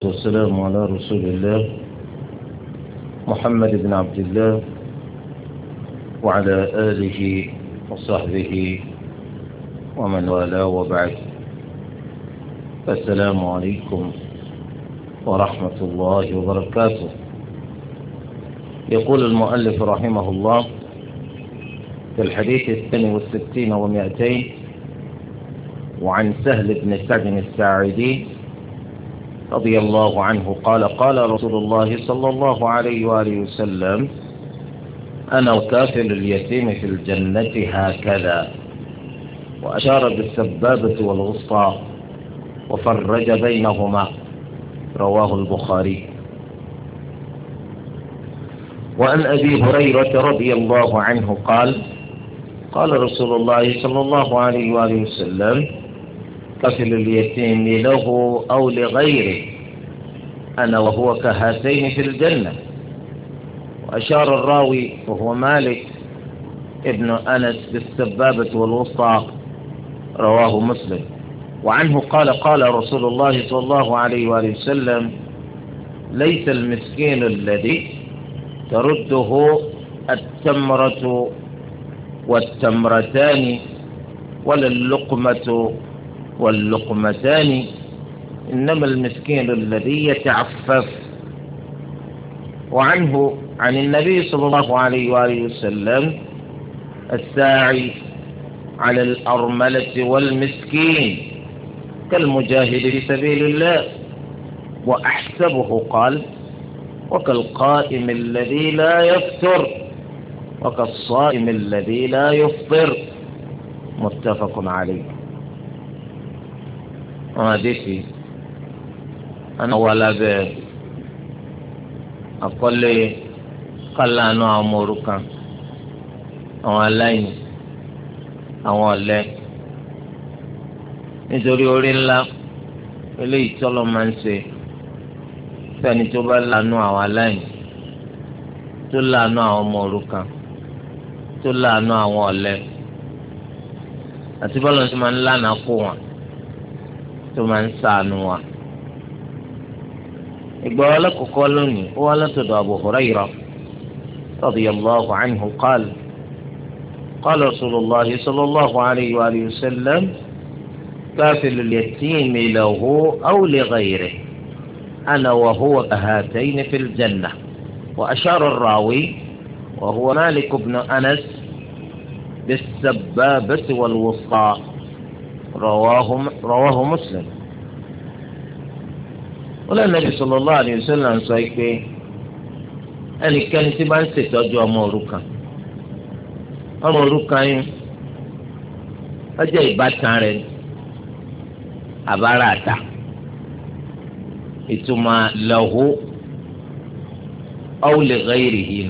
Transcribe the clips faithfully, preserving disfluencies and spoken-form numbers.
والسلام على رسول الله محمد بن عبد الله وعلى آله وصحبه ومن والاه وبعد. السلام عليكم ورحمة الله وبركاته. يقول المؤلف رحمه الله في الحديث الثاني والستين ومئتين وعن سهل بن سعد الساعدي رضي الله عنه قال قال رسول الله صلى الله عليه وآله وسلم أنا وكافل اليتيم في الجنة هكذا، وأشار بالسبابة والوسطى وفرج بينهما، رواه البخاري. وعن أبي هريرة رضي الله عنه قال قال رسول الله صلى الله عليه وآله وسلم كفل اليتيم له أو لغيره أنا وهو كهاتين في الجنة. وأشار الراوي وهو مالك ابن أنس بالسبابة والوسطى، رواه مسلم. وعنه قال قال رسول الله صلى الله عليه وآله وسلم ليس المسكين الذي ترده التمرة والتمرتان ولا اللقمة واللقمتان، إنما المسكين الذي يتعفف. وعنه عن النبي صلى الله عليه وآله وسلم الساعي على الأرملة والمسكين كالمجاهد في سبيل الله، وأحسبه قال وكالقائم الذي لا يفطر وكالصائم الذي لا يفطر، متفق عليه. حديثي أنا ولا ب أقول قال أنا أمورك أو ألاين أو ألا nítorí orí ńlá eléyìí tọ́lọ́ máa ń ṣe fẹ́ni tó bá láàánú àwọn aláìní, tó láàánú àwọn ọmọ òrukàn, tó láàánú àwọn ọ̀lẹ, àti bọ́lá tó máa ń lánàá kó wọn, tó máa ń ṣàánú wa. ìgbà wọlé kọ̀kọ́ lónìí ó wá látọ̀dọ̀ Abu Hurairah radiyallahu anhu qala qala rasulullahi sallallahu alayhi wa alihi wa sallam kafilu al-yatimi lahu aw li ghayrihi ana wa huwa kahatayn fil jannah. wa ashara ar-rawi wa huwa Malik ibn Anas bis-sabbabati wal-wusta, rawahu rawahu Muslim. wọ́n Nabi sallallahu alayhi wa sallam sọ pé ẹnikẹ́ni tí bá ń ṣètọ́jú ọmọ òrukàn, ọmọ òrukàn yín ó jẹ́ ìbátan rẹ̀ àbára àtà, ìtumọ̀ lahu aw li ghayrihi,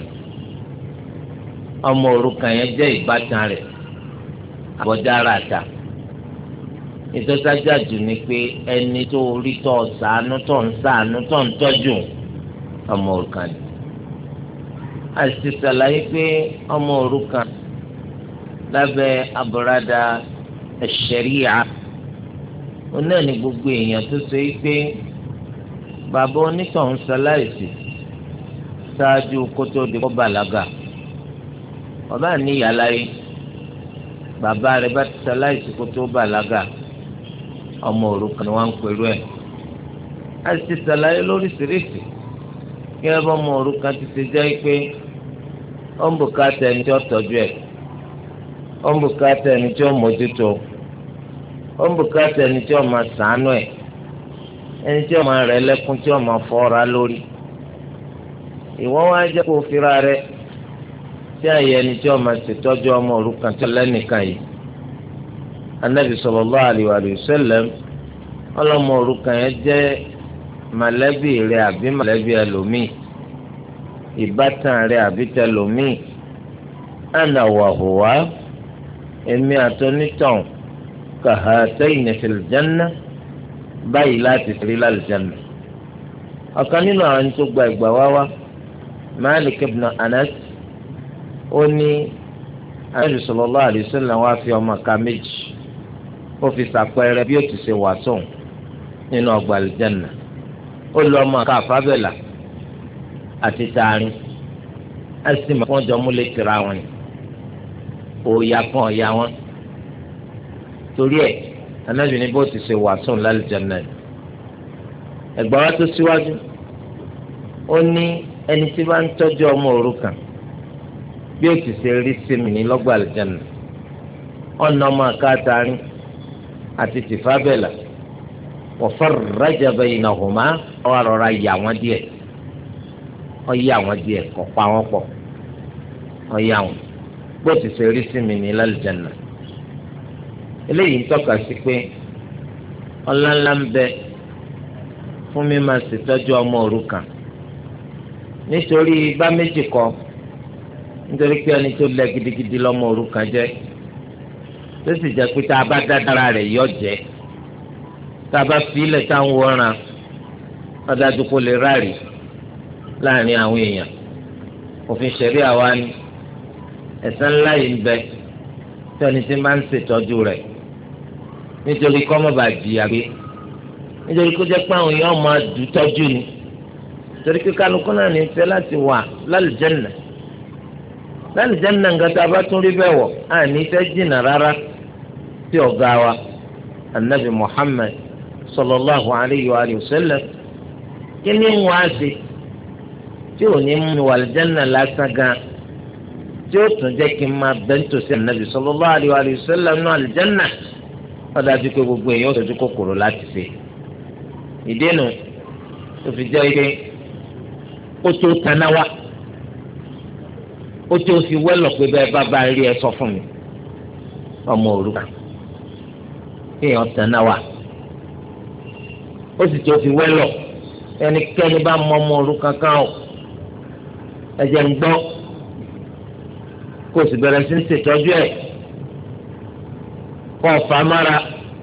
ọmọ òrukàn yẹn jẹ́ ìbátan rẹ̀ àbọ̀dára àtà. ìtọ́sájà jù ni pé ẹni tó rí tó ṣàánú tó ń ṣàánú tó ń tọ́jú ọmọ òrukàn ni. a sì ṣàlàyé pé ọmọ òrukàn lábẹ́ àbúradà ṣẹ̀ríà òun náà ni gbogbo èèyàn tó ṣe pé bàbá onítọ̀hún ṣaláìsí ṣáájú kó tó di kó bàlágà. bàbá níyà láyé, bàbá rẹ̀ bá ti ṣaláìsí kó tó bàlágà, ọmọ òrukàn ni wọ́n ń pẹ̀lú ẹ̀. a ti ṣàlàyé lóríṣiríṣi kí ẹ bá ọmọ òrukàn ti ṣe jẹ́ pé ó ń bùkátà ẹni tí ó tọ́jú ẹ̀, ó ń bùkátà ẹni tí ó mójútó, ó ń bùkátà ẹni tí ó máa ṣàánú ẹ̀, ẹni tí ó máa rẹ̀ lẹ́kún, tí ó máa fọ́ra lórí. ìwọ́n wá jẹ́ kó fira rẹ̀ tí àyè ẹni tí ó máa ṣètọ́jú ọmọ òrukàn tí lẹ́nìkan yìí. Anabi sallallahu alayhi wa sallam ọlọmọ òrukàn yẹn jẹ́ mọ̀lẹ́bí rẹ̀ àbí mọ̀lẹ́bí ẹlòmíì, ìbátan rẹ̀ àbí tẹlòmíì. ana wa huwa, èmi àtọ́nítàn kahatayn fil janna, báyìí láti fi lálùjánnà. ọ̀kan nínú àwọn tó gba ìgbà wá wá Malik ibn Anas ó ní Anabi sallallahu alayhi wa sallam wá fi ọmọ ká méjì ó fi sàpẹrẹ bí ó ti ṣe wà sóun nínú ọgbà àlùjánnà. ó lọ ọmọ káfábẹ́là àti taarin ẹsìn mọ̀ fún ọjọ́ múlẹ̀ tìra wọn ni òòyà kan ọ̀yà wọn torí ẹ̀ Ànábì ní bó ti ṣe wà sùn lálùjánnà ẹgbàá wa tó síwájú ó ní ẹni tí bá ń tọ́jú ọmọ òrukàn bí ó ti ṣe rí sí mi ní lọ́gbà àlùjánnà ọ̀nà ọmọ àkáàtàrin àti tìfábẹ́là wa farraja baynahuma ọ̀rọ̀ àrọ̀ra yà wọ́n díẹ̀ ọ̀yà wọ́n díẹ̀ kọ̀ pa wọ́n pọ̀ ọ̀yà wọ́n bó ti ṣe rí sí mi ní lálùjánnà eléyìí ń tọ́ka sí pé ọláńlá ń bẹ fún mi máa ṣètọ́jú ọmọ òrukàn nítorí bá méjì kọ́ nítorí pé ẹni tó lẹ gidigidi lọ́mọ òrukàn jẹ́ tó sì jẹ́ pé tá a bá dáadáa rẹ̀ yọ jẹ́ tá a bá fi ilẹ̀ táwọn wọ́ran ọ̀dájú kó lè ráàrí láàrin àwọn èèyàn òfin ṣẹ̀rí àwa ni ẹ̀san ńlá yìí ń bẹ tí ẹni tí máa ń ṣètọ́jú rẹ̀ nítorí kọ́ mọ́ bá jìyà gbé nítorí kó jẹ́ pé àwọn èèyàn máa dùn tọ́jú ni torí pé kálukú náà ní fẹ́ láti wà lálùjánnà lálùjánnà nǹkan tá a bá tún rí bẹ́ẹ̀ wọ̀ á ní fẹ́ jìnnà rárá sí ọ̀gá wa anabi Muhammad sallallahu alayhi wa sallam kí ni wọ́n á ṣe tí ò ní mú wà lálùjánnà lásán gan tí ó tún jẹ́ kí n máa bẹ́ńtò sí anabi sallallahu alayhi wa sallam náà àlùjánnà wọ́n dájú pé gbogbo èèyàn ó tọ́jú kòkòrò láti ṣe ìdènà tó fi jẹ́ ike ó tó tanáwá ó tó fi wẹ́lọ̀ pé bẹ́ẹ̀ bá bá rí ẹ sọ fún mi ọmọ òrukàn kéèyàn tanáwá ó sì tó fi wẹ́lọ̀ ẹnikẹ́ni bá mọ ọmọ òrukàn kan o ẹ̀jẹ̀ ń gbọ́ kó o sì bẹ̀rẹ̀ sí ní ṣètọ́jú ẹ̀ kó o fà á mára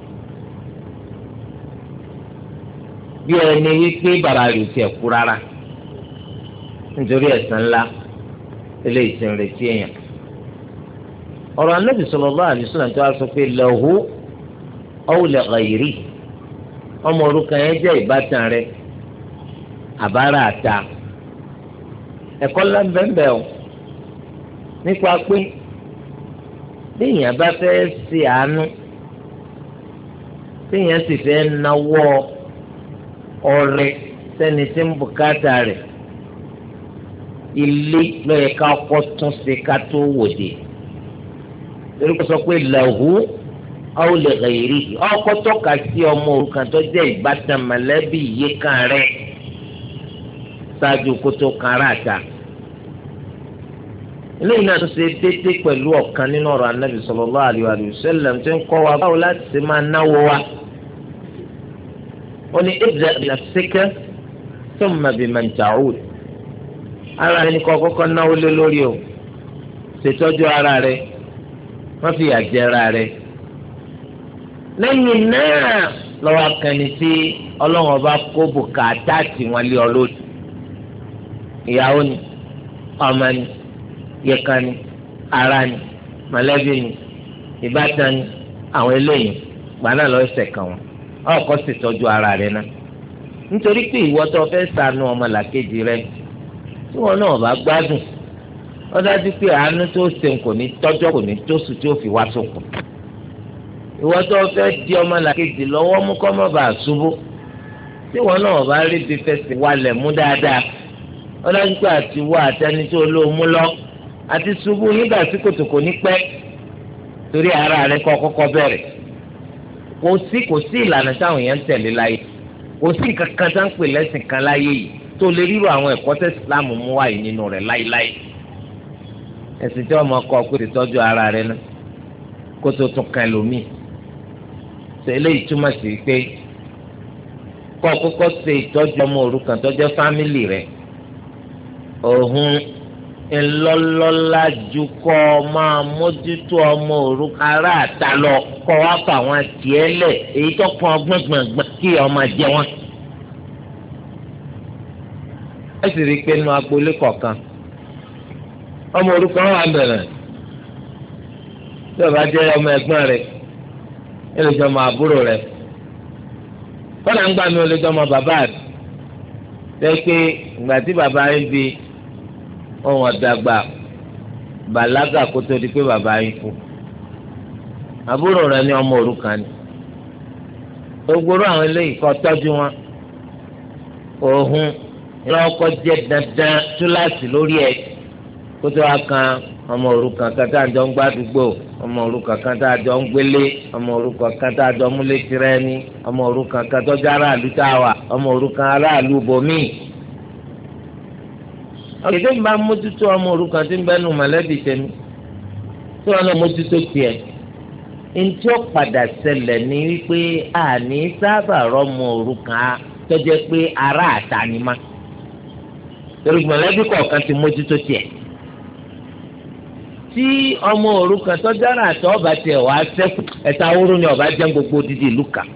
bí ẹni wípé bàrà rè tiẹ̀ kú rárá nítorí ẹ̀san ńlá eléyìí ti ń retí èèyàn. ọ̀rọ̀ Ànábì sallallahu alaihi wasallam tó wá sọ pé lahu aw li ghayri ọmọ òrukàn yẹn jẹ́ ìbátan rẹ̀ àbára àta ẹ̀kọ́ lábẹ́ńbẹ́ o nípa pé téèyàn bá fẹ́ ṣe àánú téèyàn sì fẹ́ náwó ọrẹ sẹ́ni tí ń bùkátà rẹ̀ ilé lọ́yẹ̀ ká kọ́ tún ṣe ká tó wòde torí kó sọ pé lahu aw li ghayrihi ọkọ tọ́ka sí ọmọ òrukàn tó jẹ́ ìbátan mọ̀lẹ́bí ìyíkan rẹ̀ ṣáájú kó tó kan ara àta eléyìí náà tó ṣe déédéé pẹ̀lú ọ̀kan nínú ọ̀rọ̀ Ànábì sallallahu alaihi wa sallam tí ń kọ́ wa báwo láti ṣe máa náwó wa ó ní ibda bi nafsika thumma biman ta'ud ara rẹ ní kọ́ kọ́kọ́ náwó lé lórí o ṣètọ́jú ara rẹ wọ́n fi àjẹ ara rẹ lẹ́yìn náà lọ́wọ́ akẹni tí ọlọ́run ọba kó bùkátà tí wọ́n lé ọ lórí ìyàwó ni ọmọ ni yẹka ni ara ni mọ̀lẹ́bí ni ìbátan ni àwọn eléyìí gbaná lọ ẹsẹ̀ kan wọn ọkọ sì tọ́jú ara rẹ náà nítorí pé ìwọ tó fẹ́ ṣàánú ọmọlàkejì rẹ tí wọn náà bá gbádùn ó dájú pé àánú tó ṣe kò ní tọ́jọ́ kò ní tóṣù tí ó fi wá sókun ìwọ tó fẹ́ di ọmọlàkejì lọ́wọ́ mú kọ́ mọ́ bá a ṣubú tí wọn náà bá rí bí fẹsẹ̀ wálẹ̀ mú dáadáa ó dájú pé àti wá àtẹni tó ló mú lọ àti ṣubú nígbà tí kòtò kò ní pẹ́ torí ara rẹ kọ́ kọ́kọ́ bẹ̀rẹ̀ kò sí kò sí ìlànà táwọn èèyàn ń tẹ̀lé láyé kò sí nǹkan kan tá ń pè lẹ́sìn kan láyé yìí tó lè ríro àwọn ẹ̀kọ́ tẹ́ Ìsìláàmù mú wáyé nínú rẹ̀ láéláé ẹ̀sìn tí wọ́n mọ̀ kọ́ pé ìtọ́jú ara rẹ náà kó tó tún kan ẹlòmíì ṣe eléyìí túmọ̀ sí pé kọ́ kọ́kọ́ ṣe ìtọ́jú ọmọ òrukàn tó jẹ́ fámìlì rẹ̀ òhun ńlọ́lọ́lá ju kọ́ máa mójútó ọmọ òrukàn ará àta lọ kọ́ wá fà wọn tiẹ̀ lẹ̀ èyí tó kàn gbọ̀ngbọ̀ngbọ̀n kí ọmọ jẹ wọn. ẹ sì rí i pé nínú agboolé kọ̀ọ̀kan ọmọ òrukàn wà bẹ̀rẹ̀ tí ó bá jẹ́ ọmọ ẹ̀gbọ́n rẹ̀ ẹ lè jẹ́ ọmọ àbúrò rẹ̀ kọ́nà ń gbà mí ó lè jẹ́ ọmọ bàbá rẹ̀ pé ìgbà tí bàbá yín bí ohun ọ̀dàgbà bàlágà kó tó di pé bàbá yín kú àbúrò rẹ̀ ní ọmọ òrukàn ni gbogbo àwọn eléyìí kọ́ tọ́jú wọn òhun lọ́kọ́ jẹ́ dandan túláàsì lórí ẹ̀ kó tó wá kan ọmọ òrukàn kan tá a jọ ń gbàdúgbò ọmọ òrukàn kan tá a jọ ń gbélé ọmọ òrukàn kan tá a jọ múlé tirẹ̀ ní ọmọ òrukàn kan tó jẹ́ aráàlú tá a wà ọmọ òrukàn aráàlú bòmíì. ọ̀gẹ̀dẹ̀ ń bá mójútó ọmọ òrukàn tí ń bẹ́ nu mọ̀lẹ́bí tẹ̀mí tí wọ́n náà mójútó tiẹ̀. ntí ó padà ṣẹlẹ̀ ní wípé àní sábà rọ́mọ òrukàn tó jẹ́ pé ará àta ni má. torí mọ̀lẹ́bí kọ̀ọ̀kan ti mójútó tiẹ̀. tí ọmọ òrukàn tó jára àti ọba tiẹ̀ wá sẹ́kù ẹ̀ta wúrú ni ọba jẹ́ gbogbo dídì ìlú kan.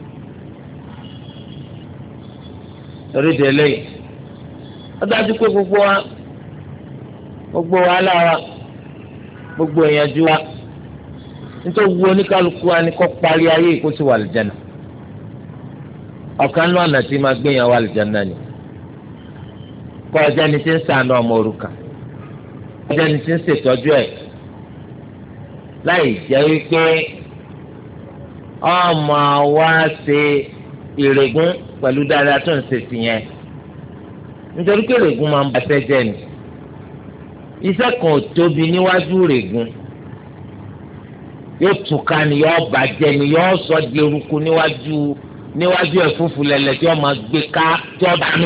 torí délé ó dájú pé gbogbo wa gbogbo wa lára gbogbo ìyànjú wa nítorí wo oníkálukú wa ni kó parí ayé kó sì wà lìjànà ọ̀kan náà ọ̀nà tí máa gbéyàn wà lìjànà ni kó ọjà ni tí ń ṣàánú ọmọ òrukàn ọjà ni tí ń ṣètọ́jú ẹ̀ láì jẹ́ wípé ọmọ wa ṣe ìrègùn pẹ̀lú dáadáa tó ń ṣe sí yẹn nítorí pé ìrègùn máa ń baṣẹ́ jẹ́ ni iṣẹ́ kan ò tóbi níwájú ìrègùn yóò túká ni yóò bàjẹ́ ni yóò sọ di eruku níwájú níwájú ẹ̀fúùfù lẹ̀lẹ̀ tí wọ́n máa gbé ká tí wọ́n bá nù.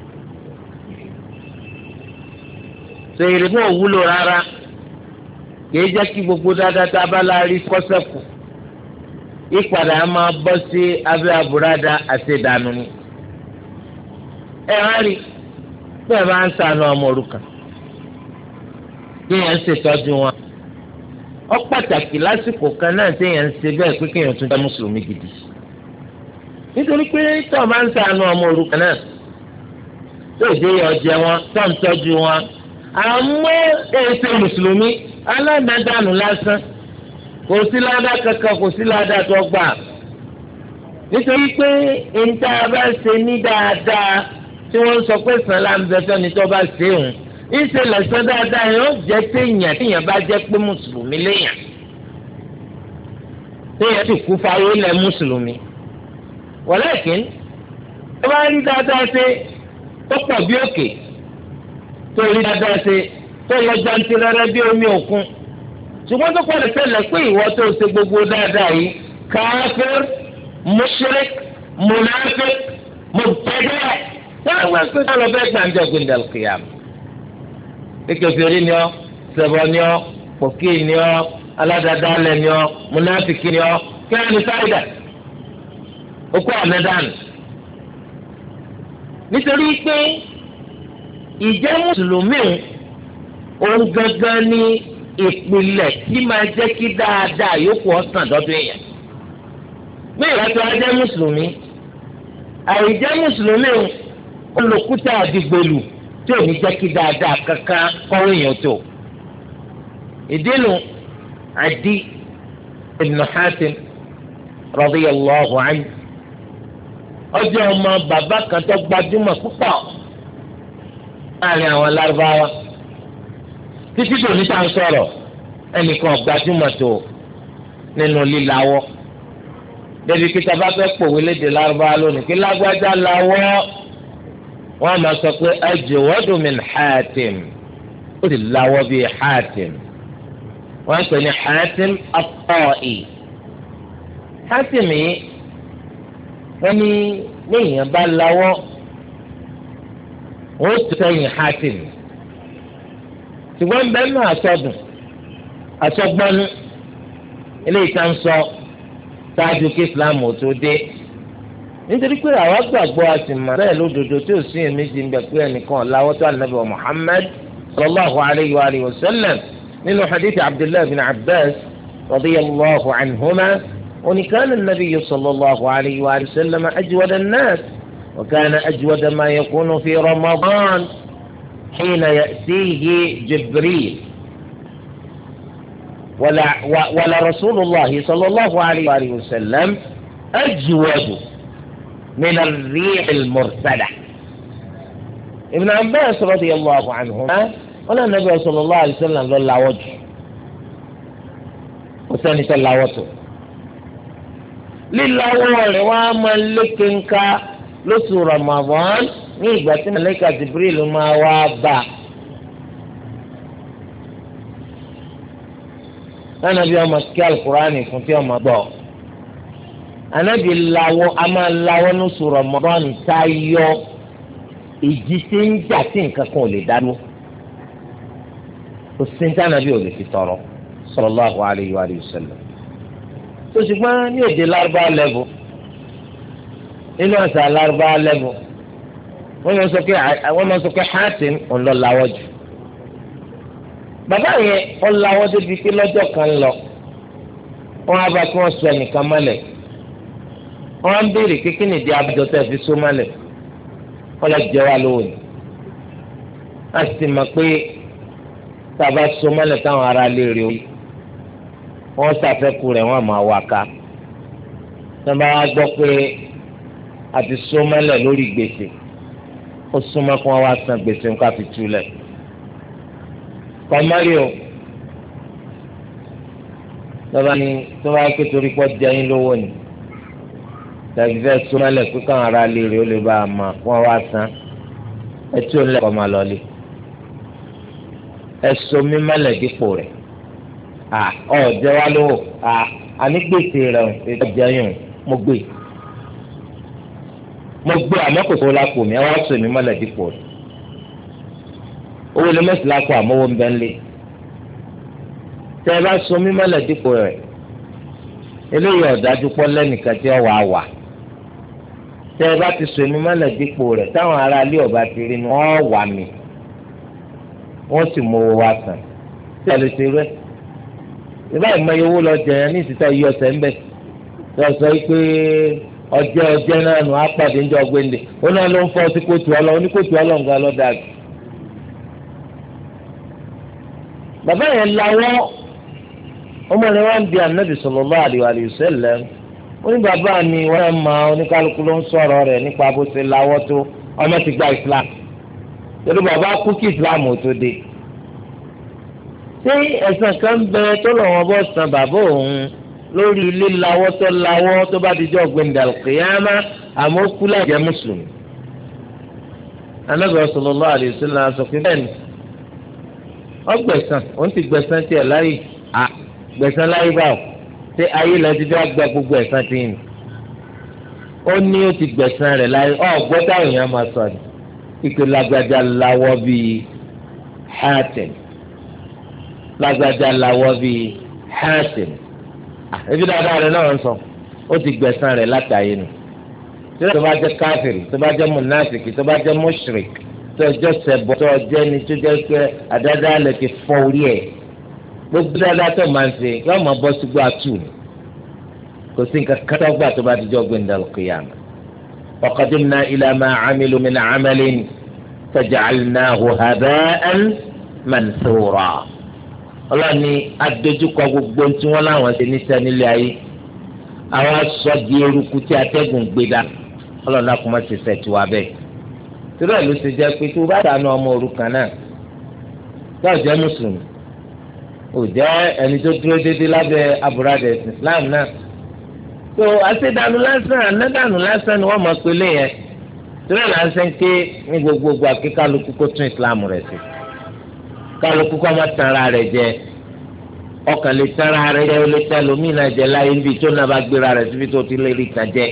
ṣe ìrègùn ò wúlò rárá kìí jẹ́ kí gbogbo dáadáa tá a bá láàrí kọ́sẹ́kù ìpadà máa bọ́ sí abẹ́ àbúradà àti ìdànù ni. ẹ wá rí bẹ́ẹ̀ bá ń ṣàánú ọmọ òrukàn kéèyàn ń ṣètọ́jú wọn ó pàtàkì lásìkò kan náà téèyàn ń ṣe bẹ́ẹ̀ pé kéèyàn tún jẹ́ mùsùlùmí gidi nítorí pé tó o bá ń ṣàánú ọmọ òrukàn náà tó ìdí ọjẹ wọn tó ń tọ́jú wọn àmọ́ èsè mùsùlùmí aládàádánù lásán kò sí ládàá kankan kò sí ládàá tó gbà nítorí pé níta bá ṣe ní dáadáa tí wọ́n sọ pé sàn láǹbẹ̀fẹ́ ni tó bá ṣe òun ìṣẹ̀lẹ̀ sọ dáadáa yẹn ó jẹ́ téèyàn téèyàn bá jẹ́ pé mùsùlùmí léèyàn téèyàn sì kú fáyé lẹ̀ mùsùlùmí walakin tó bá rí dáadáa ṣe tó pọ̀ bí òkè tó rí dáadáa ṣe tó lọ jantirẹrẹ bí omi òkun ṣùgbọ́n tó pọ̀ lè ṣẹlẹ̀ pé ìwọ tó ṣe gbogbo dáadáa yìí káfíìr mushrik munafiq mubtadi' wọ́n wá pé kálọ̀ bẹ́ẹ̀ gbàǹjọ́ gbìndàl qiyam. Ekefere ni ọ, ṣẹbọ ni ọ, pòkì ni ọ, aládàádáalẹ̀ ni ọ, múnáfìkì ni ọ, kí á ní fáìdà. Ó kó àmẹ́dánù. Nítorí pé ìjẹ́ mùsùlùmí òun gangan ní ìpìlẹ̀ tí máa jẹ́ kí dáadáa yòókù ọ̀sán dọ́dún èèyàn. Bí ìyàtọ̀ ajẹ́ mùsùlùmí, àìjẹ́ mùsùlùmí olùkúta àdìgbòlù tí ò ní jẹ́ kí dáadáa kankan kọ́wé yẹn tó. ìdílù Adi ibn Hatim radiyallahu anhu ọjọ́ ọmọ bàbá kan tó gbajúmọ̀ púpọ̀ láàrin àwọn Lárúbáwá títí tó ní tá à ń sọ̀rọ̀ ẹnìkan gbajúmọ̀ tó nínú líláwọ́ débi kí tábà fẹ́ pòwé lédè Lárúbáwá lónìí kí lágbájá láwọ́ wọ́n máa sọ pé ajwadu min Hatim ó sì láwọ́ bíi Hatim wọ́n pè ní Hatim at-Ta'i Hatim yìí wọ́n ní léèyàn bá láwọ́ wọ́n tó sẹ́yìn Hatim ṣùgbọ́n bẹ́ẹ̀ náà àsọdùn àsọgbọ́nú eléyìí tá ń sọ ṣáájú kí Islam ò tó dé nítorí pé àwọn gbàgbọ́ àtìmọ́ bẹ́ẹ̀ lódodo tí ò sí èméjì ń bẹ pé ẹnìkan láwọ́ tó ànábì wa Muhammad sallallahu alayhi wa alihi wa sallam nínú hadith Abdullahi bin Abbas radiyallahu anhuma oníkan an-nabiy sallallahu alayhi wa alihi wa sallam ajwada an-nas wa kana ajwada ma yakunu fi Ramadan hina ya'tihi Jibril wala wala rasulullah sallallahu alayhi wa alihi wa sallam ajwadu من الريح المرسلة Ibn Abbas radiyallahu anhuma wọn náà Nabi sallallahu alaihi wasallam lọ lawọ́ jù kò sẹ́ni tó lawọ́ tó líláwọ́ rẹ̀ wá máa lékè ńká lóṣù Ramadan ní ìgbà tí màláíkà Jibril máa wá bá Ànábì ọmọ kí alukurani fún tí ọmọ gbọ́ Ànábì lawọ́ a máa lawọ́ lóṣù Ramadan tá yọ ìjì tí ń jà tí nǹkan kan ò lè dánú kò sí ní Ànábì ò lè fi tọrọ sallallahu alayhi wa sallam tó ṣùgbọ́n ní èdè lárúbá lẹ́bù nínú àṣà lárúbá lẹ́bù wọ́n máa sọ pé wọ́n máa sọ pé Hatim ń lọ lawọ́ jù bàbá yẹn ó lawọ́ débi pé lọ́jọ́ kan lọ wọ́n á bá kí wọ́n sọ ẹnìkan mọ́lẹ̀ wọ́n á ń béèrè kékeré nídìí abújọ tẹ̀ fi so mọ́lẹ̀ wọ́n lọ jẹ́ wa lówó ni a sì mọ̀ pé tàbá so mọ́lẹ̀ táwọn ará lè rí o wọ́n ṣàfẹ́kù rẹ̀ wọ́n máa wà ká tọ́ba wa gbọ́ pé àti so mọ́lẹ̀ lórí gbèsè ó súnmọ́ kí wọ́n wá san gbèsè nǹkan fi túlẹ̀ kọ́mọ́rì o tọ́ba ni tọ́ba pé torí pọ́ jẹ́yìn lówó ni tàbí fẹ́ so mọ́lẹ̀ pé káwọn ará lè rí o lè bá a mọ̀ kí wọ́n wá san ẹ tí ò ń lẹ́kọ̀ọ́ máa lọ lé ẹ so mí mọ́lẹ̀ dípò rẹ̀ ọ jẹ wá lówó àní gbèsè rẹ ìjẹyìn mo gbé mo gbé àmọ́ kò tó lápò mi ẹ wá sọ èmi mọ́lẹ̀ dípò rẹ̀ owó lè mẹ́sì lápò àmọ́wó ń bẹ́ ń lé tẹ́ ẹ bá sọ mí mọ́lẹ̀ dípò rẹ̀ eléyìí ọ̀dájú pọ́ lẹ́nìkan tí ọ wà á wà tẹ́ ẹ bá ti sọ èmi mọ́lẹ̀ dípò rẹ̀ táwọn ará ilé ọba ti rí ni wọ́n wà mí wọ́n sì mọ owó wa sàn tí a lè ṣe rẹ́ ìbá ìmọ̀ owó lọ jẹ ní ìsìtọ́ yí ọ̀sẹ̀ ńbẹ lọ sọ pé ọjẹ́ ọjẹ́ náà nù apàdé ńjọ gbẹ̀ndẹ̀ ó náà ló ń fọ́ sí kóòtù ọlọ́ oníkóòtù ọlọ́ǹgá lọ́dàgì. bàbá yẹn lawọ́ ọmọ rẹ̀ wọ́n di Ànábì sallallahu alaihi wa sallam ó ní bàbá mi wọ́n máa oníkálukú ló ń sọ̀rọ̀ rẹ̀ nípa bó ṣe lawọ́ tó ọmọ ti gba Islam torí bàbá kú kí Islam ò tó dé ṣé ẹ̀sán kan bẹ tó lọ́wọ́ bọ́ san bàbá òun lórí ilé lawọ́ tó lawọ́ tó bá dijọ́ gbẹ̀ndàl kìyàmá àmọ́ kú láì jẹ́ mùsùlùmí. Ànábì sallallahu alaihi wasallam sọ pé bẹ́ẹ̀ ni ọgbẹ̀sán òun ti gbẹ̀sán tiẹ̀ láyé à gbẹ̀sán láyé báwò ṣé ayé lọ́ọ́ ti dá gba gbogbo ẹ̀sán ti yìn ó ní ó ti gbẹ̀sán rẹ̀ láyé ọ̀ gbọ́dọ̀ àwọn èèyàn máa sọ ni ìpè lágbájá lawọ́ bíi Hatim lágbájá lawọ́ bíi Hatim ebi dáadáa rẹ̀ náà ń sọ ó ti gbẹ̀san rẹ̀ látàyè nù tó bá jẹ́ káfíìrì tó bá jẹ́ mùnáfìkì tó bá jẹ́ mùṣírìk tó jẹ́ ṣẹbọ tó jẹ́ ni tó jẹ́ pé àdáadáa lè ti fọ́ orí ẹ̀ gbogbo dáadáa tó máa ń ṣe yóò máa bọ́ sígbó àtù kò sí nǹkan kátó gbà tó bá ti jọ gbẹ̀ndàl qiyamah wa qadimna ila ma amilu min amalin faja'alnahu haba'an manthura ọlọ́ni adójúkọ gbogbo tí wọ́n láwọn ṣe ní sẹ́nílé ayé àwọn aṣọ di eruku tí atẹ́gùn gbé dá ọlọ́ni akọ́mọ́ ti fẹ́ tiwa bẹ́ẹ̀ torí ẹ̀ ló ṣe jẹ́ pé tó bá dànù ọmọ òrukàn náà tó jẹ́ mùsùlùmí ò jẹ́ ẹni tó dúró déédéé lábẹ́ aburada ẹ̀sìn Islam náà tó àṣedànù lásán ànádànù lásán ni wọ́n mọ̀ pé lé yẹn torí ẹ̀ lásán ké ní gbogbogbò àkíkálukú kó tún Islam rẹ̀ sí kálukú kọ́ máa tan ara rẹ̀ jẹ ọkàn lè tan ara rẹ̀ jẹ ó lè tẹ lómi náà jẹ láyé níbi tó náà bá gbéra rẹ̀ síbi tó ti lè rí kan jẹ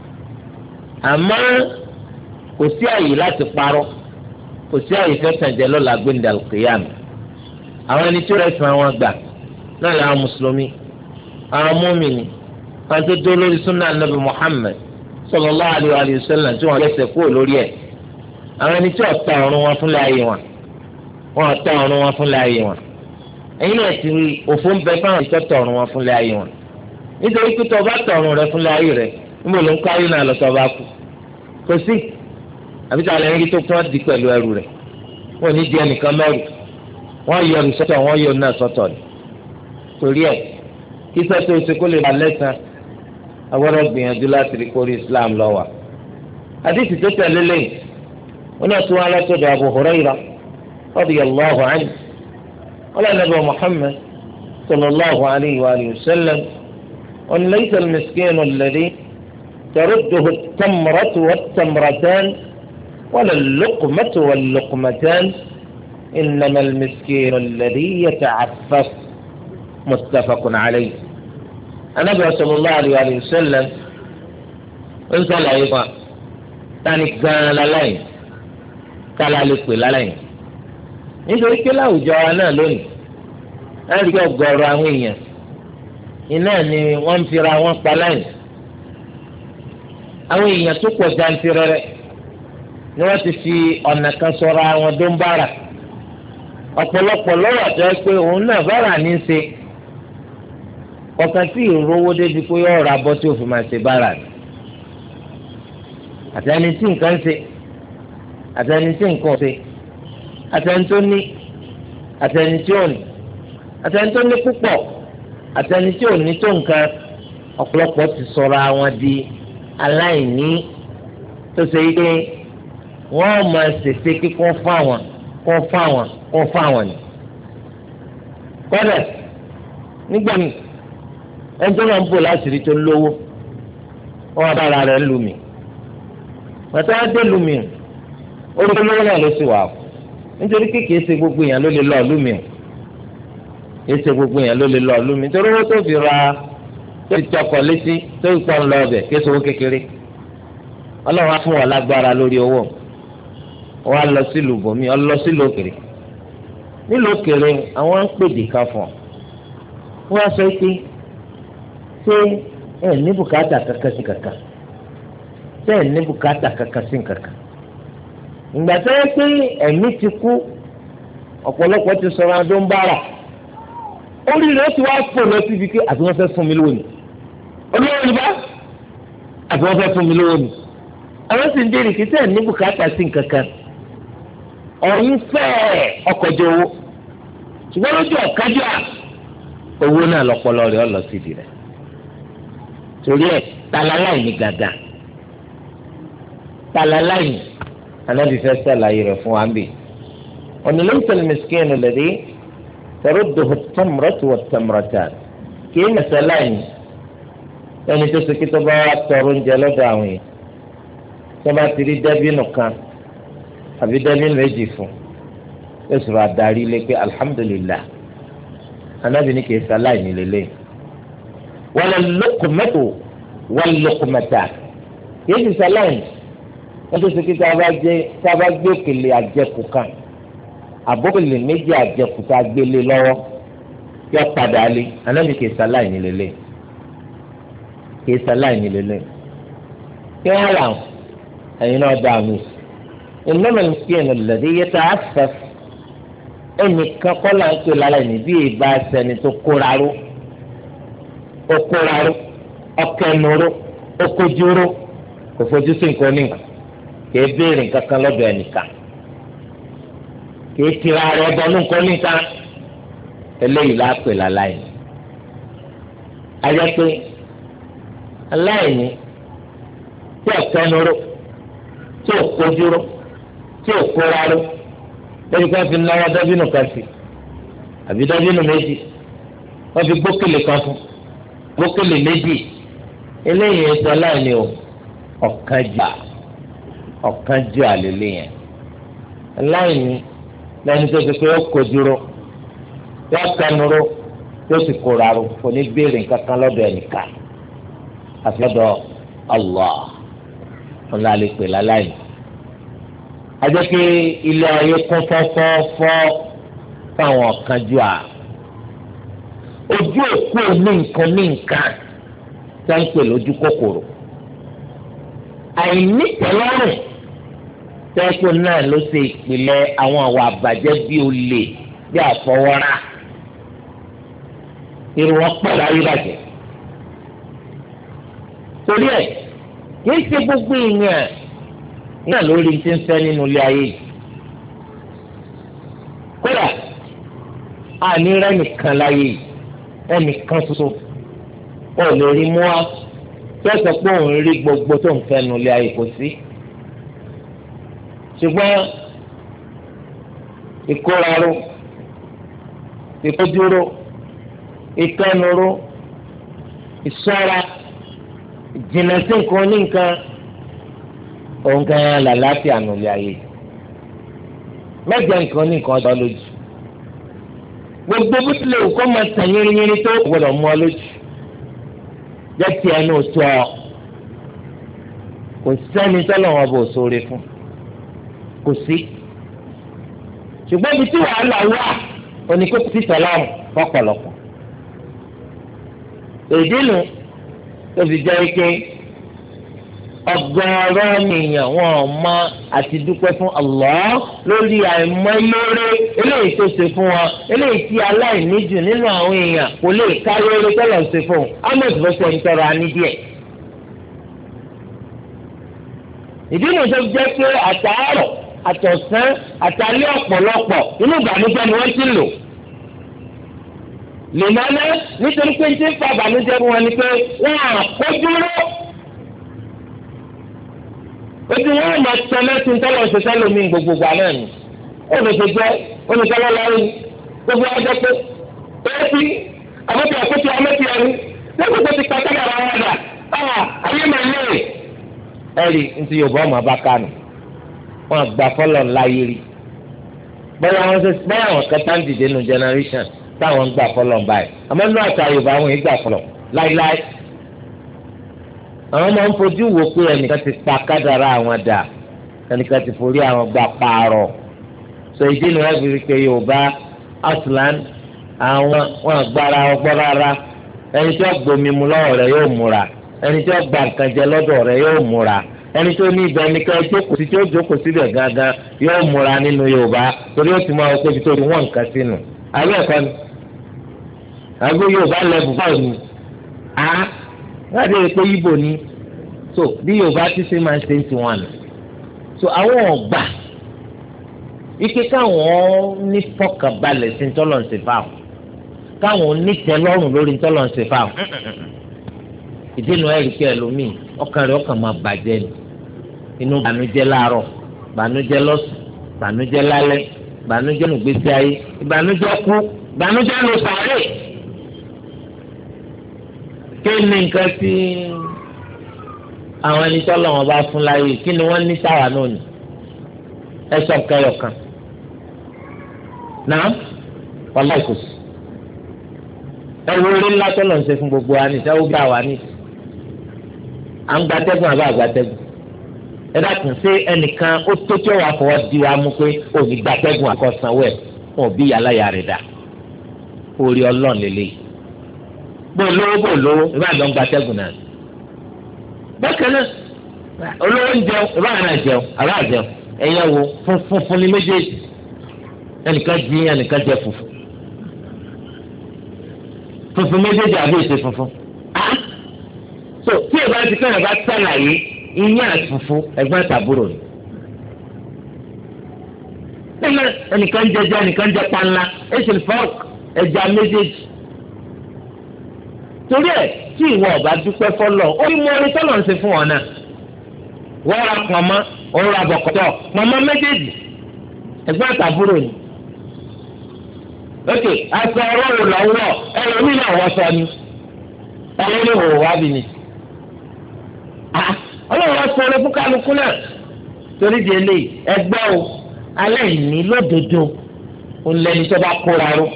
àmọ́ kò sí àyè láti parọ́ kò sí àyè fẹ́ tàn jẹ lọ́la gbẹ̀ndàl kìyàmù àwọn ẹni tó rẹ̀ sàn wọn gbà náà làwọn mùsùlùmí àwọn mùmínì wọn tó dó lórí súnà nàbì Muhammad sallallahu alaihi wa sallam tí wọn lẹ́sẹ̀ kúrò lórí ẹ̀ àwọn ẹni tí ọ̀tá ọ̀run wọn fúnlẹ̀ ayé wọn wọn tẹ ọrùn wọn fúnlẹ̀ ayé wọn ẹ̀yin náà ti rí òfò ń bẹ fáwọn ìtọ́ tẹ ọrùn wọn fúnlẹ̀ ayé wọn nítorí pé tó o bá tẹ ọrùn rẹ fúnlẹ̀ ayé rẹ níbo ló ń kọ́ ayé náà lọ tó o bá kú kò sí àbí tí a lè rí tó kí wọ́n di pẹ̀lú ẹrù rẹ wọn ò ní di ẹnìkan mẹ́rù wọ́n yọ ẹrù sọ́tọ̀ wọ́n yọ náà sọ́tọ̀ ni torí ẹ̀ kí sẹ́tò oṣù kó lè bá lẹ́sàn agbọ́dọ̀ gbìyànjú láti rí kórí Islam lọ́wọ́ àdìsí tó tẹ̀lé lẹ́yìn ونأتوا على تدى أبو هريرة رضي الله عنه ولا نبي محمد صلى الله عليه وآله وسلم أن ليس المسكين الذي ترده التمرة والتمرتان ولا اللقمة واللقمتان إنما المسكين الذي يتعفف متفق عليه. النبي صلى الله عليه وآله وسلم انزل أيضا tani gan lálàyé kálá lè pè lálàyé nítorí pé láwùjọ wa náà lónìí láti kí ọ̀gọ̀rọ̀ àwọn èèyàn iná ni wọ́n ń fira wọn pa láyé àwọn èèyàn tó pọ̀ jantirẹrẹ ni wọ́n ti fi ọ̀nà kan sọ̀rọ̀ àwọn tó ń bára ọ̀pọ̀lọpọ̀ lọ́wọ́ àti ẹ pé òun náà bára ní í ṣe ọ̀kan tí ìrówó débi pé yóò ra bọ́ tí ó fi máa ṣe bára ni. àtẹni tí nǹkan ṣe àtẹni tí nǹkan ṣe àtẹni tó ní àtẹni tí ò ní àtẹni tó ní púpọ̀ àtẹni tí ò ní tó nǹkan ọ̀pọ̀lọpọ̀ ti sọ̀rọ̀ àwọn di aláìní tó ṣe pé wọ́n máa ṣèṣe kíkọ́ fáwọn kọ́ fáwọn kọ́ fáwọn ni. kọ́dà nígbà míì ẹni tó máa ń bò láṣìírí tó lówó wọ́n bá ara rẹ̀ lù mí. Màtá dé lumi o orí olówó náà ló sì wà o nítorí kékeré ṣe gbogbo èèyàn ló lè lọ lumi o kìí ṣe gbogbo èèyàn ló lè lọ lumi nítorí owó tó fi ra tó fi tọkọ létí tó fi pọ́n lọ ọbẹ̀ kìí ṣe owó kékeré ọlọ́run á fún wọn lágbára lórí owó wọn á lọ sílùú bòmí ọ lọ sílùú òkèrè nílùú òkèrè àwọn ń pèdè kan fún ọ wọn á sọ pé ṣé ẹ ní bùkátà kankan sí kankan bẹ́ẹ̀ ní bùkátà kankan sí kankan ìgbà tó yẹ pé ẹ̀mí ti kú ọ̀pọ̀lọpọ̀ ti sọ̀rọ̀ adó ń bára orí rẹ̀ ti wá fò lọ síbi pé àti wọ́n fẹ́ fún mi lónìí olówó ni bá àti wọ́n fẹ́ fún mi lónìí àwọn sì ń dé ìrìkì tẹ̀ ní bùkátà sí kankan ọ̀hún fẹ́ ọkọ̀jọ owó ṣùgbọ́n lójú ọ̀kájà owó náà lọ́pọlọ rẹ̀ ọ̀ lọ síbi rẹ̀ torí ẹ̀ talaláì ní gàgà talaláì anabi fẹ́ ṣàlàyé rẹ̀ fún wa ń bì ọ̀nà laysa al-miskin alladhi tarudduhu at-tamratu wat-tamratan kì í mẹsàláì ẹni tó ṣe kí tó bá wà tọrọ oúnjẹ lọ́dọ̀ àwọn yìí tó bá ti rí dàbínù kan àbí dàbínù méjì fún yóò sọ̀rọ̀ àdarí lé pé alhamdulillah anabi ní kì í ṣàlàyé ní lélẹ̀ wala al-luqmatu wal-luqmatan kì í ṣàlàyé wọ́n tó ṣe kí tá a bá jẹ́ tá a bá gbé òkèlè àjẹkù kan àbókèlè méjì àjẹkù tá a gbélé lọ́wọ́ yọ padà lé anábì kìí sáláì ní lélẹ̀ kìí sáláì ní lélẹ̀ kí wọ́n rà ẹ̀yin náà dá mi innama al-miskinu alladhi yata'affaf ẹnìkan kọ́ là ń pè lálẹ́ ní bí ìbá sẹni tó kóraró ó kóraró ọkẹnuró ó kójúró kò fojú sí nǹkan oníkan kìí béèrè kankan lọ́dọ̀ ẹnìkan kìí tira rẹ̀ bọ́nú nǹkan oníkan eléyìí lápè láláìní ayé pé aláìní tí ọ̀kẹ́nuró tí òkójúró tí òkóraró lórí kan fi náwó dábìnù kan sí àbí dábìnù méjì wọ́n fi gbókèlè kan fún gbókèlè méjì eléyìí ẹsẹ̀ aláìní o ọ̀kan jà ọ̀kan jù àlèlè yẹn aláìní lẹ́ni tó ti pé ó kójúró yóò kẹnuró yóò sì kóraró kò ní béèrè kankan lọ́dọ̀ ẹnìkan àti lọ́dọ̀ Allah wọn là lè pè láláìní. ajẹ́ pé ilé ayé kún fọ́fọ́fọ́ fáwọn ọ̀kan jù à ojú òkú ní nǹkan ní nǹkan tá ń pè lójú kòkòrò àìnítẹ́lọ́rùn tẹ́kọ̀ náà ló ṣe ìpìlẹ̀ àwọn àwọ̀ àbàjẹ́ bí olè bí àfọwọ́rá irun wọn pọ̀ láyé bàjẹ́ torí ẹ̀ kìí ṣe gbogbo ìyẹn náà lórí ti ń fẹ́ nínú ilé ayé yìí kódà àní rẹ̀ nìkan láyé yìí ẹnìkan ṣoṣo ó lè rí mú wa tí ó sọ pé òun rí gbogbo tó ń fẹ́ nínú ilé ayé kò sí ṣùgbọ́n ìkóraró ìkójúró ìkẹnuró ìṣọ́ra ìjìnlẹ̀ sí nǹkan oníǹkan òun kan làlàáfíà nùlẹ̀ ayé mẹ́jọ nǹkan oníǹkan ọjọ́ lójú gbogbo bó tilẹ̀ kó máa tàn yínrínyínrín tó gbọdọ̀ mú ọ lójú jẹ́ tiẹ̀ ní oṣù ọ kò sẹ́ni tọ́lọ̀ wọn bò sóore fún kò sí ṣùgbọ́n ibi tí wàhálà wà oníkó ti tọ́lọ́run fọ́pọ̀lọpọ̀ èdè nu tó fi jẹ́ ike ọgọ́rọ́ ènìyàn wọn ò mọ àti dúpẹ́ fún Allah lórí àìmọlóore eléyìí tó ṣe fún wọn eléyìí tí aláìní jù nínú àwọn èèyàn kò lè ká lóore tọ́lọ̀ ṣe fún un ahmed bọ́sẹ̀ ń tọrọ anídìẹ̀. ìdí nu tó jẹ́ pé àtàárọ̀ àtọ̀sán àtàlẹ́ ọ̀pọ̀lọpọ̀ inú ìbànújẹ́ ni wọ́n ti lò lèmọ́lẹ́ nítorí pé ní ti ń fa ìbànújẹ́ fún wọn ni pé wọ́n á kó dúró ojú wọn máa tẹ lẹ́sìn tọ́lọ̀ ṣe sẹ́lẹ̀ mi gbogbogbò àná ni olùṣèjọ́ olùṣèjọ́ lọ́rùn gbogbo ọjọ́ pé èyí àbọ̀tí àkótí ọmọdé ẹni lẹ́gbẹ̀ẹ́ tó ti pàtàkì àwọn ọ̀dà ayé máa lé ẹ̀rí ntí yorùbá ọmọ bá kánù wọn gbà fọlọ láyé rí bẹ́ẹ̀ àwọn ṣe bẹ́ẹ̀ àwọn kẹta ń dìde nù generation táwọn ń gbà fọlọ báyìí àmọ́ nínú àti àyùbá àwọn yìí gbà fọlọ láíláí àwọn máa ń fojú wo pé ẹnìkan ti pa kádàrá àwọn dà ẹnìkan ti forí àwọn gbà pààrọ̀ so ìdí ni wọ́n fi rí pé yorùbá aslan àwọn wọn agbára ọgbọ́n rárá ẹni tí wọ́n gbomi mu lọ́wọ́ rẹ̀ yóò múra ẹni tí wọ́n gba nǹkan jẹ lọ́dọ̀ rẹ̀ yóò múra ẹni tó ní ibẹ̀ ní ká jókòó sí tí ó jókòó síbẹ̀ gángan yóò múra nínú yorùbá torí ó ti máa wọ pé ibi tó ti wọ́n nǹkan sínú àbẹ́ ẹ̀kọ́ ni àgbo yorùbá lẹ́bù báwo ni a láti rí i pé ibo ni so bí yorùbá ti ṣe máa ń ṣe ń ti wọn nù so àwọn ọgbà ike káwọn ní fọkànbalẹ̀ sí ntọ́lọ̀ ń ṣe fáwọn káwọn onítẹ̀lọ́rùn lórí ntọ́lọ̀ ń ṣe fáwọn ìdènà ẹ̀rí kí ẹlòmíì ọkàn rẹ̀ ọkàn máa bàjẹ́ ni inú bànújẹ́ láàárọ̀ bànújẹ́ lọ́sùn bànújẹ́ lálẹ́ bànújẹ́ nùgbésí ayé ìbànújẹ́ kú bànújẹ́ ló sàárè. kí ni nǹkan tí àwọn ẹni tọ́lọ̀ wọn bá fún láyé kí ni wọ́n ní sáwà náà ni ẹ sọ kẹyọ kan náà wàláì kò sí ẹ wo eré ńlá tọ́lọ̀ ń ṣe fún gbogbo wa ní ìṣẹ́wó bí àwa ní à ń gbatẹ́gùn àbá àgbàtẹ́gùn ẹ dákun ṣé ẹnìkan ó tó tí ó wà fọwọ́ di wa mú pé òní gbatẹ́gùn àkọsánwó ẹ̀ wọn ò bí yàrá yàrá rẹ̀ dà orí ọlọ́run lélẹ̀ bó lówó bó lówó ìbá àdán gbatẹ́gùn náà bákan náà olówó ń jẹun ìbá àná jẹun àbá àjẹun ẹ̀yẹ wo funfun fún ní méjèèjì ẹnìkan jí ẹnìkan jẹ funfun funfun méjèèjì àbí èsè funfun so tí ìbá ti kẹ́hìn bá sàlàyé iyán àti funfun ẹ̀gbọ́n àtàbúrò ni nínú ẹnìkan jẹjẹ ẹnìkan jẹ panla èsì fọk ẹja méjèèjì torí ẹ tí ìwọ ọba dúpẹ́ fọlọ ó ní mo orin tọ́lọ̀ ń ṣe fún wọn náà wọ́n ra pọ̀nmọ́ òun ra bọ̀kọ̀tọ̀ pọ̀nmọ́ méjèèjì ẹ̀gbọ́n àtàbúrò ni ok aṣọ ọlọ́run lọ́wọ́ ẹ̀rọ mi náà wọ́n sọ ni ẹ̀rọ mi ò wá bì ní. ọlọ́run wá sọ̀rọ̀ fún kálukú náà torí di eléyìí ẹgbẹ́ o aláìní lódodo òun lẹni tó bá kóra ró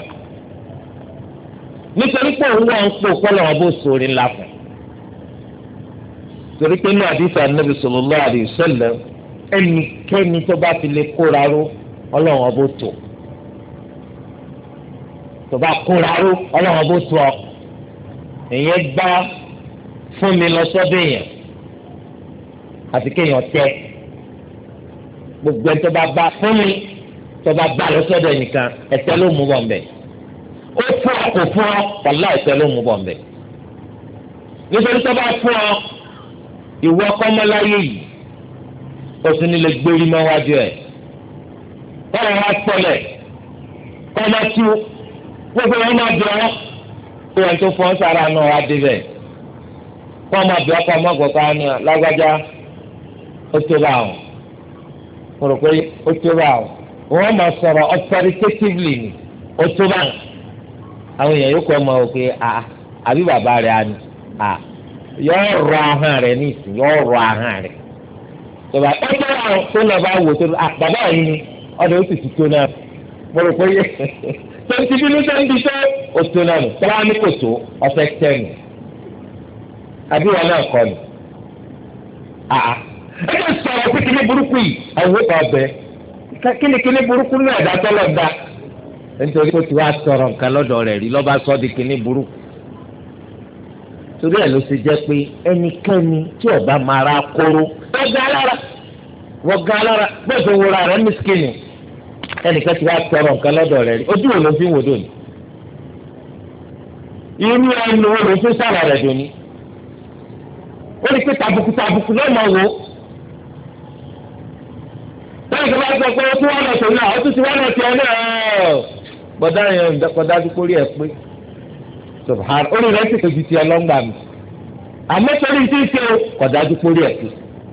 nítorí pé òun náà ń pò kọ́lọ̀ wọn bó sórí ńlá fún torí pé ní àdìsá Ànábì sallallahu alaihi wasallam ẹnikẹ́ni tó bá fi lè kóra ró ọlọ́run wọn bó tó tó bá kóra ró ọlọ́run bó tó ọ èyàn gbá fún mi lọ sọ́dọ̀ èèyàn àti kéèyàn tẹ gbogbo ẹni tó bá bá fún mi tó bá bá lọ sọ́dọ̀ ẹnìkan ẹ̀tẹ́ ló mú bọ̀ mbẹ́ ó fún ọ kò fún ọ wàlá ẹ̀tẹ́ ló mú bọ̀ mbẹ́ nítorí tó bá fún ọ ìwọ kọ́mọláyé yìí o sì ní lè gbérí mọ́ wájú ẹ̀ báwo wá sọlẹ̀ kọ́mọ́tú gbogbo wọn máa bẹ ọ kó wọn tó fọ́n sára náà wá débẹ̀ kó wọn máa bẹ ọkọ ọmọ gbọ̀ká ni lágbájá ó tó bá wọn mo rò pé ó tó bá o wọ́n máa sọ̀rọ̀ authoritatively ni ó tó bá àwọn èèyàn yóò kọ́ ọmọ òkè àbí bàbá rẹ̀ á ní yóò rọ ahọ́n rẹ̀ ní ìsìn yóò rọ ahọ́n rẹ̀ tọ́ba ó tó bá tó náà bá wò tó bàbá yìí ni ọ̀dọ̀ ó sì ti tó náà mo rò pé yẹ tó ti bí ló sẹ́ńdí tó ó tó náà nù tọ́ba ní kò tó ọ̀fẹ́ tẹ́nu àbí wọn náà kọ́ ni ẹ bá sọ̀rọ̀ pé kíní burúkú yìí àwọn òkú ọbẹ̀ kíní kíní burúkú ní ẹ̀dá tọ́lọ̀ dá nítorí kó ti wá sọ̀rọ̀ nǹkan lọ́dọ̀ rẹ̀ rí lọ́ba sọ́ di kíní burúkú torí ẹ̀ ló ṣe jẹ́ pé ẹnikẹ́ni tí ọba máa ra kóró wọ́n ga alára wọ́n ga alára gbọ́dọ̀ wúra rẹ̀ mísíkìnì ẹnìkan ti wá sọ̀rọ̀ nǹkan lọ́dọ̀ rẹ̀ rí ojú wo ló fi ń wò dòní irú ẹnu wo ló fi sára rẹ̀ dòní ó ní pé tàbùkù tàbùkù ló máa wò báyìí kí wọ́n sọ pé ó tún wọ́n lọ sọ náà ó tún ti wọ́n lọ sí ọ náà gbọ́dọ̀ yẹn gbọ́dọ̀ adúgbò rí ẹ pé subhan orí rẹ̀ sì tóbi ti ọlọ́ngbà mi àmọ́ torí tí ń ṣe gbọ́dọ̀ adúgbò rí ẹ pé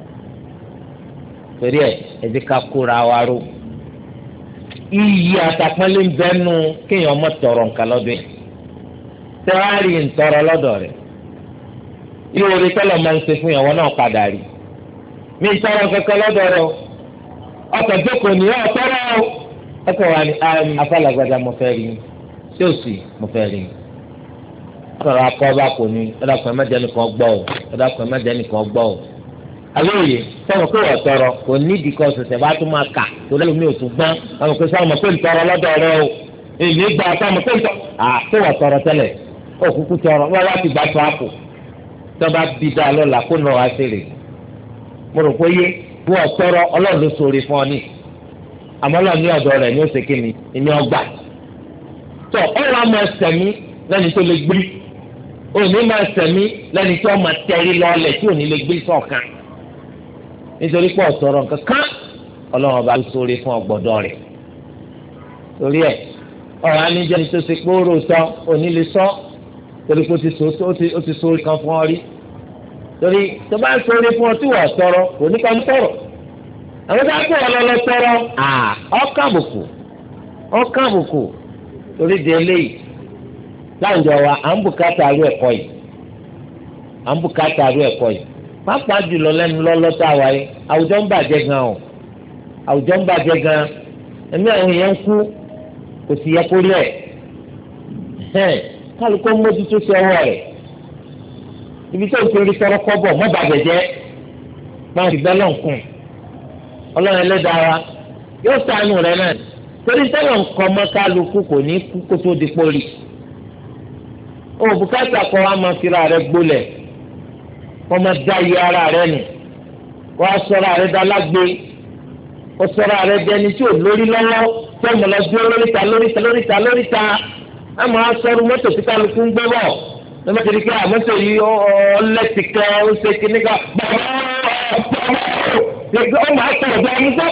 torí ẹ ẹdí ká kóra wa ró iyì àtàpọ́nlé ń bẹ́nu kéèyàn ọmọ tọrọ nǹkan lọ́dọ̀ yẹn tẹ́wárì ń tọrọ lọ́dọ̀ rẹ̀ ìwòrì tọ́lọ̀ máa ń ṣe fún ìyàwó náà padà rí mi tọrọ kankan lọ́dọ̀ rẹ̀ ọkọ̀ jókòó ní ọ̀tọ́rọ̀ ọkọ̀ wa ni afálagbada mo fẹ́ rí ṣé o sì mo fẹ́ rí ọkọ̀ akọ́ kò ní ọ̀dàkùn ẹ̀mẹ́jẹ nìkan gbọ́ ọ ọ̀dàkùn ẹ̀mẹ́jẹ nìkan gbọ́ ọ. alóye sọ̀rọ̀ pé ọ̀tọ́rọ̀ kò nídìí kan ṣẹ̀ṣẹ̀ bá tún máa kà tó lẹ́nu mi ò tún gbọ́n àwọn pé sọ̀rọ̀ mọ̀ pé ntọ́rọ̀ lọ́dọ̀ rẹ o èyí gba sọ̀rọ̀ pé ntọ́ àti ọ̀tọ́rọ̀ tẹ́lẹ̀ òkúkú tọrọ wọ́n wá ti gbà tó àpò tó bá bí dáa lọ́la kó nà wá sí rè mo rò pé yé wọ́n ọ̀tọ́rọ̀ ọlọ́run ló sọ̀rọ̀ fún ọ ní àmọ́ lọ́ọ̀ ní ọ̀dọ̀ rẹ̀ ní ó ṣe kí ni ìní ọgbà tó ọ̀rọ̀ àmọ́ ẹsẹ̀mí lẹ́ni tó lè gbé òní máa ẹsẹ̀mí lẹ́ni tó máa tẹ̀rí lọ́ọ̀lẹ̀ tí òní lè gbé sọ̀kan nítorí pé ọ̀tọ̀rọ̀ kankan ọlọ́run ọba ló sọ̀rọ̀ fún ọgbọ̀dọ̀ rẹ̀ torí ẹ̀ ọ̀rọ̀ aníjẹ́ ni tó ṣe pé ó rò sọ òní lè sọ torí pé ó ti sọ̀rọ̀ kan fún ọ rí torí tó bá ń sọ̀rọ̀ fún ọ tí wọ́n tọrọ òní kan tọrọ àwọn bá kó ọlọlọ tọrọ ọkà àbùkù ọkà àbùkù torí di eléyìí láwùjọ wa à ń bùkátà àrú ẹ̀kọ́ yìí à ń bùkátà àrú ẹ̀kọ́ yìí pápá jùlọ lẹ́nu lọ́lọ́tà wa yìí àwùjọ ń bàjẹ́ gan o àwùjọ ń bàjẹ́ gan ẹ̀mí àwọn èèyàn ń kú kò sì yẹ kó rí ẹ̀ kálukó mójútó sí ọwọ́ rẹ̀ ibi tó ń torí tọrọ kọ́ bọ̀ mọ́ bàjẹ́ jẹ́ máa fi bẹ́ẹ̀ lọ́nkùn ọlọ́run ẹlẹ́dàá wa yóò ṣàánú rẹ náà torí tọ́lọ̀ nǹkan mọ́ kálukú kò ní kú kó tó di pólì ó bùkátà kọ́ wa máa fira rẹ gbólẹ̀ kọ́ máa dá iye ara rẹ nù kọ́ wa sọ̀rọ̀ rẹ dá lágbé kọ́ sọ̀rọ̀ rẹ dẹni tí ò lórí lọ́wọ́ tó mọ̀ lọ dúró lóríta lóríta lóríta lóríta á máa sọ̀rọ̀ mọ́tò tí kálukú ń gbé bọ̀ lọ́mọ tẹ̀lé kí àmọ́tò yìí ọlẹ́tìkẹ́ ó ṣe kíníkà bàbá gbogbo ọmọ akọ ọdọ amúgbó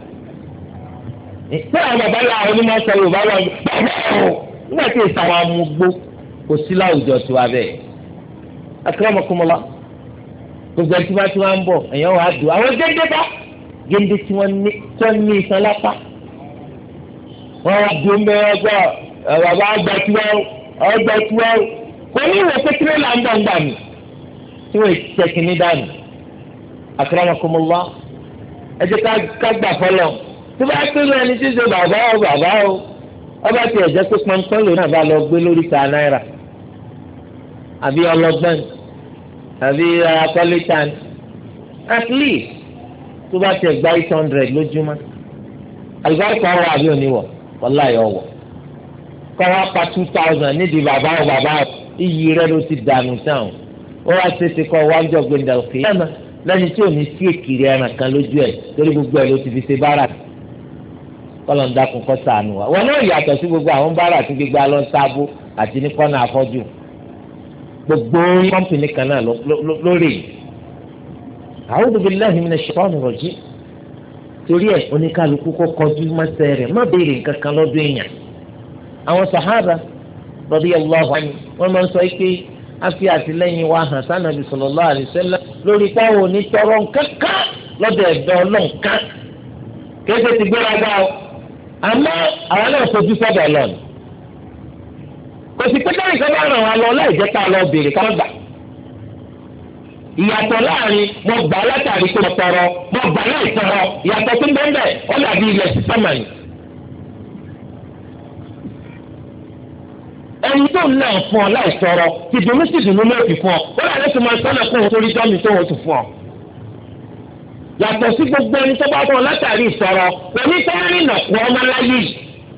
ṣé àwọn bàbá yà àwọn onímọ̀ sọ Yorùbá wọn bàbá ọ nígbà tí èsì àwọn amúgbó kò sí láwùjọ tó wa bẹ́ẹ̀ akramakumullah gbogbo ẹtí bá tí wọn ń bọ̀ èèyàn wà á dùn àwọn géńdé bá géńdé tí wọn ní tí wọn ní ìsan lápá wọn wá dùn bẹ ọgbà bàbá ọgbà tí wọn ọgbà tí wọn kò ní ìwé kékeré là ń dàgbà mi tí wọn tẹkì ní dànù akramakumullah ẹ jẹ́ ká gbà fọlọ tí bá kéwòn ẹni tí ń ṣe bàbá o bàbá o ọba tí ẹ̀jẹ̀ pé pọnpọ́n lòun náà bá lọ gbé lórí ta náírà àbí ọlọ́gbọ́n àbí akọ́lẹ́tàn at least tó bá tẹ̀ gba eight hundred lójúmọ́ àlùbáríkà wà àbí oníwọ̀ wàláhì ọ̀wọ̀ kọ́ wá pa two thousand nídìí bàbá o bàbá o iyì rẹ ló ti dànù tán o wá ṣèṣe kọ́ wájú ọ̀gbẹ́ndàlùkì yàmà lẹ́ni tí ò ní sí èkìrì ẹran kan lójú ẹ̀ torí gbogbo ẹ̀ ló ti fi ṣe bára kọ́lọ̀ ń dákun kọ́ sànù wa wọn náà yàtọ̀ sí gbogbo àwọn bára tí gbégbá lọ sábó àti ní kọ́nà afọ́jú gbogbo kọ́mpìnì kan náà lórí a'udhu billahi minash shaitani rajim torí ẹ̀ oníkálukú kọ́ kọjú mọ́sẹ̀ rẹ̀ má béèrè nǹkan kan lọ́dún èèyàn àwọn sàhábà radiyallahu anhu wọ́n máa ń sọ pé afi àtìlẹ́yìn wa hàn sànàbì sallallahu alaihi wasallam lórí táwọn onítọrọ nǹkankan lọ́dọ̀ ẹ̀dọ́ ọlọ́nkan kéde ti gbéraga o àmọ́ àwọn náà fojú sọ́dọ̀ lọ́nà kò sí pé káyọ̀ kan bá ràn wá lọ láì jẹ́ ká lọ béèrè ká gbà ìyàtọ̀ láàrin mo gbà látàrí pé mo tọrọ mo gbà láì tọrọ ìyàtọ̀ tó ń bẹ́ẹ̀ bẹ́ẹ̀ ó dàbí ilẹ̀ sísẹ́mà ni. ẹni tó ń náà fún ọ láì tọrọ ti dùnú sí dùnú ló fi fún ọ ó rà lẹ́sìn máa sọ́nà fún òun torí jọ́mi tó wọ́n ti fún ọ. yàtọ̀ sí gbogbo ẹni tó bá fún ọ látàrí ìtọrọ òní tó ń rìnà kú ọmọ láyé yìí.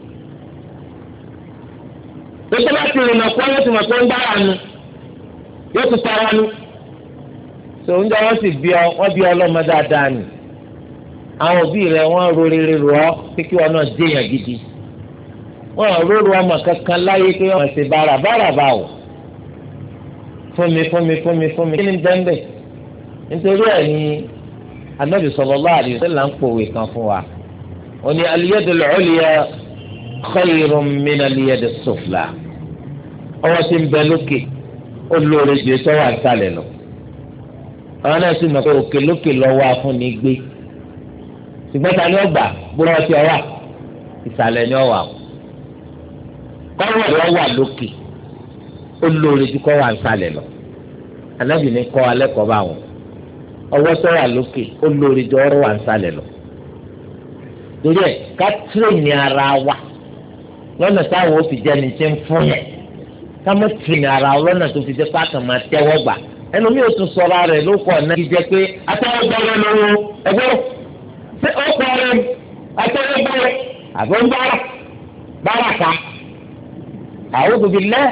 tó bá ti rìnà kú ọmọ tó mọ̀ pé ń bára nu yóò tún tara nu. tó ń jẹ́ wọ́n sì bí ọ wọ́n bí ọlọ́mọ dáadáa nì. àwọn òbí rẹ̀ wọ́n ro rere rò ọ́ pé kí wọn náà déyàn gidi. wọ́n róró ọmọ kankan láyé pé wọ́n ṣe bára bára bá o. fún mi fún mi fún mi fún mi kí ni bẹ́ẹ̀ nítorí ẹ̀ ní Ànábì sallallahu alaihi wasallam ń pòwe kan fún wa. ó ní al-yadul ulya khayrun min al-yadis sufla. ọwọ́ tí ń bẹ lókè ó lóore ju ètò wà sálẹ̀ lọ. àwọn náà sì mọ̀ pé òkè lókè lọ́wọ́ afúnni gbé. ṣùgbọ́n ta ni ó gbà búrọ́ ti ọwà ìsàlẹ̀ ni ó wà. kọ́wọ́ rẹ̀ wà lókè ó lóore ju kọ́ wà sálẹ̀ lọ. Ànábì ní kọ́ alẹ́ kọ́ bá wọn. ọwọ́ tó wà lókè ó lórí jọ ọ̀rọ̀ wà ń sálẹ̀ lọ. torí ẹ̀ ká tírèèni ara wa lọ́nà táwọn ò fi jẹ́ ni tí ń fún yẹn ká mọ́ tírèèni ara wa lọ́nà tó fi jẹ́ pàtó máa tẹ́wọ́ gbà ẹnu mi ò tún sọ̀rọ̀ rẹ̀ ló kọ̀ náà kí jẹ́ pé atẹ́wọ́gbà rẹ̀ lọ́wọ́ ẹgbẹ́ ṣé ó kọ́ rẹ̀ atẹ́wọ́gbà rẹ̀ àbọ̀ ń bára bára ká a'udhu billah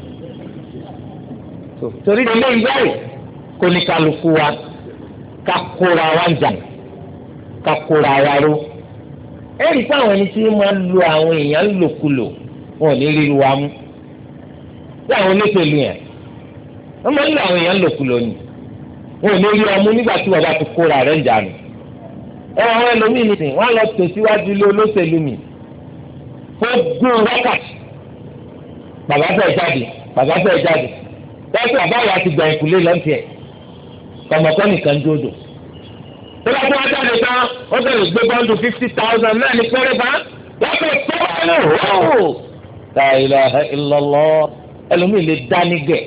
torí ilé ìgbà yìí kò ní kálukú wa kakura wa jà kakura wa ro ẹ̀rí pé àwọn ẹni tí máa lu àwọn èèyàn lòkulò wọn ò ní ríru wa mú bí àwọn olóṣèlú yẹn wọ́n máa ń lu àwọn èèyàn lòkulò ni wọn ò ní rí ọmú nígbà tí wọ́n bá ti kóra rẹ̀ ń jà nù ẹ àwọn ẹlòmíì nìsín wọ́n á lọ tò síwájú ilé olóṣèlú mi fún gún wákàtí bàbá fẹ́ jáde bàbá fẹ́ jáde wọ́n ti bàbá wa ti gbà ìkùlé lọ́ntì kọmọkọ nìkan dúró tó bá tó wá jáde tán ó bẹ̀rẹ̀ gbé bọ́ńdù fifty thousand náà ní pẹ́rẹ́ bá wọ́n tó tó wá lò ó. la ilaha illallah ẹlòmíì lè dá nígẹ̀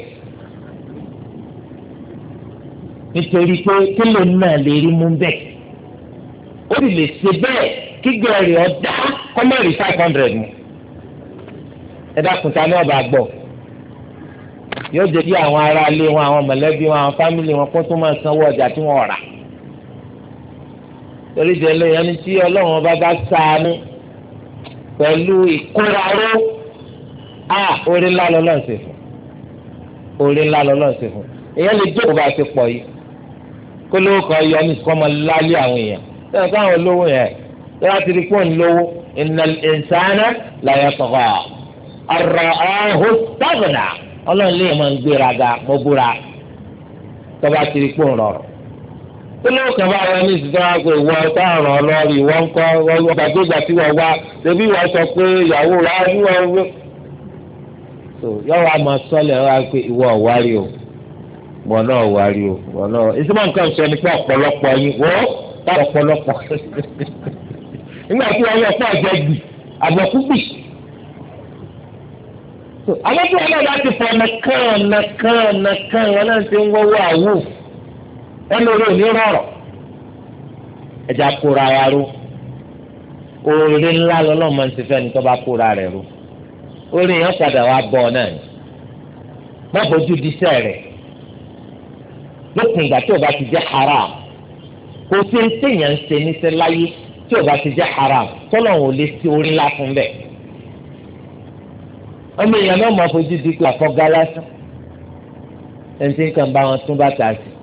nítorí pé kílò náà lè rí mú bẹ́ẹ̀ ó sì lè ṣe bẹ́ẹ̀ kígẹ̀ rẹ̀ ọ̀dá kọ́mọ̀rì five hundred mu ẹ dákun ta ní ọba gbọ́ yóò jẹ́ kí àwọn ará ilé wọn àwọn mọ̀lẹ́bí wọn àwọn fámìlì wọn kó tó máa sanwó ọjà tí wọ́n rà torí ìdílé ẹni tí ọlọ́run ọba bá ṣàánú pẹ̀lú ìkóraró a orí ńlá lọ́lọ́ ṣe fún orí ńlá lọ́lọ́ ṣe fún èèyàn lè jókòó bá ṣe pọ̀ yìí kó lówó kan yọ ní ìsúkọ́mọ lálé àwọn èèyàn sẹ́yìn káwọn olówó yẹn lọ́wọ́ ti rí pọ́ùn lówó innal insana la yatgha ar-ra'ahu istaghna ọlọ́run lè máa ń gbéraga mo búra tọ́ba ti rí pọ́ùn rọrùn tó lówó kan bá wọn ní ìsìnkú wọn pé ìwọ táwọn ọlọ́ọ̀rì ìwọ ń kọ́ gbàgbégbà tí wọ́n wá débi wọ́n sọ pé ìyàwó rà á wọ́n wé yọ̀wọ́ a máa sọ́lẹ̀ wá pé ìwọ ọ̀wárí o wọ́n náà ọ̀wárí o wọ́n náà ìsìnkú nǹkan sọ ni pé ọ̀pọ̀lọpọ̀ yín wọ́n tá ọ̀pọ̀lọpọ̀ nígbà tí wọ́n yọ fún ọ̀jẹ̀ gbì àbọ̀kú gbì àwọn tí wọn náà bá ti fọ nàkàn nàkàn nàkàn wọn náà ti ń wọ́wọ́ àwò ẹnu rẹ̀ ò ní rọrọ̀ ẹja kóra ya ro oore ńlá lọ́lọ́mọ ti fẹ́ ni tó bá kóra rẹ̀ ro oore yẹn padà wá bọ̀ náà ni má bójú díṣẹ́ rẹ̀ lópin ìgbà tí o bá ti jẹ́ haram kò sí ní téèyàn ń ṣe níṣẹ́ láyé tí o bá ti jẹ́ haram tọ́lọ́run ò lè sí orí ńlá fún bẹ́ẹ̀ ọmọ èèyàn náà máa fojú di pé àfọgá lásán ẹni tí nǹkan bá wọn tún bá tà sí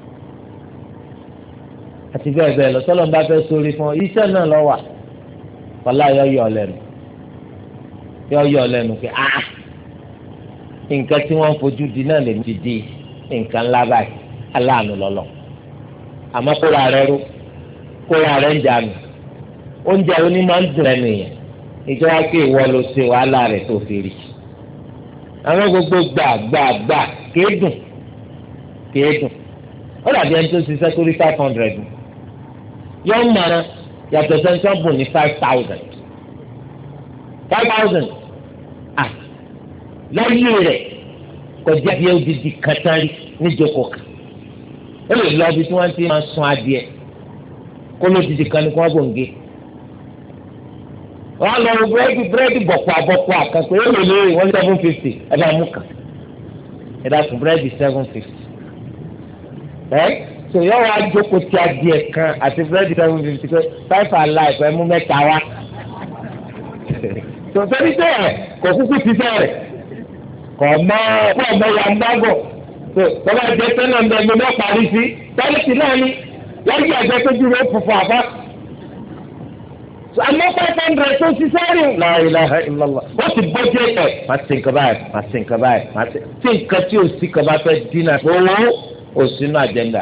àti bẹ́ẹ̀ bẹ́ẹ̀ lọ tọ́lọ́n bá fẹ́ sórí fún ọ iṣẹ́ náà lọ wà wọlá yọ yọ lẹ́nu yọ yọ lẹ́nu pé ah nǹkan tí wọ́n fojú di náà lè ti di nǹkan ńlá báyìí aláàánú lọ́lọ́ àmọ́ kóra rẹ ró kóra rẹ ń jànú oúnjẹ oní máa ń dùn lẹ́nu yẹn ìjọba pé ìwọ ló ṣe wàhálà rẹ̀ tó fi rí àwọn gbogbo gbà gbà gbà kéédùn kéédùn ó dàbí ẹni tó ṣiṣẹ́ tó rí five hundred yọ ń mọ̀ràn yàtọ̀ sẹ́ńtọ́ bùn ní five thousand five thousand ah láyé rẹ̀ kọjá bí odidi kàtàrí níjókòó kan ó lè lọ ibi tí wọ́n ti máa sun adìẹ kó ló didi kan ní kó wọ́n bò ń gé wọ́n á lọ búrẹ́dì búrẹ́dì bọ̀kọ̀ àbọ̀kọ̀ àkànkò ó lè lórí wọ́n seven fifty ẹ bá mú kàn ẹ dá fún búrẹ́dì seven fifty ẹ so yọ wá jókòó tí adìẹ kan àti búrẹ́dì seven fifty pé five alive ẹ mú mẹ́ta wá so sẹ́ni tẹ́ ẹ̀ kò kúkú ti sẹ́rẹ̀ kò mọ́ kó ọmọ ya ń bá bọ̀ so tọ́ba jẹ́ tẹ́lẹ̀ ń bẹ ní mọ́ parí sí tọ́lẹ́tì náà ni láyé àjẹ́ tó dúró fùfù àbá àmọ́ five hundred tó ṣiṣẹ́ rìn. La ilaha illallah wọ́n ti bọ́jú ẹ̀ má ṣe nǹkan báyìí má ṣe nǹkan báyìí má ṣe tí nǹkan tí o sì kan bá fẹ́ dínà owó o sínú àjẹ́ndà.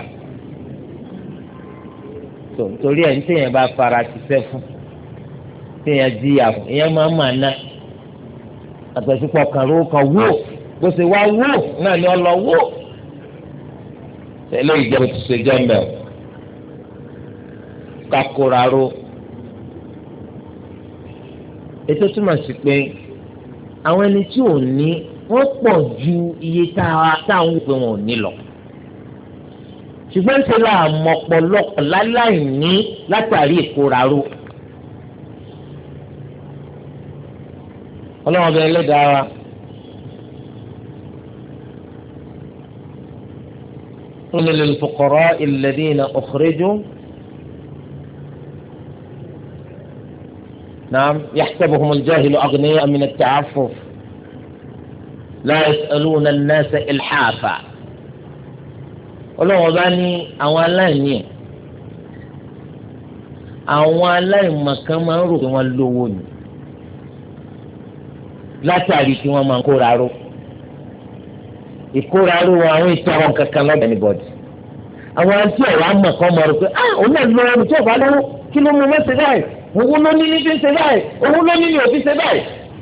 tó nítorí ẹ̀ ní téèyàn bá fara ṣiṣẹ́ fún téèyàn jíyà fún ìyẹn máa máa ná àtẹ̀sípọ̀ kan ló kan wó bó ṣe wá wó náà ni ọ lọ wó. tẹ́lẹ̀ ìjọba ti ṣe jẹ́ mẹ́ọ̀ kakora ro. ètò túmọ̀ sí pé àwọn ẹni tí ò ní wọ́n pọ̀ ju iye táwọn wò pé wọn ò ní lọ. ṣùgbọ́n ṣe là mọ̀ pọ̀lọpọ̀ láláì ní látàrí ìkóraró. ọlọ́run ọbẹ̀ ẹlẹ́dàá wa qul lil fuqara'i alladhina ukhriju. نعم يحسبهم الجاهل أغنياء من التعفف لا يسألون الناس إلحافا Ọlọ́run bá ní àwọn aláìní ẹ̀ àwọn aláìmọ̀kan máa ń rò pé wọ́n lówó ni látàrí tí wọ́n máa ń kóraró ìkóraró àwọn ìtọ́rọ̀ kankan lọ́dọ̀ anybody àwọn àti ọ̀rọ̀ àmọ̀kan máa rò pé ah òun náà lọ́wọ́ ní tí ọ̀bá lọ́wọ́ kí ló mú mẹ́sẹ̀ báyìí owó ló ní ní fi ṣe báyìí owó ló ní ní òfin ṣe báyìí.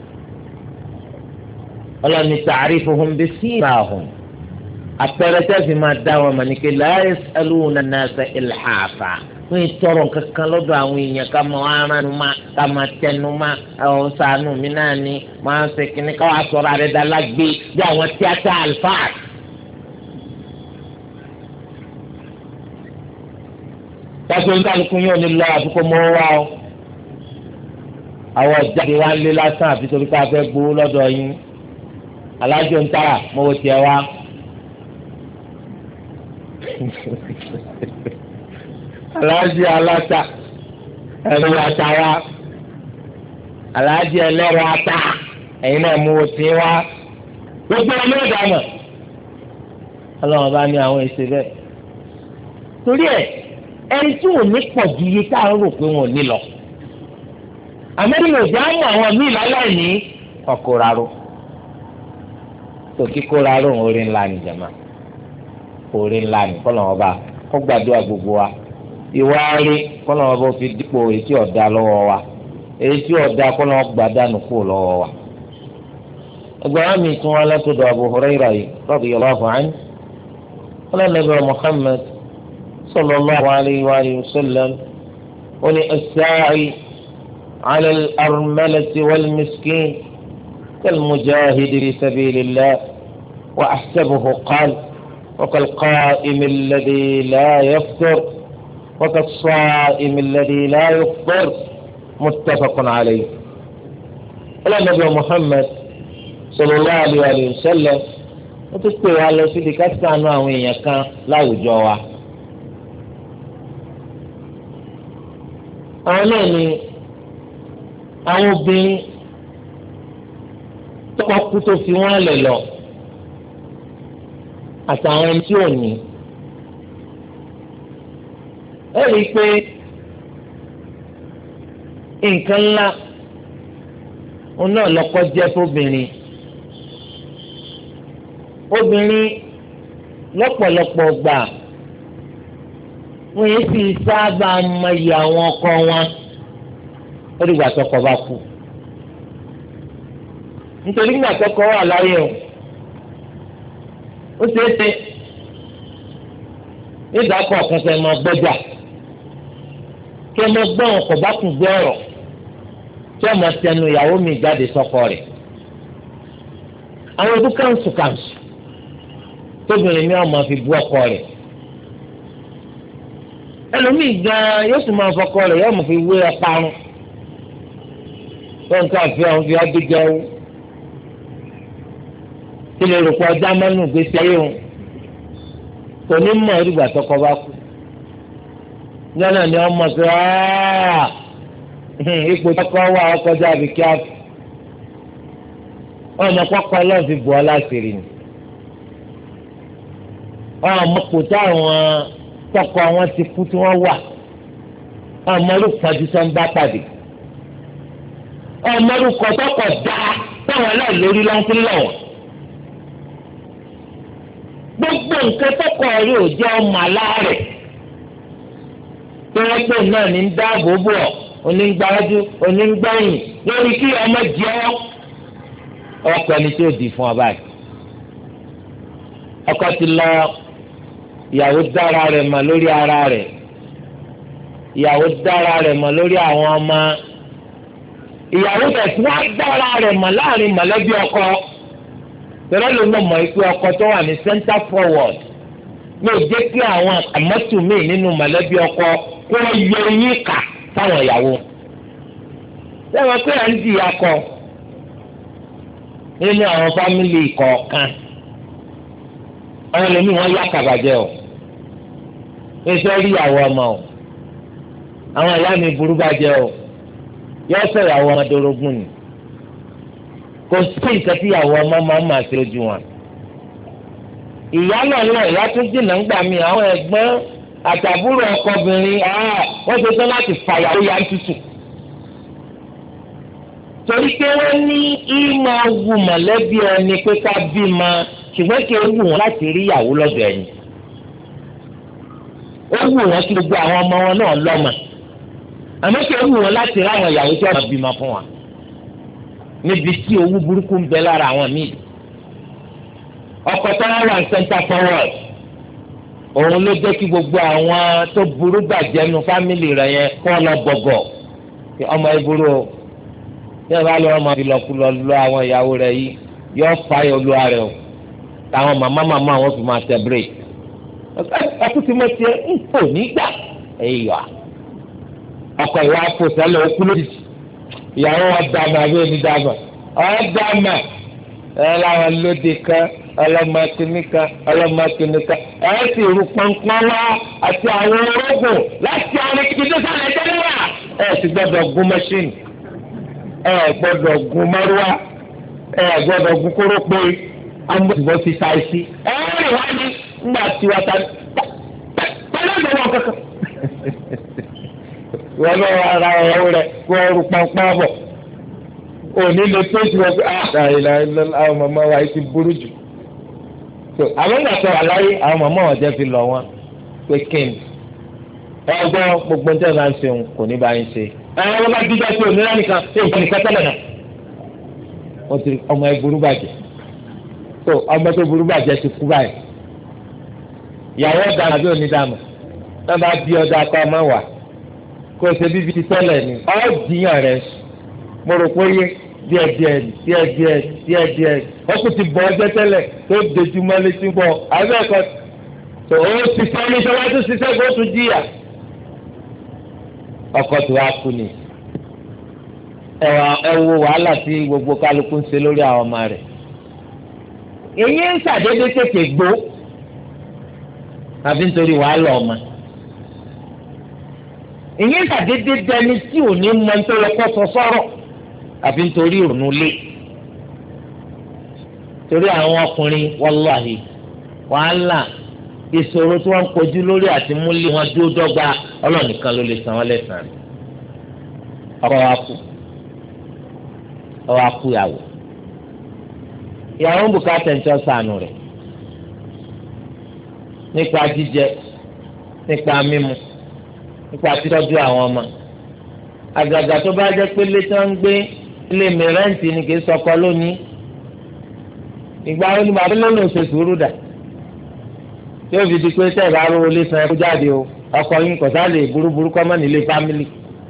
ọlọ́ni ta'rifuhum bisimahum àpẹẹrẹ tẹ́sí máa dá wọn mọ̀ ní kí la yas'aluna an-nasa ilhafa fún ìtọrọ kankan lọ́dọ̀ àwọn èèyàn ká máa aránu má ká máa tẹnu má àwọn sànù mí náà ni máa ń ṣe kínní káwọn asọ̀rọ̀ àrẹ dálágbé bí àwọn tíátà alfaad. tọ́sí kálukú yóò ní lọ àfikún mọ́ wá o àwọn ìjáde wa ń lé lásán àfi torí ká fẹ́ gbowó lọ́dọ̀ yín alájọ ń tàrà mọ́wó tiẹ̀ wá. alájọ aláta ẹ̀rọ ata wá alájọ ẹlẹ́rọ ata ẹ̀yin náà mọ́wó tiẹ̀ wá gbogbo ọmọ ọ̀dà mọ̀ ọlọ́run bá ní àwọn èsì bẹ́ẹ̀ torí ẹ̀ ẹni tí ò ní pọ̀ ju iye tá a rò pé wọn ò ní lọ àmẹ́rin òjò á mọ àwọn míì láláì ní ọkọ̀raró tó kíkóraró orí ńlá ní jama orí ńlá ní kọ́lọ́wọ́n bá kó gbàdúrà gbogbo wa ìwà rí kọ́lọ́wọ́n bá fi dípò èyí tí ọ̀dà lọ́wọ́ wa èyí tí ọ̀dà kọ́lọ́wọ́n gbàdánù kú lọ́wọ́ wa. ẹgbẹ́ mi tún wá látọ̀dọ̀ Abu Hurairah yìí radiyallahu anhu qala Nabi Muhammad sallallahu alayhi wa sallam ó ní as-sa'i على الأرملة والمسكين كالمجاهد في سبيل الله وأحسبه قال وكالقائم الذي لا يفطر وكالصائم الذي لا يفطر متفق عليه. قال النبي محمد صلى الله عليه وسلم وتستوى على سيدي كاستانوا وين كان لا وجوا أولاني àwọn obìnrin tọ́kọ kú tó fi wọ́n lẹ̀ lọ àtàwọn ẹni tí ò ní. ẹ rí i pé nǹkan ńlá òun náà lọ́kọ jẹ́ fóbìnrin. obìnrin lọ́pọ̀lọpọ̀ gbà wọ́n yìí sì sábà mọyì àwọn ọkọ wọn ó dìgbà tọkọ bá kú nítorí nígbà tọkọ wà láyé o ó ṣeé ṣe nígbà kọ̀ọ̀kan fẹ́ máa gbọ́jà. kí ọmọ gbọ́n ọkọ̀ bá kún gbé ọ̀rọ̀ tí ọmọ tẹnu ìyàwó mi jáde sọ́kọ rẹ̀ àwọn ojú kàǹsù kàǹsù tóbìnrin ní ọmọ fi bú ọkọ rẹ̀ ẹlòmíì gan yóò sì máa fọkọ rẹ̀ yóò máa fi wé ọparun tó nǹkan àfi ọ̀hún fi ọdún jẹun kí lè rò pé ọjà mọ́nù gbèsè ayé wọn kò ní mọ̀ ìdìgbà tọkọ bá kú yánà ni ọmọ sọ ipò tọkọ wà ọkọjá àbíkí àfi ọmọ kọkọ lọ́ọ̀ fi bù ọ́ láṣìírí ni ọmọ kò táwọn tọkọ wọn ti kú tí wọ́n wà ọmọ olùkọ́jú tó ń bá pàdé ọmọ olùkọ́ tọkọ dá táwọn náà lórí lọ́nkí lọ́wọ́ gbogbo nǹkan tọkọ rí ò jẹ́ ọmọ aláàrẹ̀ tẹ́lẹ̀pẹ́ náà ní dáàbò bò onígbàájú onígbàyìn lórí kí ọmọ jẹ́ ọkọ ẹni tí ó di fún ọ báyìí ọkọ ti lọ ìyàwó dára rẹ̀ mọ̀ lórí ara rẹ̀ ìyàwó dára rẹ̀ mọ̀ lórí àwọn ọmọ ìyàwó tẹ̀sí wá dára rẹ̀ mọ̀ láàrin mọ̀lẹ́bí ọkọ tẹ̀lé ló ń mọ̀ pé ọkọ tó wà ní center forward ní òjé kí àwọn àmọ́tò míì nínú mọ̀lẹ́bí ọkọ kó wọ́n yọ eyín kà sáwọn ìyàwó sẹ́wọ̀n pé à ń di akọ nínú àwọn fámìlì kọ̀ọ̀kan àwọn ẹlòmíì wọ́n yá kàbàjẹ́ o ẹsẹ̀ rí ìyàwó ọmọ o àwọn ìyá mi burú bàjẹ́ o yọ sọ ìyàwó ọmọ dorogún ni kò sí nǹkan tí ìyàwó ọmọ máa ń máa ṣe lójú wọn ìyá náà náà ìyá tún dènà ńgbà mí àwọn ẹ̀gbọ́n àtàbúrò ọkọbìnrin wọ́n ṣe tán láti fàyàwó ya tútù torí pé wọ́n ní ìmọ̀ wù mọ̀lẹ́bí ẹni pé ká bímọ ṣùgbọ́n kí ó wù wọ́n láti rí ìyàwó lọ́dọ̀ ẹ̀yìn ó wù wọ́n kí gbogbo àwọn ọmọ wọn náà lọ́mọ àmọ́ kí ó wù wọ́n láti rí àwọn ìyàwó tí wọ́n bímọ fún wa níbi tí owó burúkú ń bẹ lára àwọn míì ọkọ tó wà wà center forward òun ló jẹ́ kí gbogbo àwọn tó burú bàjẹ́ nu fámìlì rẹ̀ yẹn kọ́ lọ bọ̀gọ̀ kí ọmọ ìburú o tí ẹ bá lọ ọmọ ìlọkulọ lọ àwọn ìyàwó rẹ̀ yìí yọ fà yọ lu ara o táwọn màmá màmá àwọn fi máa tẹ break ọkùnrin tí mo tiẹ̀ ń fò nígbà ẹ̀yọ́ ọkọ ìwà àpòsẹ́lẹ̀ òkú lójijì ìyàwó wa dàmà àbí ẹni dàmà ọ̀ dàmà ẹ láwọn lóde kan ọlọmọkìnìkà ọlọmọkìnìkà ẹ sì rú pọnpọn wá àti àwọn orógùn láti àwọn ìkìdí sálẹ tẹlẹwà ẹ sì gbọ́dọ̀ gún mẹṣíìnì ẹ gbọ́dọ̀ gún márùwá ẹ gbọ́dọ̀ gún kórópè amúsùbọ ti ṣàìsí ẹ rìn wá ní ńgbà tí wàá ta pẹ̀lú ìdánwò kankan wọn lọ ara ọ̀rọ̀ rẹ kó rú pọnpọn bọ òní lè tó ti wọ pé àwọn màmá wa yìí ti burú jù so àwọn ìgbà tó wà láyé àwọn màmá wọn jẹ́ fi lọ wọn pé kéènì ẹ gbọ́ gbogbo ní tẹ́lẹ̀ máa ń ṣe òun kò ní bá yín ṣe ẹ wọ́n bá dídá sí òmìnira nìkan ṣé nǹkan nìkan tẹ́lẹ̀ náà wọ́n ti ọmọ ẹ burú bàjẹ́ so ọmọ tó burú bàjẹ́ ti kú báyìí ìyàwó ọ̀dà àbí onídàmọ̀ náà bá bí ọ̀dà akọ ọmọ wà kó o ṣe bíbí ti tẹ́lẹ̀ ni ọ́ jiyàn rẹ̀ mo rò pé yé díẹ̀ díẹ̀ díẹ̀ díẹ̀ díẹ̀ díẹ̀ wọ́n kò ti bọ̀ ọjọ́ tẹ́lẹ̀ tó dojúmọ́ létí bọ̀ àbẹ́ ẹ̀kọ́ tó o ti sọ ní sọ́wọ́ tó ṣiṣẹ́ kó tún jìyà ọkọ̀ tó wá kú ni ẹ wo wàhálà tí gbogbo kálukú ń ṣe lórí àwọn ọmọ rẹ̀ èyí ń ṣàdédé tètè gbó àfi nítorí wàhálà ọmọ èyí ń ṣàdédé dẹni tí ò ní mọ nítorí ọkọ̀ sọ sọ́rọ̀ àfi nítorí ìrònú lé torí àwọn ọkùnrin wàláhì wàhálà ìṣòro tí wọ́n ń kojú lórí àti múlé wọn dúró dọ́gba Ọlọ́run nìkan ló lè san wọ́n lẹ́san ọkọ wa kú ọwọ́ akú yàwó ìyàwó ń bùkátà ń tọ́ sànù rẹ̀ nípa jíjẹ nípa mímu nípa títọ́jú àwọn ọmọ àgàgà tó bá jẹ́ pé létí wọ́n ń gbé ilé mìrẹ́ǹtì ni kì í sọkọ lónìí ìgbà wo ni bàbá lónìí ò ṣe sùúrù dà tí ó fi di pé tẹ́ ẹ̀ bá rówó lé san ẹkú jáde o ọkọ yín kò sáà lè burúburú kọ́ mọ́ nílé fámìlì.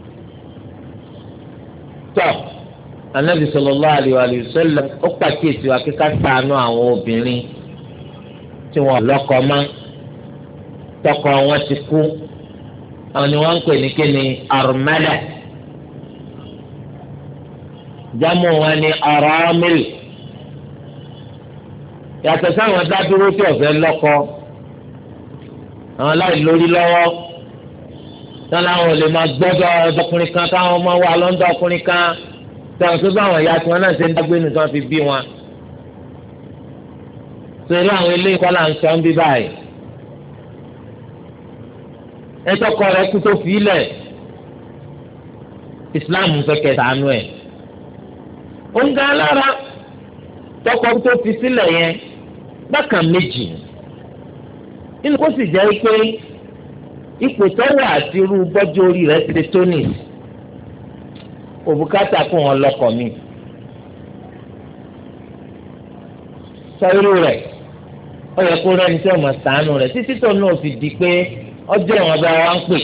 tọ́ Ànábì sallallahu alaihi wa sallam ó pàkíyèsí wa kíkà ṣàánú àwọn obìnrin tí wọ́n lọ́kọ mọ́ tọkọ wọn ti kú àwọn ni wọ́n ń pè ní kíni armala jámù wọn ni aramil yàtọ̀ sáwọn dádúró tí ọ̀fẹ́ lọ́kọ àwọn aláìlórí lọ́wọ́ tán láwọn ò lè máa gbọ́dọ̀ ọkùnrin kan káwọn máa wà lọ́dọ̀ ọkùnrin kan táwọn tó bá àwọn ìyá tiwọn náà ṣe ń dágbé nù tí wọ́n fi bí wọn. sọ̀rọ̀ àwọn eléyìí kọ́ là ń sọ ń bí báyìí. ẹtọ́kọ rẹ̀ kú tó fi ilẹ̀ Islam fẹ́ kẹsànánú ẹ̀. ó ń ga alára tọkọ tó fi sílẹ̀ yẹn bákan méjì nínú kó sì jẹ́ pé ipò tọ́wọ́ àti irú bọ́jú orí rẹ̀ ti di tóní òbúkátà kó wọn lọ́kọ mi. sọ irú rẹ̀ ó yẹ kó rẹ́ni tí ọmọ ṣàánú rẹ̀ títí tó náà fi di pé ọjọ́ ìwọ̀n bá wa ń pè.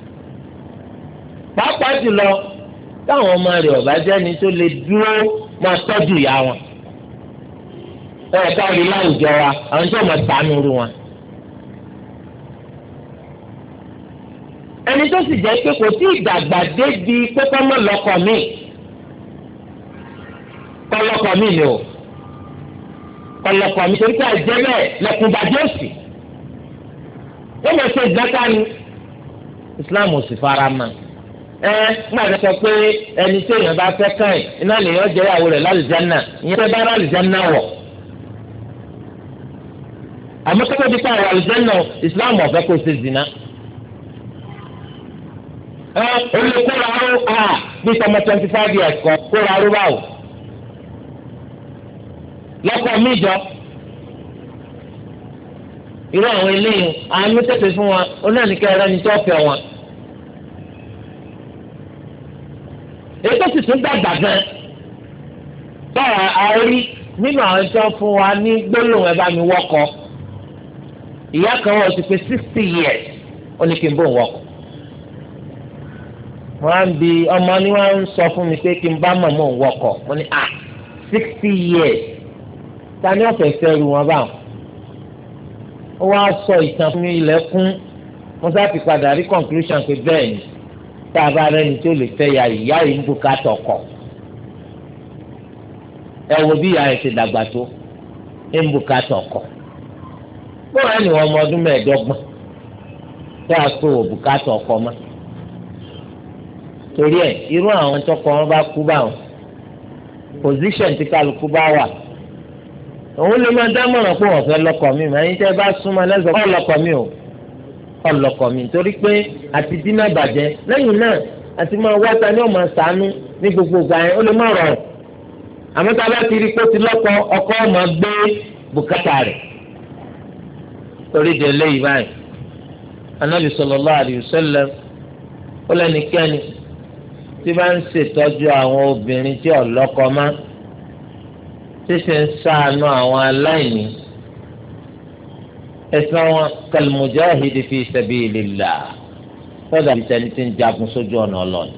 pàápàá jùlọ táwọn ọmọ rẹ̀ ọ̀bá jẹ́ni tó lè dúró máa tọ́jú ìyá wọn. ó yẹ ká rí láwùjọ wa àwọn tí ọmọ ṣàánú rú wọn. ẹni tó sì jẹ́ pé kò tí ì dàgbà débi pé kọ́ mọ́ lọ́kọ mi kọ́ lọ́kọ mi ni o kọ́ lọ́kọ mi torí pé àìjẹ́ bẹ́ẹ̀ lẹ́kùn bàjẹ́ òsì wọ́n mọ̀ ṣe ìgbàká ni Islam ò sì fara mọ́ ẹ nígbà tó sọ pé ẹni tí èèyàn bá fẹ́ kàn ẹ̀ iná lèèyàn jẹ́ ìyàwó rẹ̀ lálùjánnà ìyẹn tẹ́ bá lálùjánnà wọ̀ àmọ́ kókó dípò àwọn àlùjánnà Islam ò fẹ́ kó ṣe zina. ẹ olè kóra aró a bí tọmọ twenty five years kan kóra aró báwò lọ́kọ̀ mi jọ irú àwọn eléyìí àánú tẹ̀sẹ̀ fún wa onáníkẹ́ ẹ̀rọ ni tó fẹ́ wọn. èyí tó sì tún dàgbà gan báwa àárí nínú àwọn tó fún wa ní gbólóhùn ẹ bá mi wọ́kọ̀ ìyá kan wọ́n ti pé sixty years ó ní kí n bò ń wọ́kọ̀. wọ́n á ń bi ọmọ ni wọ́n ń sọ fún mi pé kí n bá màmá òun wọ́kọ̀ mo ní ah sixty years ta ni ọ̀fẹ́ fẹ́ ru wọn báwọn. ó wá sọ ìtàn fún mi ilẹ̀ kún wọ́n sá ti padà rí conclusion pé bẹ́ẹ̀ ni tá a bá rẹ́ni tó lè fẹ́ ya ìyá yìí ń bùkátà ọkọ. ẹ wo bí ìyá yẹn ti dàgbà tó ń bùkátà ọkọ. bóyá ni wọn ọmọ ọdún mẹ́ẹ̀ẹ́dọ́gbọ̀n tó a tó bùkátà ọkọ mọ́. torí ẹ irú àwọn tọkọ wọn bá kú báwọn position tí kálukú bá wà òun lè máa dámọ̀ràn pé wọ́n fẹ́ lọ́kọ mi mà ẹ̀yin tẹ́ bá súnmọ́ lẹ́sọ̀ kọ́ lọ́kọ mi o kọ́ lọ́kọ mi torí pé àti dínà bàjẹ́ lẹ́yìn náà àti máa wá ta ni ó máa ṣàánú ní gbogbo ìgbà yẹn ó lè má rọrùn àmọ́ tá a bá ti rí kó ti lọ́kọ ọkọ máa gbé bùkátà rẹ̀ torí de eléyìí báyìí Ànábì sallallahu alaihi wasallam ó lẹ́nikẹ́ni tí bá ń ṣètọ́jú àwọn obìnrin tí ò lọ́kọ mọ́ ṣíṣe ń ṣàánú àwọn aláìní ẹ̀san wọn kal-mujahidi fi sabilillah fẹ́ẹ́ bí sẹ́ni tí ń jagun sójú ọ̀nà ọlọ́ọ̀ni.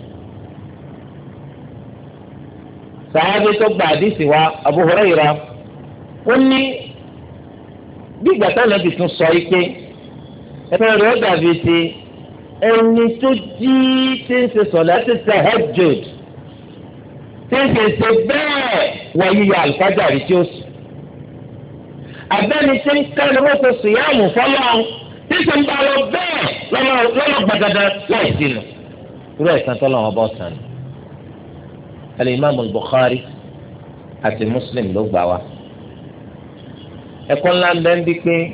sàábé tó gba àdìsí wa Abu Hurairah ó ní bí ìgbà táwọn ẹbí tún sọ yìí pé ẹ̀fọ́ rẹ̀ ó dàbí ti ẹni tó jí tí ń ṣe sọ̀lá ti tahajjud tí ń ṣe ṣe bẹ́ẹ̀ wọ yíyọ àlùfáàjàrí tí ó sùn. Àbẹ́ni tí ń kẹ́ni wọ́n tó sùn yáàmù fọ́lọ́ tí ń bá lọ bẹ́ẹ̀ lọ́nà gbàgàdà láì sínú. Irú ẹ̀sán tó lọ́wọ́ bọ́ sàn. Al-Imam al-Bukhari àti Muslim ló gbà wá. Ẹ̀kọ́ ńlá ń bẹ́ ń bí pé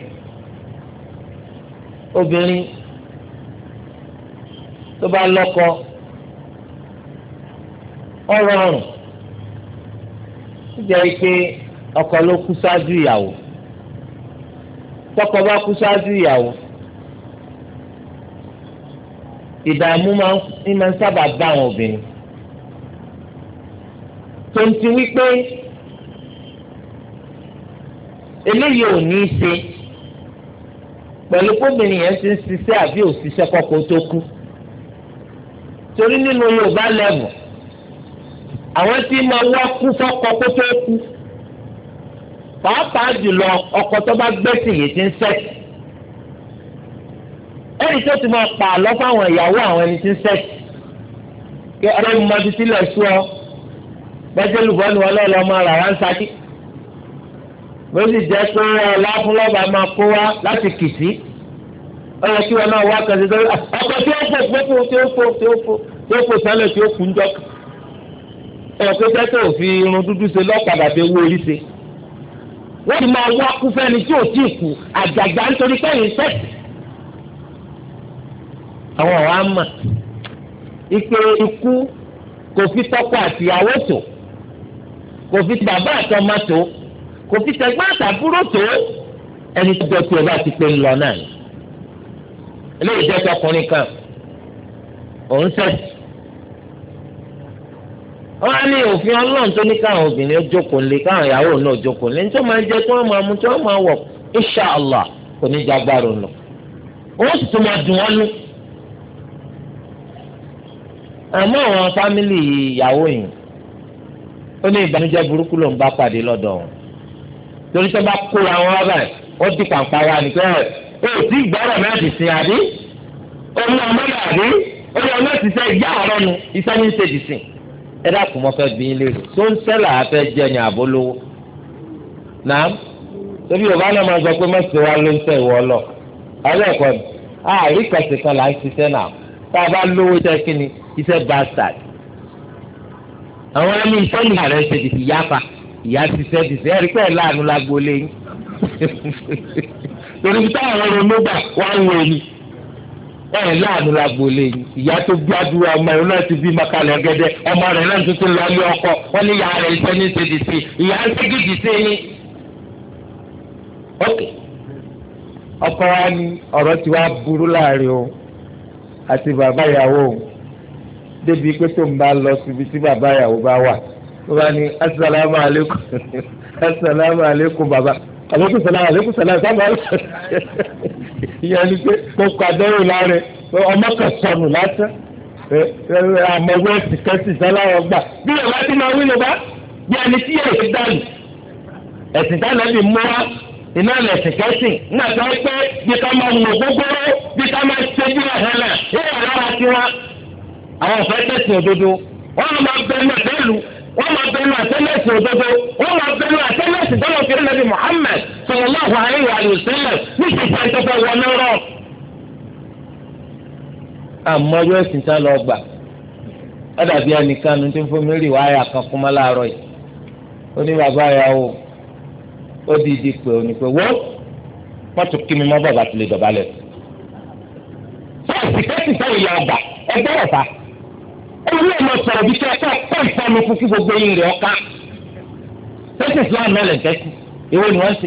obìnrin tó bá lọ́kọ ọ̀rọ̀ ọ̀rùn jẹ́ pé ọkọ ló kú ṣáájú ìyàwó tọkọ bá kú ṣáájú ìyàwó ìdààmú máa ń sábà bá àwọn obìnrin tó ń ti wípé eléyìí ò ní í ṣe pẹ̀lú kóbìnrin yẹn ti ń ṣiṣẹ́ àbí òṣìṣẹ́ kọ́kọ́ tó kú torí nínú Yorùbá lẹ́bù àwọn tí máa wá kú fọ́kọ kó tó kú pàápàá jùlọ ọkọ tó bá gbẹ́sìn yìí ti ń sẹ́ẹ̀tì ẹni tó ti máa pa àlọ́ fáwọn ìyàwó àwọn ẹni tí ń sẹ́ẹ̀tì kí ọlọ́run máa fi sílẹ̀ sú ọ bẹ́jẹ́ lùbọ́ ni wọn lọ́ọ́ máa rà wá ń sákì bó sì jẹ́ pé ọlá fún lọ́ba máa kó wá láti Kìsì ó yẹ kí wọn náà wá kẹsì tó ọkọ tí ó fò tí ó fò tí ó fò tí ó fò tí ó fò sálẹ̀ tí ó kú ń jọ́kà ẹ̀ pé tẹ́tẹ́ òfin irun dúdú ṣe lọ́kadà tó wó orí ṣe wọ́n ti máa wá kú fẹ́ni tí ò tí ì kú àjàgbá nítorí kẹ́yìn sẹ́ẹ̀tì àwọn ọ̀rọ̀ á mà ìpè ikú kò fi tọ́kọ àtìyàwó tó kò fi bàbá àtọmọ tó kò fi tẹ̀gbọ́n àtàbúrò tó ẹni tó jẹ́ pé ẹ bá ti pé ńlọ náà ni eléyìí jẹ́ tọkùnrin kan òun sẹ́ẹ̀tì wọ́n á ní òfin ọlọ́run tó ní káwọn obìnrin ó jókòó lé káwọn ìyàwó náà jókòó lé nítorí máa ń jẹ tí wọ́n máa mú tí wọ́n máa wọ̀ inṣàlá kò ní jagbárò lọ wọ́n sì tún máa dùn wọ́n nú. àmọ́ àwọn fámìlì ìyàwó yìí ó ní ìbànújẹ́ burúkú ló ń bá pàdé lọ́dọ̀ wọn torí tó bá kóra wọn wá báyìí ó di pàǹpá wa nìkan ẹ̀ ó tí ìgbọ́rọ̀ náà ti sin àbí ó ní ọmọdé àbí ó ní ọmọdé ti sẹ́ ìyá àárọ̀ nu iṣẹ́ ní ṣe ti sìn ẹ dákun mọ́ fẹ́ bí ilé rẹ̀ tó ń sẹ́là afẹ́ jẹ́ ní àbólówó náà tóbi yorùbá náà máa sọ pé mẹ́sàn-án wa ló ń tẹ̀ ìwọ lọ ọ̀rẹ́ ẹ̀kọ́ ni àárí kẹsì kan là ń ṣiṣẹ́ náà tá a bá lówó iṣẹ́ kí ni iṣẹ́ bastard àwọn ẹni iṣẹ́ ní ààrẹ ṣe ti ìyá fa ìyá ti ṣe ti ṣe ẹ̀rí pẹ́ láàánú lágbo lẹ́yìn torí táwọn ọ̀rọ̀ ló gbà wá ń wọ ẹni ẹ̀ láàánú lágbo lẹ́yìn ìyá tó gbádùn ọmọ ẹ̀ náà ti bí makalẹ̀ gẹ́gẹ́ ọmọ rẹ̀ náà tuntun lọ ilé ọkọ wọ́n ní ìyá rẹ̀ iṣẹ́ ní ṣe ti ṣe ìyá ń ṣe gidi ṣe ní. ọkọ wa ní ọ̀rọ̀ tí wàá burú láàrin o àti bàbá ìyàwó o débi pé tó ń bá lọ síbi tí bàbá ìyàwó bá wà ó bá ní asalaamu aleykum asalaamu aleykum bàbá aleykum salaam aleykum salaam sábà ìyẹn ni pé kó kọ adẹ́rù láàrin ọmọ kan sọnù lásán àmọ̀wé ẹ̀sìn kẹ́sì sáláwọ̀ gbà bí ìyàwó ti máa wí ló bá bí ẹni tí yóò ṣe dànù ẹ̀sìn táwọn ẹbí mú wa iná lẹ̀sìn kẹ́sìn nígbà tó ń pẹ́ bí ká máa mú gbogbooro bí ká máa ṣe bí ẹ̀hán náà yóò wà lára tiwọn. àwọn ọ̀fẹ́ tẹ̀sìn òdodo wọ́n máa bẹnu àtẹ́lu wọ́n máa bẹnu àtẹ́lẹ̀sìn òdodo wọ́n máa bẹnu àtẹ́lẹ̀sìn tọ́lọ̀ fi Ànábì Muhammad sallallahu alaihi wa sallam ní ìṣẹ̀ṣẹ̀ ìtọ́fẹ́ wọn náà rọ̀. àmọ́ yóò sìn tán lọ gbà ó dàbí ẹnìkan ní tí ń fún mi rí wáyà kan kún mọ́ láàárọ̀ yìí ó ní bàbá ìyàwó ó di ìdí pé ó ní pé wọ́n wọ́n tún kí mi mọ́ bàbá tó lè dọ̀bálẹ̀. sọ́ọ̀sì kẹ́sì sẹ́yìn ìyá ọgbà ẹgbẹ́ ọ̀fà ẹni ní ọmọ sọ̀rọ̀ bí kẹ́kẹ́ kọ́ ìfọ́nù fún kí gbogbo yín rẹ̀ ọ̀ká. sẹ́sì Islam náà lè tẹ́sí ìwé ni wọ́n ṣe.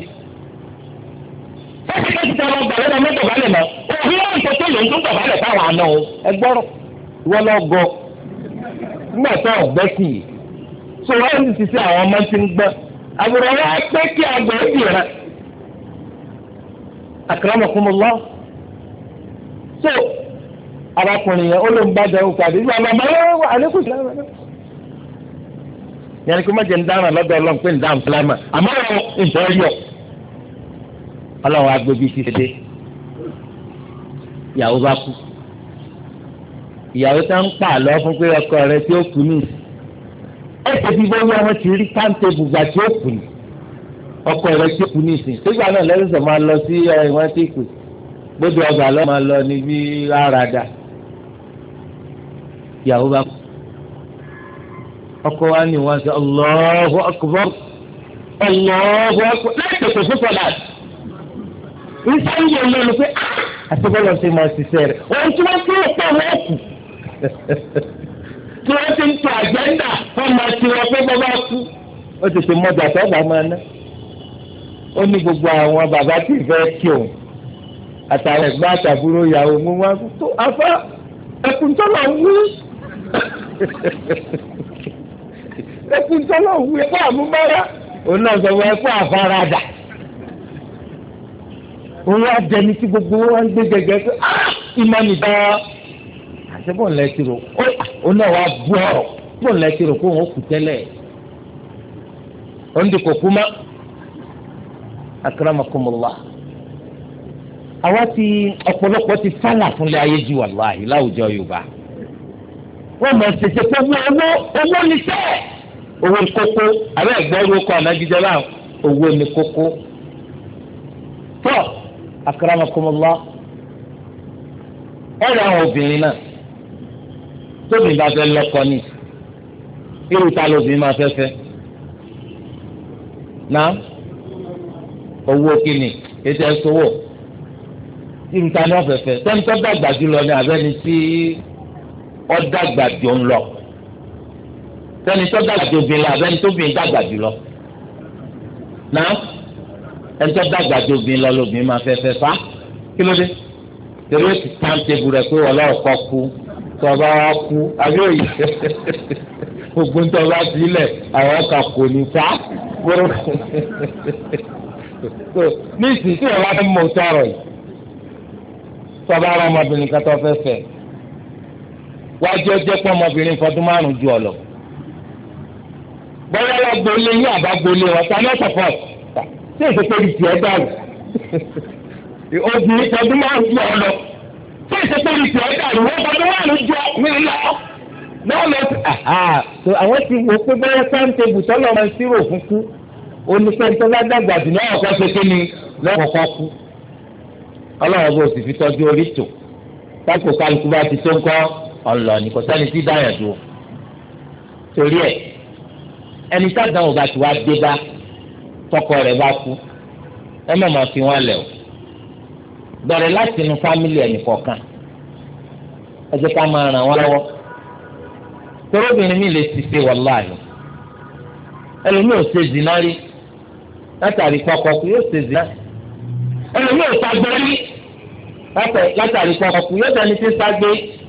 sẹ́sì kẹ́sì sẹ́yìn ọgbà lọ́dọ̀ mọ́ dọ̀bálẹ̀ mọ́ òfin wọn tó tó lòún tó dọ̀bálẹ̀ táwọn àná o ẹgbọ́rọ̀ ìwọ lọ gọ nígbà tó ọ̀gbẹ́sì yìí sọ wọ́n ti ti àwọn ọmọ ti ń gbọ́ àbúrò wa pé kí àgbà ó dìrà akramakumullah so arákùnrin yẹn ó ló ń bá dẹrù pàdé ìgbà bàbá yẹn wà àlékún sílámà náà yẹn ni kí wọ́n jẹ́ ń dáhùn lọ́dọ̀ ọlọ́run pé ń dáhùn sílámà àmọ́ wọn ń tọ́ yọ ọlọ́run agbègbè ti ṣe ìyàwó bá kú ìyàwó tá ń pa àlọ́ fún pé ọkọ rẹ tí ó kú ní ìsìn ẹsẹ̀ bí bọ́lá wọn ti rí táǹtẹ̀bù gbà tí ó kù ní ọkọ rẹ̀ tí ó kù ní ìsìn sígbà náà lẹ́sẹ̀ máa lọ sí ìwọ̀n tí kù gbódò ọgbà lọ́ máa lọ níbi àràdà ìyàwó bá kú ọkọ wa ní wọn sọ Allahu Akbar Allahu Akbar láì tètè fún sọlá nígbà yìí yẹn lọ́nu pé àti bọ́lá ti máa ṣiṣẹ́ rẹ̀ wọ́n tí wọ́n ti rò pọ̀ wọ́n kù tí wọ́n ti ń tọ àjẹ́ńdà wọ́n máa ti wọ́n pé bàbá kú ó ti ṣe mọ́jà tó bá máa ná ó ní gbogbo àwọn bàbá tí ìfẹ́ kí òun àtàwọn ẹ̀gbọ́n àtàbúrò ìyàwó mú wọn tó afá ẹkùn tó lọ wú ẹkùn tó lọ wú ẹkùn àmúmára òun náà sọ wọ́n ẹkùn àfaradà òun á dẹni tí gbogbo wọn ń gbé gẹ́gẹ́ pé ìmọ̀ nìbá àṣẹ́bọ̀ ńlẹ̀ ti rò ó náà wá bú ọ̀rọ̀ bọ̀ ńlẹ̀ ti rò kó wọn kù tẹ́lẹ̀ ó ń di kò kú mọ́ akramakumullah àwa ti ọ̀pọ̀lọpọ̀ ti fálà fúnlẹ̀ ayé ju wàláhì láwùjọ Yorùbá wọ́n mọ̀ ṣẹ̀ṣẹ̀ pé owó owó owó ní sẹ́ẹ̀ owó ní kókó àbẹ́ ẹ̀gbọ́n kọ́ ànágídé náà owó ní kókó tọ́ akramakumullah ẹ̀rọ àwọn obìnrin náà tóbi bá fẹ́ lọ́kọ ní irú ta lóbìnrin máa fẹ́ fẹ́ náà owó kìíní ètò ẹ̀sọ́wọ́ irú ta ní ọ̀fẹ́fẹ́ tẹ́ńtọ́ dàgbà jùlọ ní abẹ́ni tí ó dàgbà jù ń lọ tẹ́ni tó dàgbà jù obìnrin lọ abẹ́ni tó bìnrin dàgbà jùlọ náà ẹni tó dàgbà jù obìnrin lọ lóbìnrin máa fẹ́ fẹ́ fa kí ló dé torí ó ti tán tẹ́bù rẹ̀ pé ọlọ́run kọ́ kú tọba wa kú àbí òye gbogbo ń tọba sílẹ̀ àwọn ọkà kò ní fa gbọ́dọ̀ ní ìsìn tí wọ́n bá fẹ́ mọ̀ sọ̀rọ̀ yìí tọba ara ọmọbìnrin kan tó fẹ́ fẹ́ wájú ọjọ́ pọ̀ ọmọbìnrin fọdún márùn-ún ju ọ̀lọ́ bọ́lá wa gbolé yín àbá gbolé wọn ta ní ọ̀sọ̀ fọ́ ṣé èso pé ìtì ẹ̀ dàrú obìnrin fọdún márùn-ún ju ọ̀lọ́ ṣé èso pé ìtì ẹ̀ dàrú wọ́n fọdún márùn-ún jọ mí lọ náà lọ sí àwọn ti wò pé bẹ́ẹ̀ sáńtẹ̀bù tọ́lọ̀ máa ń sírò fún kú oníkẹ́ńtọ́ bá dàgbà jù náà ọ̀kọ́ ṣe kí ni lọ́kọ̀ọ́kọ́ kú ọlọ́run bó sì fi tọ́jú orí tò táìpù kálukú bá ti tó ń kọ́ ọ̀lọ́ ní kò sẹ́ni tí dáyà dùn torí ẹ̀ ẹni sádàn ọba tí wàá dé bá tọkọ rẹ̀ bá kú ẹ má máa fi wọn lẹ̀ o bẹ̀rẹ̀ láti inú fámìlì ẹnì kọ̀ọ̀kan ẹ jẹ́ ká máa ràn wọ́n lọ́wọ́ torobìnrin mi lè ti ṣe wàláhì ẹlòmíì ò ṣe zina rí látàrí kọkọ kú yóò ṣe zina ẹlòmíì ò sagbé rí látàrí kọkọ kú yóò dání tí sagbé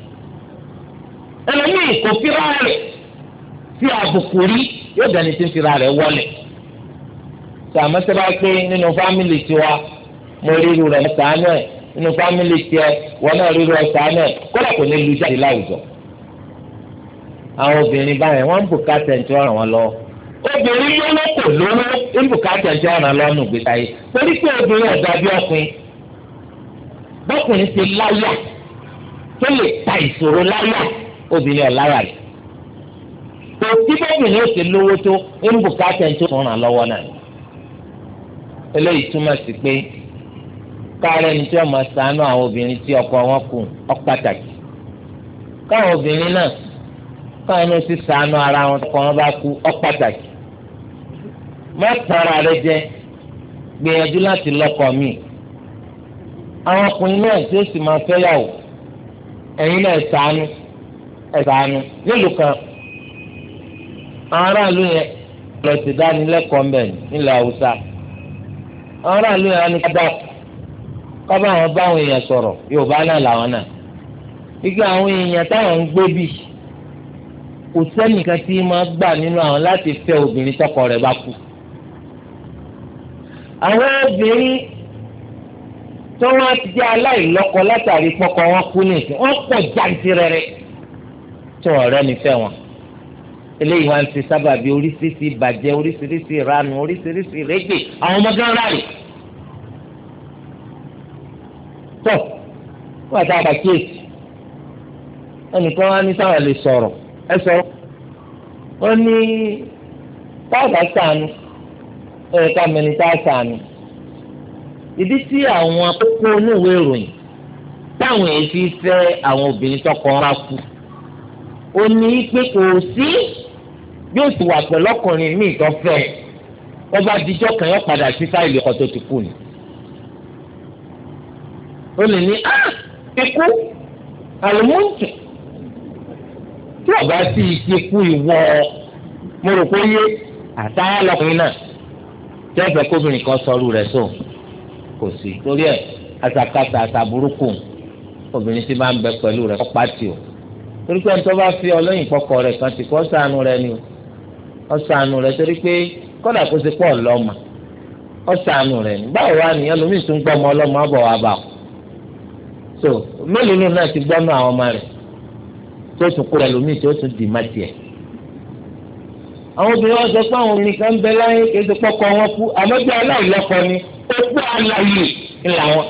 ẹlòmíì kò fira rẹ̀ sí àbùkù rí yóò dání tí fira rẹ̀ wọlé tó àmọ́sẹ́bá pé nínú fámìlì tiwa mo ríru rẹ̀ sànú ẹ̀ nínú fámìlì tiẹ̀ wọn náà ríru ẹ̀ sànú ẹ̀ kódà kò ní lu jáde láwùjọ àwọn obìnrin báyẹn wọ́n ń bùkátà ẹ̀ tí wọ́n ràn wọ́n lọ́wọ́ obìnrin lówó kò lówó ń bùkátà ẹ̀ tí wọ́n ràn lọ́nù gbèsè ayé torí pé obìnrin ọ̀dà bí ọkùnrin bọ́kùnrin ti láyà tó lè ta ìṣòro láyà obìnrin ọ̀láyà rẹ̀ kò tí bọ́kùnrin ó ti lówó tó ń bùkátà ẹ̀ tí wọ́n ràn lọ́wọ́ náà eléyìí túmọ̀ sí pé káàárẹ̀ ni tí wọ́n máa ṣàánú àwọn obìnrin tí ọkọ wọn kù ó pàtàkì káwọn obìnrin náà káwọn ní ti ṣàánú ara wọn kọ́ wọn bá kú ọ pàtàkì má tara rẹ jẹ gbìyànjú láti lọ́kọ mi àwọn ọkùnrin náà tí ó sì máa fẹ́ yàwó ẹ̀yin náà ṣàánú ẹ̀ ṣàánú nílùú kan àwọn aráàlú yẹn lọ sí dánilẹ́kọ̀ọ́ mbẹ̀ nílẹ̀ Haúsá àwọn aráàlú yẹn á ní kábà kábà àwọn báwọn èèyàn sọ̀rọ̀ Yorùbá náà làwọn náà igi àwọn èèyàn táwọn ń gbé bì kò sẹ́nìkan tí máa gbà nínú àwọn láti fẹ́ obìnrin tọkọ rẹ̀ bá kú. àwọn obìnrin tó wá ti jẹ́ aláìlọ́kọ látàrí pọ́kọ wọn kú nìkan wọ́n pọ̀ jàǹtìrẹrẹ tó ọ̀rẹ́ ní fẹ́ wọn. eléyìí wá ń ṣe sábàbí oríṣiríṣi ìbàjẹ́ oríṣiríṣi ìranù oríṣiríṣi ìrẹ́gbẹ̀ àwọn ọmọdé ńlá rẹ̀. tó wọ́n àti àbàkíyèsí ẹnìkan wá ní sáwọn lè sọ̀rọ̀ ẹ sọ ó ní táàbà sànù ẹ ká mẹni tá a sànù ìdí tí àwọn akókó oníwèé ìròyìn táwọn èyí fi fẹ́ àwọn obìnrin tọkọ wọn bá kú ó ní pé kò sí yóò sì wà pẹ̀lú ọkùnrin míì tó fẹ́ wọ́n bá dijọ́ kan yọ padà sí fáìlì ọkọ tó ti kú ni ó lè ní ah ikú àlùmọ́ǹtì tí ọba sí ikú ìwọ mo rò pé yé àtàwọn ọlọkùnrin náà tí ẹgbẹ kóbìnrin kan sọrú rẹ̀ sọ kò sí torí ẹ àtàkàtà àtàbúrúkù obìnrin tí máa ń bẹ pẹ̀lú rẹ̀ kọ́ pàtì o torí pé nítorí bá fi ọlọ́yìn kọkọ rẹ̀ kan ti kọ́ sànù rẹ̀ ni o ọ sànù rẹ̀ torí pé kọ́dà kó ṣe pọ̀ lọ́mà ọ̀sánù rẹ̀ ní báwo wá nìyẹn lómi tún gbọ́ ọmọ ọlọ́mọ ọ̀bọ̀ wá bá ọ. so mélòó ló náà ti gbọ́nú àwọn ọmọ rẹ̀ tó tún kó ẹlòmíì tó tún dì má tiẹ̀. àwọn obìnrin wọn sọ pé àwọn obìnrin kan ń bẹ láyé kí ẹsẹ̀ pọ́kọ wọn kú àmọ́ bí aláìlọ́kọ ni ó kú aláyè ńlá wọn.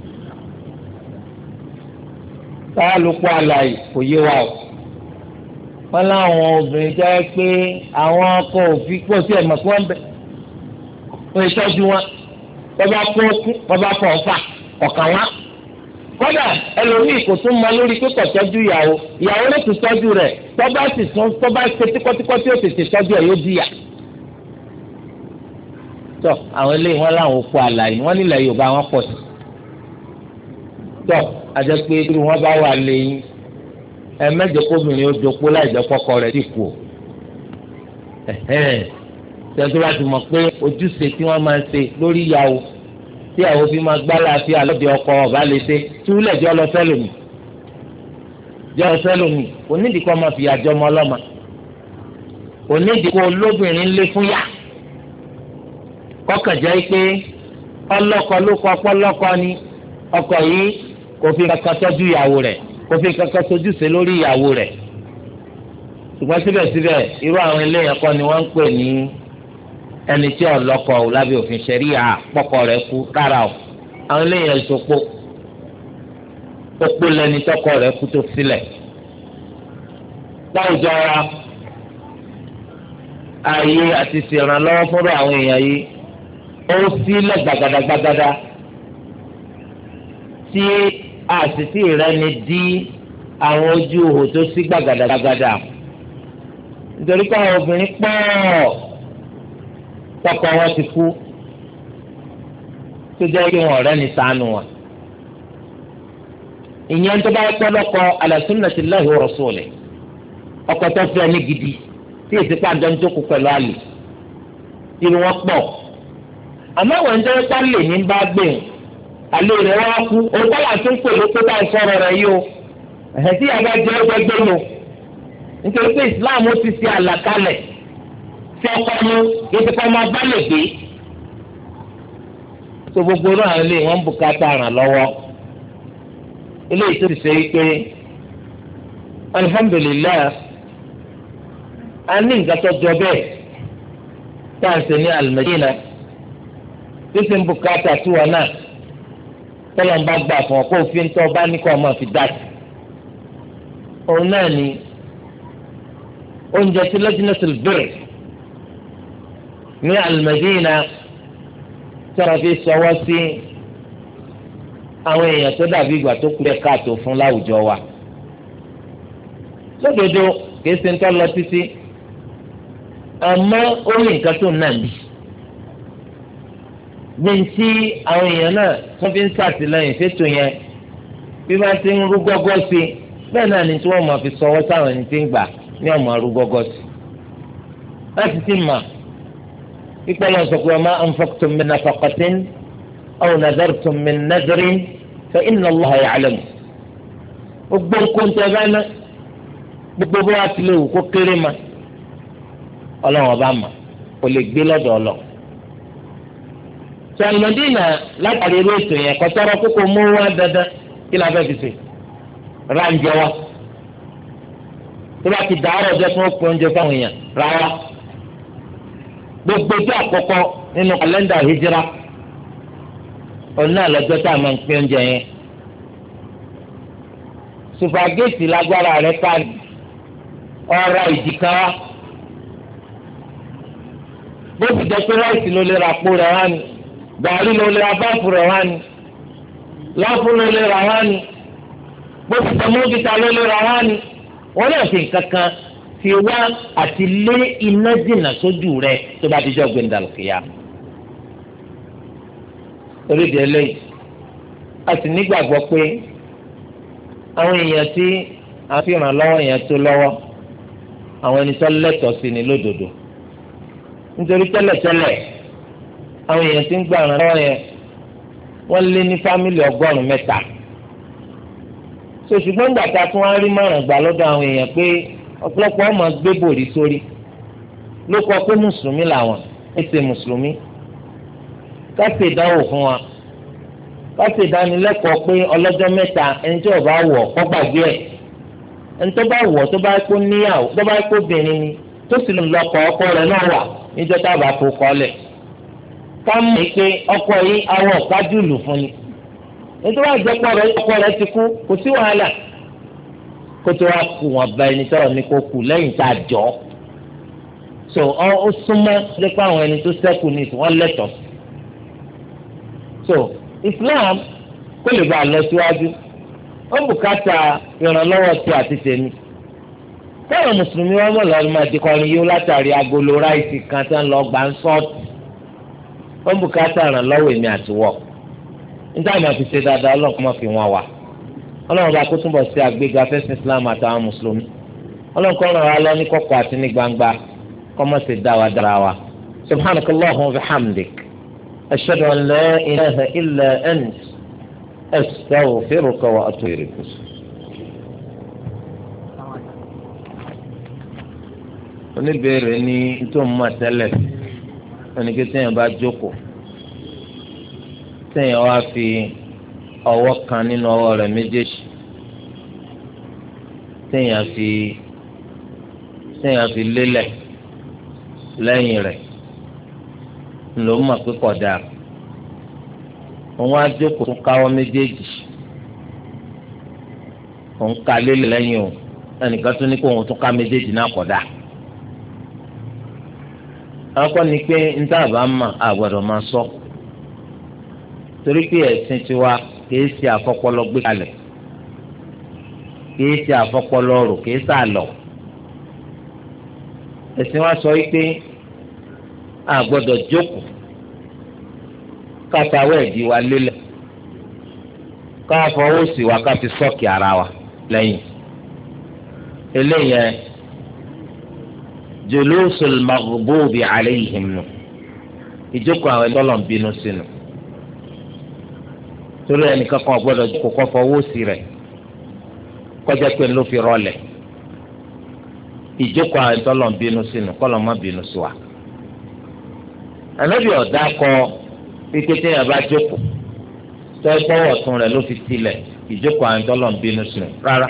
táwa ló kú aláyè kò yé wa o. wọn láwọn obìnrin jẹ́ pé àwọn ọkọ òfin pọ̀ sí ẹ̀mọ̀ kí wọ́n bẹ̀ wọ́n ìtọ́jú wọn bọ́bá fún okú bọ́bá fún ọ̀fà ọ̀kan wá. kódà ẹlòmíì kò tún mọ lórí pé kò tọ́jú ìyàwó ìyàwó ló ti tọ́jú rẹ̀ tọ́ba sì tún tọ́ba ṣe tíkọ́tíkọ́ tí ó tètè tọ́jú ẹ̀ yóò díyà. tọ́ àwọn eléyìí wọn láwọn òkú àlàyé wọn nílẹ̀ Yorùbá wọn pọ̀ sí. tọ́ àjẹ́ pé irú wọn bá wà lẹ́yìn ẹ mẹ́jọ kóbìnrin ó dopó láì jẹ́ kọ́kọ́ rẹ̀ sì kú o. tẹ́tí wá ti mọ̀ pé ojúṣe tí wọ́n máa ń ṣe lórí ìyàwó tí àwọn fi máa gbá láàfin àlọ́dẹ ọkọ ọba lè ṣe túlẹ̀ jọ́ lọ fẹ́ lómi jọ́ lọ fẹ́ lómi onídìí kọ́ máa fi àjọ ọmọ ọlọ́mà onídìí kọ́ olóbìnrin lé fún yá kọ́kàn jẹ́ pé ọlọ́kọ ló kọ́ ọpọlọ́kọ ni ọkọ yìí kò fi kankan tọ́jú ìyàwó rẹ̀ kò fi kankan tójúṣe lórí ìyàwó rẹ̀ ṣùgbọ́n síbẹ̀síbẹ̀ irú àwọn eléyàn kọ́ ni wọ́n ń pè ní ẹni tí ọlọ́kọ ò lábẹ́ òfin ṣẹ̀ríà pọ́kọ rẹ̀ kú rárá o àwọn eléyàn ìsopọ̀ opó lẹni tọ́kọ rẹ̀ kú tó sílẹ̀ láwùjọ wa ààyè àti ṣèrànlọ́wọ́ fúnra àwọn èèyàn yìí ó sílẹ̀ gbàgàdàgbàgàdà tí àṣìṣe rẹ̀ ni dí àwọn ojú ihò tó sí gbàgàdàgbàgàdà nítorí pé àwọn obìnrin pọ̀ tọkọ wọn ti kú tó jẹ́ kí wọn ọ̀rẹ́ ní ṣàánú wọn. ìyẹn tó bá pẹ́ lọ́kọ ala sunnatillahi wa rasulihi ọkọ tó fẹ́ ní gidi tí èsì pàdé ń jókòó pẹ̀lú àlè irun wọn pọ̀ àmọ́ àwọn ẹni tó ń pa lè ní bá gbé àlè rẹ̀ wá kú òkú àti ń pè ló pé báyìí sọ̀rọ̀ rẹ̀ yìí o ẹ̀hẹ́ tí yàrá jẹ́ ọgbẹ́ gbé lò nítorí pé Islam ó ti ṣe àlàkalẹ̀ tí ọkọ mu ètò kan máa bá lè gbé tó gbogbo náà lè wọ́n bùkátà ràn lọ́wọ́ eléyìí tó ti ṣe pé alhamdulilayi a ní nǹkan tó jọ bẹ́ẹ̀ tá à ń ṣe ní Al-Madina tó ṣe ń bùkátà tí wọn náà tọ́lọ̀ ń bá gbà fún ọ kó o fi ń tọ́ bá ní kó o máa fi dá sí òun náà ni oúnjẹ tí Lajnatul Birr ní Al-Madina tí wọ́n fi sọwọ́ sí àwọn èèyàn tó dàbí ìgbà tó kú ẹ̀ káàtó fún láwùjọ wa lódodo kìí ṣe ń tọ́ lọ títí àmọ́ ó ní nǹkan tó nà bí gbẹ̀ntì àwọn èèyàn náà wọ́n fi ń ṣàtìlẹ́yìn fẹ́tò yẹn bí wọ́n ti ń rú gọ́gọ́ sí bẹ́ẹ̀ náà ni tí wọ́n máa fi sọwọ́ sáwọn ẹni tí ń gbà ní ọmọ rú gọ́gọ́ sí láti ti mà pípẹ́ lọ sọ pé ma anfaqtum min nafaqatin aw nadartum min nadrin fa inna Allaha ya'lamu gbogbo nǹkan tẹ bá ná gbogbo bó wá tilẹ̀ wù kó kéré ma ọlọ́run ọba mà kò lè gbé lọ́dọ̀ ọlọ. Al-Madina látàrí irú ètò yẹn kọ́tọ́rọ́ kókó mú wá dandan kí la fẹ́ fi ṣe ráńjẹ wa tó bá ti dàárọ̀ jẹ́ fún òpin oúnjẹ fáwọn èèyàn rárá gbogbo tí àkọ́kọ́ nínú kàlẹ́ndà hijira ọ̀nà àlọ́jọ́ tá a máa ń pín oúnjẹ yẹn sùpàgẹ́tì lágbára rẹ̀ ká ọ̀rọ̀ ìdìkan wa bó ti jẹ́ pé ráìsì ló lè ra àpò rẹ̀ wá ni gàrí ló lè ra báàfù rẹ̀ wá ni láfù ló lè ra wá ni bó ti jẹ́ mọ́gìtà ló lè ra wá ni wọ́n náà fi nǹkan kan fi wá àti lé iná dènà sójú rẹ̀ tó bá ti jẹ́ gbẹ̀ndàlùkìyà. oríṣi eléyìí a sì nígbàgbọ́ pé àwọn èèyàn tí a fi ràn lọ́wọ́ yẹn tó lọ́wọ́ àwọn ẹni tó lẹ́tọ̀ọ́ sí ni lódodo nítorí tẹ́lẹ̀tẹ́lẹ̀ àwọn èèyàn tí ń gbà ràn lọ́wọ́ yẹn wọ́n lé ní fámìlì ọgọ́rùn-ún mẹ́ta so ṣùgbọ́n gbàtà tí wọ́n á rí márùn gbà lọ́dọ̀ àwọn èèyàn pé ọ̀pọ̀lọpọ̀ ọmọ gbé bòrí sórí ló kọ pé mùsùlùmí làwọn ẹ ṣe mùsùlùmí ká ṣe ìdánwò fún wa ká ṣe ìdánilẹ́kọ̀ọ́ pé ọlọ́jọ́ mẹ́ta ẹni tí ó bá wọ̀ kó gbàgbé ẹ̀ ẹni tó bá wọ̀ tó bá kó níyàwó tó bá kó obìnrin ni tó sì lọ́kọ ọkọ rẹ̀ náà wà níjọ́ tá a bá kó kọ́lẹ̀ ká mọ̀ pé ọkọ yìí awọ kájúlù fún ni nítorí àjẹpọ̀ rẹ̀ ọkọ rẹ̀ ti kú kò sí wàhálà kó tó wá kú wọn bá ẹni tọrọ ní kó kú lẹ́yìn tá a jọ so ó súnmọ́ nípa àwọn ẹni tó ṣẹ́kù ní ìsìn wọn lẹ́tọ̀ọ́ so Islam kó lè bá a lọ síwájú ó bùkátà ìrànlọ́wọ́ tí a ti tẹ̀mí táwọn mùsùlùmí wọn mọ̀ lọ́ọ́ máa di kọrin yóò látàrí agolo ráìsì kan tí wọ́n lọ gbà ń sọ́ọ̀tù ó bùkátà ìrànlọ́wọ́ èmi àti wọ̀ níta ìmọ̀ fi ṣe dáadáa ọlọ́run kọ́ fi wọn wà ọlọ́run bá kó túnbọ̀ sí àgbéga fẹ́sìn Islam àtàwọn mùsùlùmí ọlọ́run kọ́ ràn wá lọ ní kọ̀kọ̀ àti ní gbangba kọ́ mọ̀ sí dáwà dára wa subhanakallahumma wa bihamdik ashhadu an la ilaha illa ant astaghfiruka wa atubu ilayk. oníbèrè ní tó ń mọ̀ tẹ́lẹ̀ oníkẹ́ tẹ́yìn bá jókòó tẹ́yìn wá fi ọwọ́ kan nínú ọwọ́ rẹ̀ méjèèjì tẹ́yìn fi tẹ́yìn fi lélẹ̀ lẹ́yìn rẹ̀ ló mọ̀ pé kódà òun á jókòó tún káwọ́ méjèèjì òun ká lélẹ̀ lẹ́yìn o ẹnìkan tún ní kó òun tún ká méjèèjì náà kódà akọ ni pé níta bá mà àgbàdo máa sọ torí pé ẹ̀sìn tiwa kìí ṣe àfọpọlọ gbé kalẹ̀ kìí ṣe àfọpọlọ rò kìí sàlọ ẹ̀sìn wa sọ pé àgbàdo jókòó káfíwá ẹ̀dí wa lélẹ̀ káfọwọ́ sí wa káfi sọ́ọ̀kì ara wa lẹ́yìn eléyẹn. julusul maghdubi alayhim nù ìjókòó àwọn ẹlọ́lọ́ ń bínú sínú torí ẹnìkan kan gbọ́dọ̀ kó kọ́ fọwọ́ sí rẹ̀ kọjá pé ló fi rọlẹ̀ ìjókòó àwọn ẹlọ́lọ́ ń bínú sínú kọ́lọ́ má bínú sí wa. ànábì ọ̀dà kọ pété yẹn bá jókòó tó ẹ gbọ́wọ́ ọ̀tún rẹ̀ ló fi tilẹ̀ ìjókòó àwọn ẹlọ́lọ́ ń bínú sínú rárá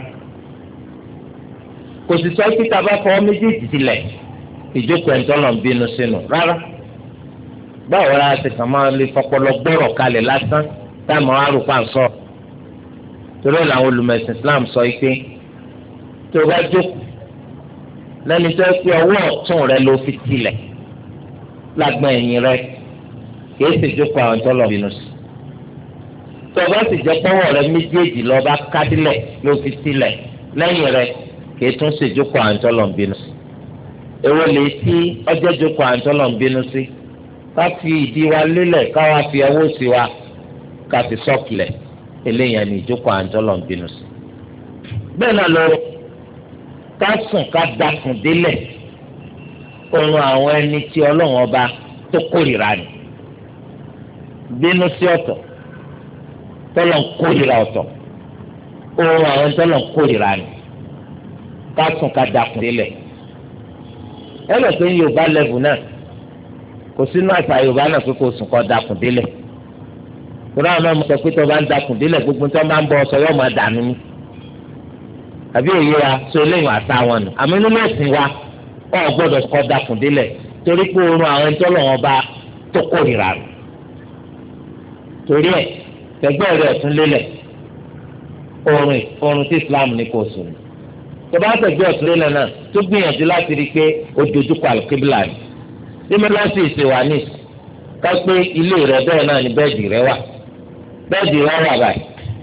kò sì sọ pé tá a bá fọwọ́ méjèèjì tilẹ̀ ìjókòó ẹ̀ńtọ́lọ̀ ń bínú sínú rárá báwo la ti kàn máa lè fọpọlọ gbọ́rọ̀ kalẹ̀ lásán táwọn arúgbó àǹsọ torí làwọn olùmọ̀ẹ̀sìn Islam sọ pé tó o bá jókòó lẹ́ni tó pé ọwọ́ ọ̀tún rẹ ló fi tilẹ̀ lágbọ̀n ẹ̀yìn rẹ kìí sì jókòó àwọn ẹ̀ńtọ́lọ̀ bínú sí tó o bá sì jẹ́ pọ́wọ́ rẹ méjèèjì lọ bá kádìlẹ̀ ló fi tilẹ̀ lẹ́yìn rẹ kìí tún sì jókòó àwọn ẹ̀ńtọ́lọ̀ bínú sí èwo lè tí ọjọ́ jókòó àǹtọ́lọ̀ ń bínú sí ká fi ìdí wa lélẹ̀ ká wá fi ọwọ́ sí wa ká fi sọ́ọ̀kìlẹ̀ eléyàn ní ìjókòó àǹtọ́lọ̀ ń bínú sí. bẹ́ẹ̀ náà lọ ká sùn ká dakùn délẹ̀ oorun àwọn ẹni tí ọlọ́run ọba tó kórìíra ni bínú sí ọ̀tọ̀ tọ́lọ̀ ń kórìíra ọ̀tọ̀ oorun àwọn tọ́lọ̀ ń kórìíra ni ká sùn ká dakùn délẹ̀ ẹ lọ pé yorùbá lẹ́bù náà kò sínú àṣà yorùbá náà pé kò sùn kọ́ dakùn délẹ̀ kúrò àwọn ọmọ sọ pé tó bá ń dakùn délẹ̀ gbogbo tó bá ń bọ ọsọ yóò máa dànù ní àbí òye wa so eléyìí àṣà wọn nù àmì nínú ẹ̀sìn wa ọ gbọ́dọ̀ kọ́ dakùn délẹ̀ torí pé oorun àwọn ẹni tó lọ́wọ́ bá tó kórìíra rẹ̀ torí ẹ̀ tẹ̀gbẹ́ rẹ̀ tún lélẹ̀ oorun oorun tí Islam ní kò sùn tọba àtẹ̀gbẹ́ ọ̀tún lélẹ̀ náà tó gbìyànjú láti rí i pé ó dojúkọ àlùkébìlà ni bí mẹlẹ́sì ìṣe wà ní ká pé ilé rẹ̀ bẹ́ẹ̀ náà ni bẹ́ẹ̀dì rẹ̀ wà bẹ́ẹ̀dì rẹ̀ wà báyìí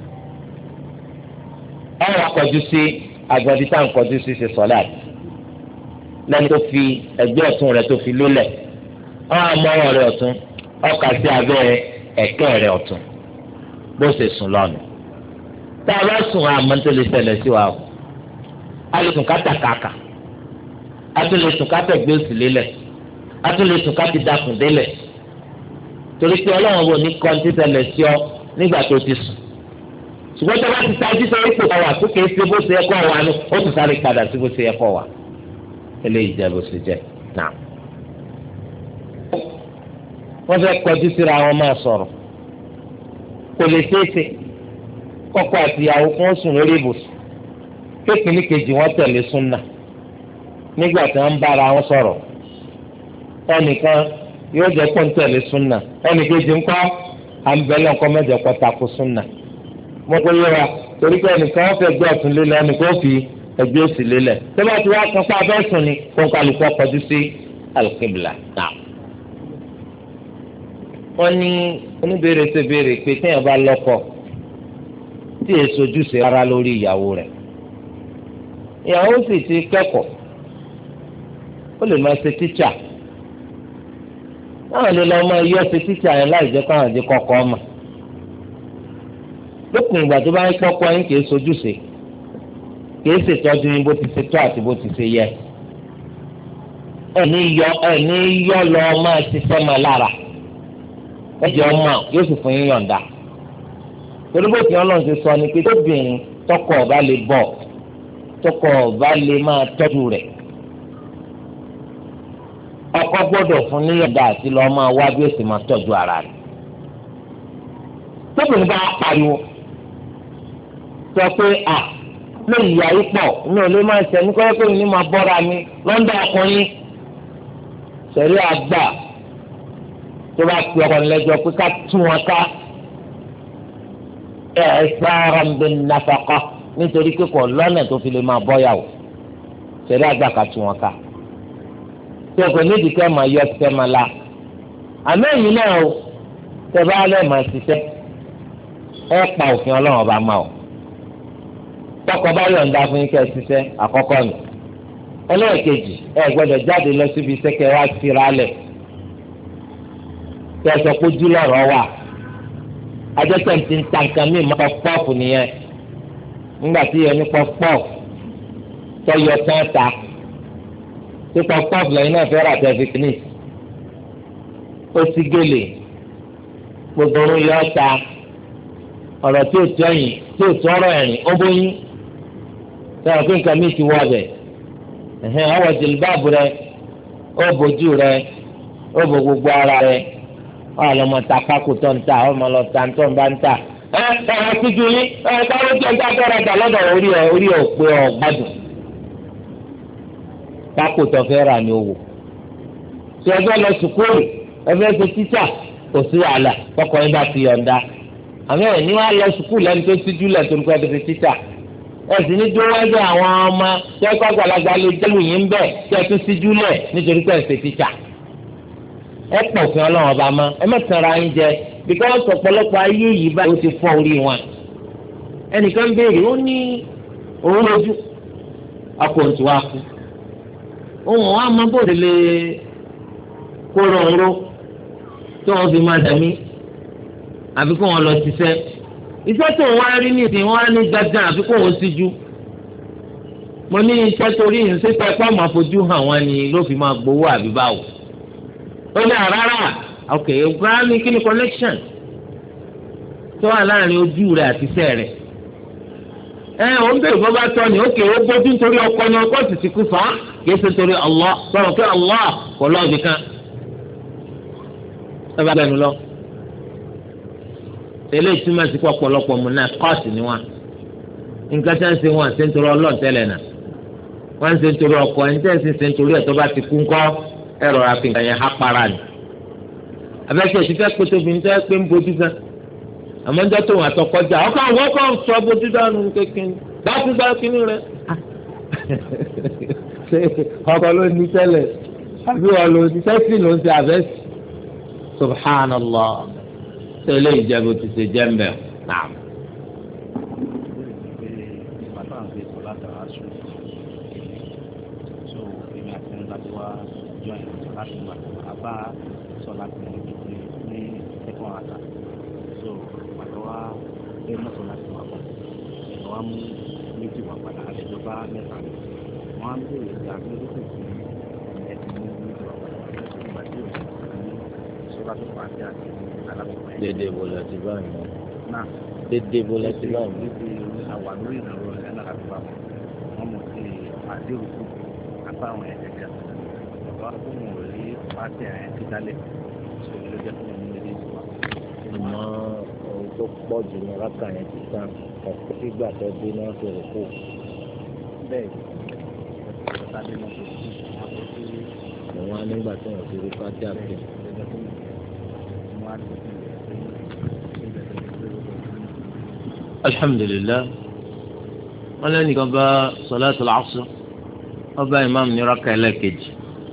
ọ̀rọ̀ akọjú sí agbọ̀dí tá à ń kọjú sí ṣe sọ́láàtì lẹ́ni tó fi ẹgbẹ́ ọ̀tún rẹ̀ tó fi lélẹ̀ ọ̀rọ̀ amọ́wọ́ rẹ̀ ọ̀tún ọkà sí abẹ́ ẹ̀kẹ́ rẹ̀ ọ̀tún bó ṣe sùn lọ́nu tá a bá sùn àmọ́ tó lè ṣẹlẹ̀ sí wa o alẹ́sùn ká tàkàkà atúlẹ̀sùn ká tẹ̀gbẹ́ òsì lélẹ̀ atúlẹ̀sùn ká ti dakùn délẹ̀ torí pé ọlọ́run wò ní kọ́ńtì ṣẹlẹ̀ sí ọ nígbà tó ti sùn ṣùgbọ́n tó bá ti tají sọ ipò kan wà tó kìí ṣe bó ṣe ẹ̀kọ́ wa ni ó tún sáré padà sí bó ṣe ẹ̀kọ́ wa eléyìí jẹ́ bó ṣe jẹ́ náà. wọ́n fẹ́ kọjú síra wọn máa sọ̀rọ̀ kò lè ṣeéṣe kọ́kọ́ àti ìyàwó kan sùn lórí ibùsùn kékeré kejì wọn tẹ̀lé súnà nígbà tí wọ́n ń bára wọn sọ̀rọ̀ ẹnìkan yóò jẹ́ pọ́n tẹ̀lé súnà ẹnìkejì ńkọ́ àǹbẹ̀lẹ̀ ńkọ́ mẹ́jọ kọ́ takò súnà mo kò yẹra torí pé ẹnìkan wọ́n fẹ́ gbé ọ̀tún lélẹ̀ ẹnìkan ó fi ẹgbẹ́ òsì lélẹ̀ tó bá ti wá kan fún abẹ́sùn ni kó ń kálukọ́ kọjú sí alùkébìlà náà. wọ́n ní oníbèrè ṣe béèrè pé téèyàn bá lọ́kọ tí èso ojúṣe rárá lórí ìyàwó rẹ̀ ìyàwó sì ti kẹ́kọ̀ọ́ ó lè máa ṣe tíṣà náà lè lọ́ọ́ máa yọ ṣe tíṣà yẹn láì jẹ́ káwọn àdé kọ́kọ́ ọmọ lópin ìgbà tó bá ń kọ́kọ́ yín kì í sojúṣe kì í ṣètọ́jú yín bó ti ṣe tó àti bó ti ṣe yẹ ẹni yọ ẹni yọ lọ máa ṣiṣẹ́ máa lára ẹjọ́ ọmọ yóò sì fún yín yọ̀ǹda torí bó ti ọlọ́run ṣe sọ ni pé tóbìnrin tọkọ ọba lè bọ̀ tọkọ ọba lè máa tọ́jú rẹ̀ ọkọ gbọ́dọ̀ fún ní yọ̀ǹda àti lọ́ọ́ máa wá bí ó sì máa tọ́jú ara rẹ̀ tóbìnrin bá pariwo sọ pé à lóyún ìyá yìí pọ̀ ní olè máa ń sẹ́ni kọ́kọ́ ní máa bọ́ra mi lọ́ńdà ọkùnrin sẹ̀rí àgbà tó bá pe ọkùnrin lẹ́jọ́ pé ká tún wọn ká ẹ̀ sára ń bẹ nàfàkà nítorí pé kò lọ́nà tó fi lè máa bọ́yàwó sẹ̀rí àgbà ká tún wọn ká tí o kò nídìí kẹ́ máa yọ ẹ́ máa la àmọ́ ẹ̀yìn náà o tẹ́ bá lẹ́ máa ṣiṣẹ́ ẹ pa òfin ọlọ́run ọba máa o tọkọ bá yọ̀ǹda fún yín kẹ́ ẹ ṣiṣẹ́ àkọ́kọ́ nù ẹlẹ́ẹ̀kejì ẹ gbọ́dọ̀ jáde lọ síbi iṣẹ́ kẹ́ ẹ wá síra lẹ̀ kẹ́ ẹ sọ pé ojú lọ́rọ̀ wà ajẹ́pẹ̀ ti ń ta nǹkan mí mọ́ pọ́ọ̀fù nìyẹn nígbà tí yẹn ní pọ́ọ̀fù tọ́yọ tán ta tí pọ́ọ̀fù lẹ́yìn náà fẹ́ rà tẹ́fì kìíní ó sì gèlè gbogbo orun yọ ta ọ̀rọ̀ tí ò tó ẹ̀yìn tí ò tó ọ̀rọ̀ ẹ̀rìn ó bóyún sọ̀rọ̀ pé nǹkan mi ti wọ ọbẹ̀ ẹ̀hẹ́n ọwọ́ jìlbáàbù rẹ ó bójú rẹ ó bo gbogbo ara rẹ ọ̀ lọ́mọ ta kákò tó ń ta ọmọ lọ ta tó ń bá ń ta ẹ ẹ ẹ síjú yín ẹ káwé jẹ́ ń dájọ́ ra jà lọ́dọ̀ orí ẹ orí ẹ ò pé ọ gbádùn kákò tó fẹ́ rà ní owó tí ẹgbẹ́ lọ sùkúrù ẹgbẹ́ ṣe tíṣà kò sí wàhálà tọkọ yín bá ti yọ̀ǹda àmì ẹ̀ ní wàá lọ sùkúù lẹ́nu tó síjú lẹ̀ torí pé ẹ̀dẹ̀fẹ̀ títà ẹ̀ sì ní dúró wájú àwọn ọmọ tí ẹ̀kọ́ àgbàlagbà lè jẹ́lu yìí ń bẹ̀ tí ẹ̀ tún síjú lẹ̀ nítorí pé ẹ̀sẹ̀ títà ẹ̀ pọ̀ fún ọlọ́run ọba mọ́ ẹ mẹ́tẹ̀ẹ̀ra yín jẹ bíkọ́sì ọ̀pọ̀lọpọ̀ ayé yìí báyìí ó ti fọ́ orí wọn ẹnìkan béèrè ó ní òun lójú akọ̀ǹtù wa kú òun wa mọ bóde lè kóró oró tí wọ́n fi máa dàmí àfi kó wọn lọ ṣiṣẹ́ iṣẹ́ tó ń wá rí ní ìsìn wọn á ní dandan àfi kó wọn síjú mo ní iṣẹ́ torí ìṣẹ́fẹ́ ẹ̀pá máa fojú hàn wọ́n ni ló fi máa gbowó àbí báwò ó ní àrárá ok ìgbà ní kí ni connection tó wà láàrin ojú rẹ̀ àti iṣẹ́ rẹ̀ ẹ ò ń bèrè bọ́ bá tọ́ ni ókè ó bójú nítorí ọkọ ni ọkọ sì ti kú fa kìí ṣe torí Allah sọ̀rọ̀ pé Allah kò lọ́ọ̀bì kan ẹ bá bẹ̀rù lọ eléyìí túmọ̀ sí pọ̀pọ̀lọpọ̀ mu náà kọ́ọ̀tù ni wọn nǹkan tí wọ́n ń ṣe wọn ṣe ń torí ọlọ́ọ̀ tẹ́lẹ̀ náà wọ́n ń ṣe ń torí ọkọ ẹni tẹ́ ń ṣe ń torí ẹ̀ tó bá ti kú ńkọ́ ẹ̀rọ àfihàn yẹn há para ni abẹ́sẹ̀ ti fẹ́ pé tóbi ní tẹ́ pé ń bójú gan àmọ́ ń jẹ́ tó wọn àtọkọjá ọkọ àwọn ọkọ sọ bójú dánú kékeré láti gbá kínní rẹ ọkọ ló ní tẹ́lẹ̀ àbí wọn ló ní tẹ́sí ló ń ṣe àbẹ́sì subhanallah tẹ́lẹ̀ ìjẹ́bù ti ṣe jẹ́mbẹ̀ náà. Dédé bọ̀lá ti bá mi. Dédé bọ̀lá ti bá mi. Àwa lórí ìnáwó ẹ̀ náà láti bá wọn. Wọ́n mọ̀ sí àdéhùn kù apá àwọn ẹ̀ gẹ́gẹ́. Bàbá fún wọn rí pàṣẹ ẹ̀ ti dálẹ̀. So ló jẹ́ fún ẹni méjì wá. àmọ́ ohun tó pọ̀ jù ní rákà yẹn ti tán ọ̀pọ̀ sígbà tó dé náà fi rò kó. bẹ́ẹ̀ ọ̀tá dé náà tó kú àpò sí. àwọn anígbà tí wọ́n ti rí fájà pé. alhamdulilayi wọn lẹ́nìkan bá sọláàtù làásù ọba imam ní rákà ẹlẹ́ẹ̀kejì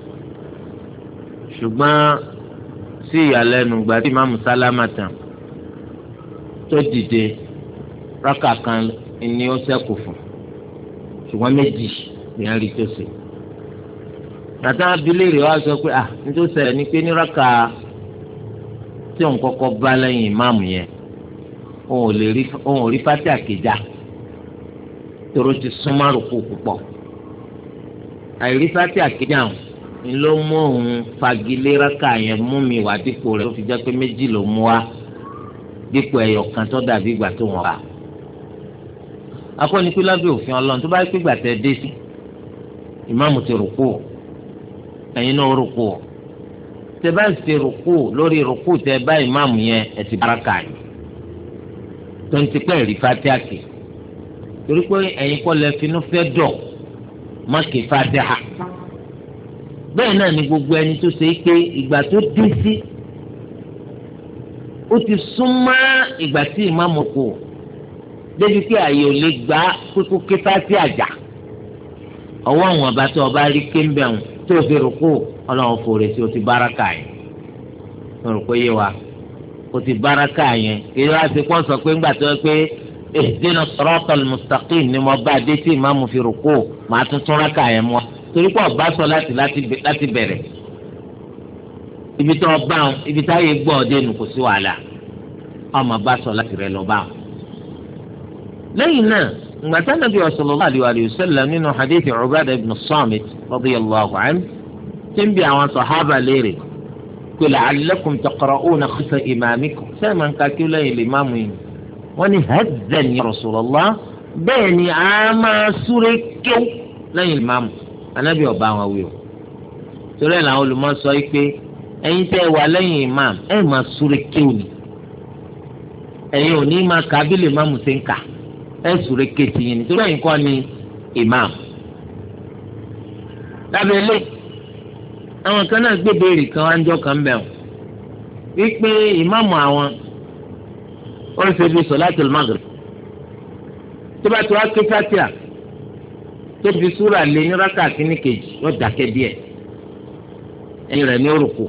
ṣùgbọ́n sí ìyàlẹ́nu gbà tí imam sálámà tán tó dìde rákà kan ni ó ṣẹ́kù fún ṣùgbọ́n méjì ni a rí tó ṣe. nàtà abilérè wa sọ pé ah nítorí ṣẹlẹ̀ ni pé ní rákà tí òun kọ́kọ́ bá lẹ́yìn imam yẹn òun ò rí fátì àkèjà toro ti súnmọ́ àrùkù púpọ̀ àìrí fátì àkèjà ń ló mú òun fagilé rákà yẹn mú mi wá dípò rẹ̀ ó fi jẹ́ pé méjì ló mú wá dípò ẹyọ kan tó dàbí ìgbà tó wọn bá akọni pé lábẹ́ òfin Ọlọ́run tó bá pé ìgbà tẹ́ dé sí ìmáàmù ti rùkú ẹ̀yin náà rùkú tẹ́ bá ti rùkú lórí rùkú tẹ́ bá ìmáàmù yẹn ẹ ti báraka yìí tó ń ti pẹ́ rí fatiha kì torí pé ẹ̀yin kọ́ lẹ finú fẹ́ dọ̀ má kì fatiha bẹ́ẹ̀ náà ni gbogbo ẹni tó ṣe é pé ìgbà tó dé sí ó ti súnmọ́ ìgbà tí ìmáàmù kù débi pé àyè ò lè gbà kókó ké fatiha jà ọwọ́ àwọn ọba tó ọba rí kéńbẹ̀rún tó fi rúkú ọlọ́run fòrè sí o ti báraka yẹn mo rò pé yé wa o ti báraka yẹn kí ló wá sí pọ́n sọ pé ńgbà tó yẹ pé ihdina siratal mustaqim ni mo bá dé tí ìmáàmù fi rúkú màá tún tún ráka yẹn mọ́ torí pé ọba sọ láti láti bẹ̀rẹ̀ ibi tó ọba ibi táyé gbọ́ ọdẹ nù kò sí wàhálà ọmọ bá sọ láti rẹ lọ bá wọn. lẹ́yìn náà ngbàtà nàbí sallallahu alayhi wa sallam nínú hadithi Ubadah ibn Samit radiyallahu anhu tí ń bi àwọn sàhábà léèrè pé la'allakum taqra'una khalfa imamikum sẹ́ẹ̀mà ń ka kí lẹ́yìn lè máàmù yìí wọ́n ní hadhan ya Rasulullah bẹ́ẹ̀ ni a máa súré kéw lẹ́yìn lè máàmù anábì ọba àwọn wí o torí ẹ̀ làwọn olùmọ̀ sọ yìí pé ẹ̀yin tẹ́ wà lẹ́yìn imam ẹ̀ máa súré kéw ni ẹ̀yin ò ní máa kà bí lè máàmù ṣe ń kà ẹ̀ súré kétì yìí nítorí ẹ̀yin kọ́ ni imam lábẹ́ ilé àwọn kan náà gbé béèrè kan wá ń jọ kan bẹ̀ wọ́n wípé ìmáàmù àwọn ó ń ṣe bí sọ̀láàtùl Maghrib tó bá ti wá ké Fátíhà tó fi súrà lé ní rákà kínní kejì yóò dákẹ́ díẹ̀ ẹ̀yìn rẹ̀ ní orúkọ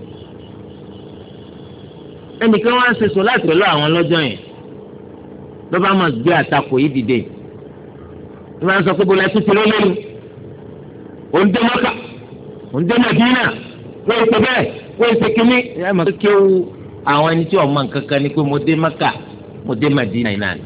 ẹnìkan wá ń ṣe sọ̀láàtù pẹ̀lú àwọn lọ́jọ́ yẹn ló bá máa gbé àtakò yìí dìde ló bá ń sọ pé bọ́lá ẹ̀ tún ti lọ́lẹ́nu òun dé Mákà òǹdé Mẹdínà wọ́n ṣe bẹ́ẹ̀ wọ́n ṣe kínní ẹ̀ mọ̀ kí ó àwọn ẹni tí wọ́n mọ̀ nǹkankan ni pé mo dé Mẹ́kà mo dé Mẹdínà yìí náà ni.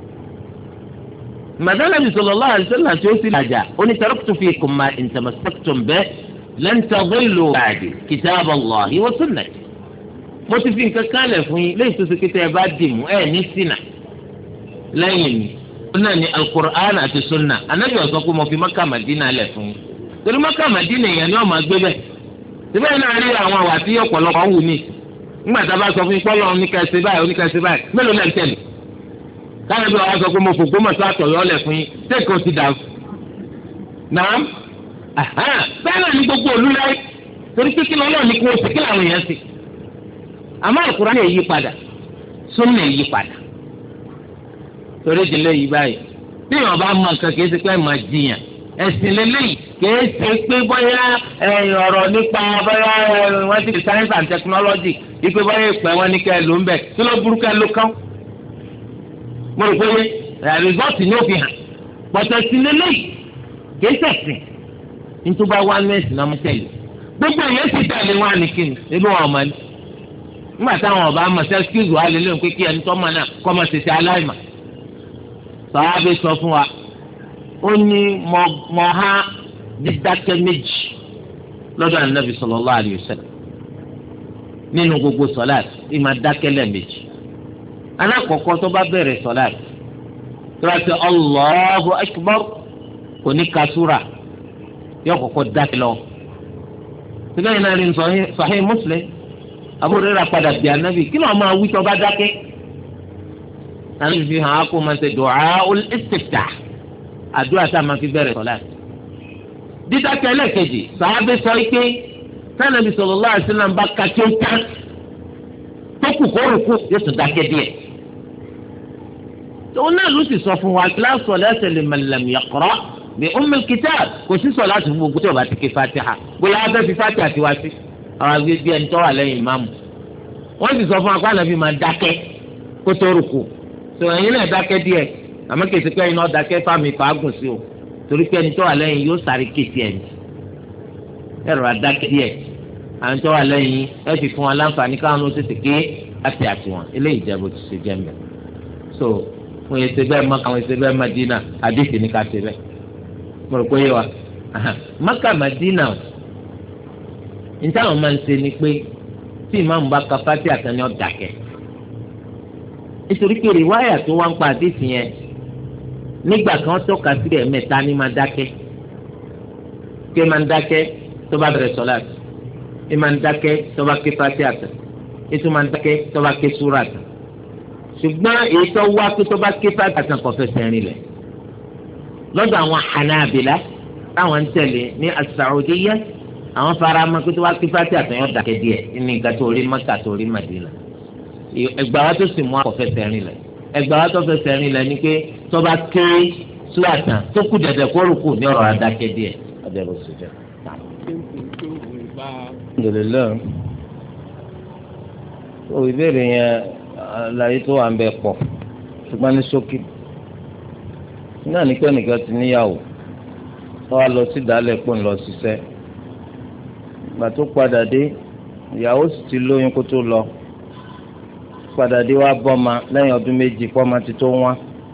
Màdánà bí sallallahu alaihi wasallam tí ó sì làjà ó ní taraktu fikum ma in tamassaktum bihi lan tadillu ba'di kitaballahi wa sunnati. mo ti fi nǹkan kan lẹ̀ fún yín lẹ́yìn tó ṣe pété ẹ bá dì mú ẹ̀ ní ṣìnà lẹ́yìn mi ó náà ní al-Qur'an àti sunna anábì ó sọ pé mo fi Mẹ́kà Mẹdínà lẹ̀ fún yín torí Mẹ́kà Mẹdínà èèyàn ni wọ́n máa gbé bẹ́ẹ̀ síbẹ̀ náà rí àwọn àwà tí ọ̀pọ̀lọpọ̀ wù ní nígbà tá a bá sọ fún ipọ́lọ́ oníkẹ́sẹ̀ báyìí oníkẹ́sẹ̀ báyìí mélòó lẹ́ń tẹ̀lé káyọ̀ bí wọ́n sọ pé mo fògbó mọ̀ sí àtọ̀yọ́ lẹ̀ fún yín tẹ́kọ̀ ti dà náà bẹ́ẹ̀ náà ní gbogbo òlu láyé torí pé kí lọ́lọ́ ní kí wọ́n sì kí làwọn èèyàn sì àmọ́ Al-Qur'an yìí padà Sunnah yìí padà torí ìdílé yìí báyìí bí wọ́n bá mọ nǹkan kì í ṣe pé máa jiyàn ẹ̀sìn lélẹ́yìí kìí ṣe pé bóyá ọ̀rọ̀ nípa bóyá wọ́n ti di science and technology ipe bóyá ìpẹ́ wọn ní kẹ́ ẹ ló ń bẹ̀ tí ló burú kẹ́ ẹ ló kán. mo rò pé result ni ó fi hàn pọ̀tẹ́ sí lélẹ́yìí kìí ṣẹ̀sìn nítorí bá wà ní ẹ̀sìn náà mo tẹ̀lé gbogbo èèyàn sì tẹ̀lé wọn ní kíni nínú wọn ọmọ ni nígbà táwọn ọba àmọ̀ sí excuse wa lè lóyún pé kí ẹni tó mọ̀ náà kọ́ mọ̀ ṣẹṣẹ aláìmọ̀ sọ́wọ́ sọ fún wa ó ní mọ̀ ha dídákẹ́ méjì lọ́dọ̀ ànábì sallallahu alayhi wa sallam nínú gbogbo sọ̀láàtì ìmọ̀ dákẹ́ lẹ́ẹ̀mejì alákọ̀ọ́kọ́ tó bá bẹ̀rẹ̀ sọ̀láàtì tó bá ṣe Allahu akbar kò ní ka súrà yóò kọ́kọ́ dákẹ́ lọ. síbẹ̀ yìí náà ní Sahih Muslim Abu Hurairah padà bí anabi kí ló máa wí tó bá dákẹ́ anabi fi hàn á kó máa ṣe du'aul istiftah àdúrà tá a máa fi bẹ̀rẹ̀ sọ̀láàtì. dídákẹ́ ẹlẹ́kejì sàábé sọ pé sanabi sallallahu alaihi wasallam bá ka kí ó tán tó kù kó rúkú yóò tún dákẹ́ díẹ̀. òun náà ló sì sọ fún wa la salata liman lam yaqra bi ummil kitab kò sí sọ̀láàtì fún gbogbo tí o bá ti ké fatiha gbọ́dọ̀ abẹ́ fi fatiha ti wá sí àwọn agbègbè ẹni tó wà lẹ́yìn ìmáàmù. wọ́n sì sọ fún wa pé ànábì máa dákẹ́ kó tó rúkú tó ẹ̀yin náà dákẹ́ díẹ̀ àmọ́ kèsì pé ẹ̀yin náà dákẹ́ fáàmì fàágùn sí o torí pé ẹni tó wà lẹ́yìn yóò sáré kéèsì ẹ̀yìn ẹ̀rọ adákẹ́ díẹ̀ àwọn tó wà lẹ́yìn ẹ̀ fi fún wa láǹfààní káwọn ló tètè ké àti àtiwọn eléyìí jẹ́ bó ti ṣe jẹ́ mẹ́ so wọ́n yẹ ṣe bẹ́ẹ̀ Mákà wọ́n yẹ ṣe bẹ́ẹ̀ Mádínà àdéhìí ní ká ṣe bẹ́ẹ̀ mo rò pé yé wa Mákà Mádínà ní táwọn máa ń ṣe ni pé tí ìmáàmù bá ka Fátíhà àtẹni ọ̀dàkẹ́ nítorí pé rìwáyà tó wá ń pa àdéhìí yẹn nígbà kan tọ́ka sí ẹ̀ mẹ́ta ní máa dákẹ́ ké máa ń dákẹ́ tó bá bẹ̀rẹ̀ sọ́láàtì ké máa ń dákẹ́ tó bá ké Fátíhà tán ètò máa ń dákẹ́ tó bá ké súrà tán ṣùgbọ́n èyí tó wá pé tó bá ké Fátíhà tán kò fẹsẹ̀ rìn lẹ̀ lọ́dọ̀ àwọn Hanabila táwọn ń tẹ̀lé ní As-Saudiyya àwọn fara mọ́ pé tó bá ké Fátíhà tán yóò dákẹ́ díẹ̀ ní nǹkan tó rí Mákà tó rí Mádínà ẹgbàá wa tó sì mú àkọ́fẹsẹ̀ rìn lẹ̀ ẹgbàá wa tó fẹsẹ̀ rìn lẹ̀ ni pé tó bá ké súwàtàn tó kù dẹ̀dẹ̀ kórùkù ní ọ̀rọ̀ adákẹ́ díẹ̀ ọ̀dẹ̀rọ̀ sójà. alhamdulilayi o ìbéèrè yẹn àlàyé tó wà ń bẹ pọ̀ ṣùgbọ́n ní ṣókí náà ní pé nìkan ti níyàwó tó wá lọ sí ìdálẹ̀ pò ń lọ ṣiṣẹ́ ìgbà tó padà dé ìyàwó sì ti lóyún kó tó lọ padà dé wá bọ́mọ lẹ́yìn ọdún méjì pọ́mọ ti tó wọ́n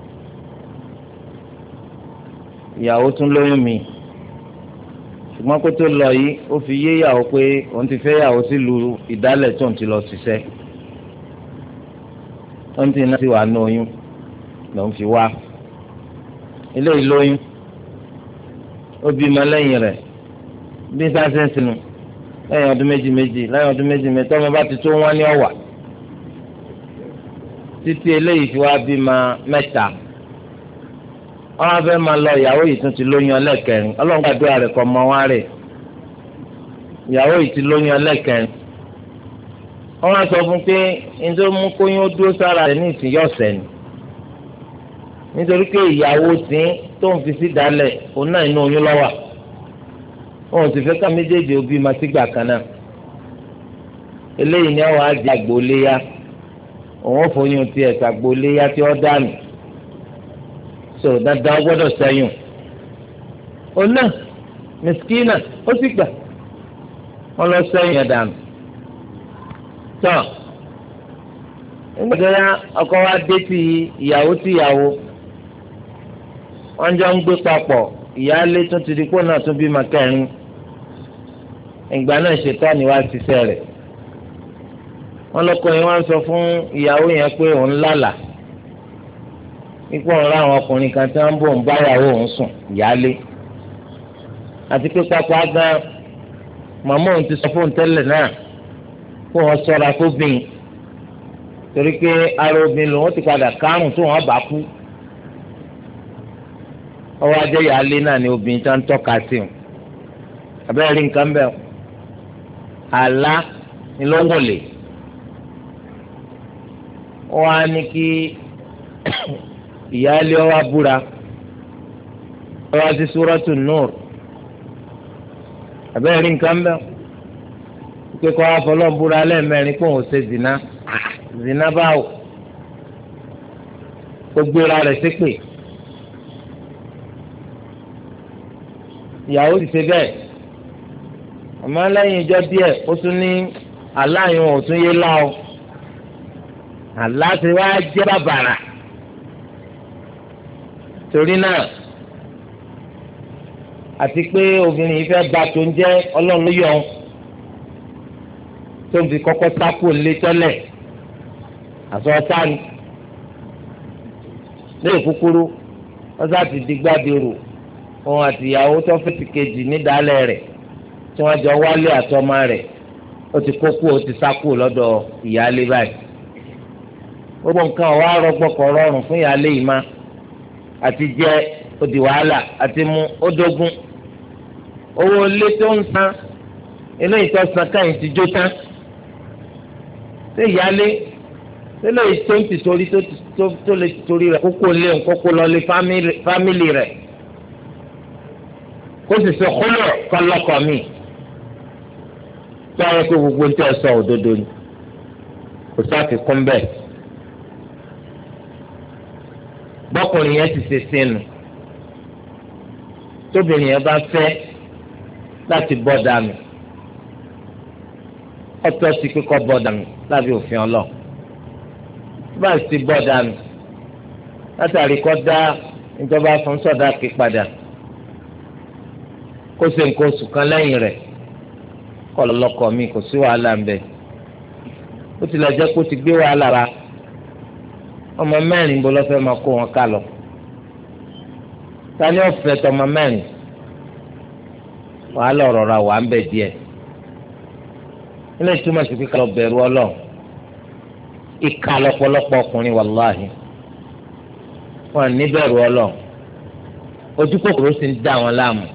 ìyàwó tún lóyún mi ṣùgbọ́n kó tó lọ yìí ó fi yé ìyàwó pé òun ti fẹ́ ìyàwó sílùú ìdálẹ̀ tó ń ti lọ ṣiṣẹ́ ó ń tì náà ti wà ní oyún lòun fi wá eléyìí lóyún ó bímọ lẹ́yìn rẹ̀ bí sáṣẹ́ sínú lẹ́yìn ọdún méjì méjì lẹ́yìn ọdún méjì méjì tọ́mọ bá ti tó wọ́n ní ọ̀wà títí eléyìí fi wá bímọ mẹ́ta wọ́n fẹ́ máa lọ ìyàwó yìí tún ti lóyún ọlẹ́kẹrin ọlọ́run gbàdúrà rẹ̀ kọ́ mọ wá rẹ̀ ìyàwó yìí ti lóyún ọlẹ́kẹrin wọ́n wá sọ fún pé nítorí mú kóyún ó dúró sára rẹ̀ ní ìsìn yọ̀ọ̀sẹ̀ ni nítorí pé ìyàwó tí tó ń fi sí dálẹ̀ òun náà inú oyún lọ́wà òun sì fẹ́ ká méjèèjì òbí máa sígbà kan náà eléyìí ni àwọn àjẹ àgbòléyà òun fòyún tiẹ̀ sàgbòléyà tí ó dànù so dandan gbọ́dọ̀ sẹ́yìn òun náà mẹsìkínà ó sì gbà wọ́n lọ sẹ́yìn ẹ̀ dànù tán nígbà tó yá ọkọ wa dé ti ìyàwó ti ìyàwó wọ́n jọ ń gbé papọ̀ ìyáálé tún ti di kó náà tún bímọ kẹrin ìgbà náà ṣètọ́ ni wàá ṣiṣẹ́ rẹ̀ wọ́n lọ́kọ yẹn wọ́n sọ fún ìyàwó yẹn pé òun lálà ipò ńlá àwọn ọkùnrin kan tí wọ́n ń bò ń bá ìyàwó òun sùn ìyáálé àti pé pápá gan màmá òun ti sọ fóun tẹ́lẹ̀ náà kó wọ́n ṣọ́ra kó bìn torí pé ara obìnrin lòun ti padà kárùn tó wọ́n bá kú ọwọ́ ajẹ́ ìyáálé náà ni obìnrin tó ń tọ́ka sí o abẹ́rẹ́ rí nǹkan bẹ́ẹ̀ àlá ni ló ń wọlé wọ́n á ní kí ìyáálé ọwọ́ abúra ọwọ́ sí súrọ́tù Nur abẹ́rẹ́ rí nǹkan bẹ́ẹ̀ pé kọ́ afọlọ́búra lẹ́ẹ̀mẹ́rin kó òun ṣe zina zina báwo ó gbéra rẹ̀ ṣépè ìyàwó ti ṣe bẹ́ẹ̀ àmọ́ lẹ́yìn ìjọ díẹ̀ ó tún ní aláyùn ò tún yé láò àlá ti wá jẹ́ bàbàrà torí náà àti pé obìnrin yìí fẹ́ ba tó ń jẹ́ ọlọ́run yọ tó ń fi kọ́kọ́ sápò lé tẹ́lẹ̀ àsọ̀tá ni lẹ́yìn kúkúrú wọ́n sá ti di gbàdérò òun àti ìyàwó tó fẹ́ ti kejì nídàálẹ̀ rẹ̀ tí wọ́n jọ wálé àtọmọ rẹ̀ ó ti kókó ó ti sákò lọ́dọ̀ ìyáálé báyìí gbogbo nǹkan ọ̀wá rọgbọkọ̀ rọrùn fún ìyáálé yìí má àti jẹ ó di wàhálà àti mu ó dógún owó ilé tó ń san eléyìí tó san káyìn ti jó tán ṣé ìyáálé eléyìí tó ń ti torí tó lè torí rẹ̀ kókó lé kókó lọlé fámìlì rẹ̀ kó sì ṣe kúlọ̀ kọlọ́kọ̀ mi tó àwọn pé gbogbo ní tẹ́ sọ òdodo ni kò sáfikún bẹ́ẹ̀ bọ́kùnrin yẹn ti ṣe sínú tóbìnrin yẹn bá fẹ́ láti bọ́ dànù ọtọ́ sí kíkọ́ bọ́ dànù lábẹ́ òfin ọlọ́ọ̀ bá a ti bọ́ dànù látàrí kọ́ dá ìjọba fún sọ̀dá kí padà kó ṣe nǹkan oṣù kan lẹ́yìn rẹ̀ kọ́ lọ́kọ̀ mi kò sí wàhálà ń bẹ ó tilẹ̀ jẹ́ kó ti gbé wàhálà ra ọmọ mẹ́rin bó lọ́ fẹ́ máa kó wọn ká lọ ta ni ó fẹ́ tọmọ mẹ́rin wàhálà ọ̀rọ̀ ra wà ń bẹ díẹ̀ ilé ìtumọ̀ sí kíkà lọ bẹ̀rù ọlọ́run ìka lọ́pọ̀lọpọ̀ ọkùnrin wàláhì wọn ní bẹ̀rù ọlọ́run ojú kòkòrò sì ń dá wọn láàmú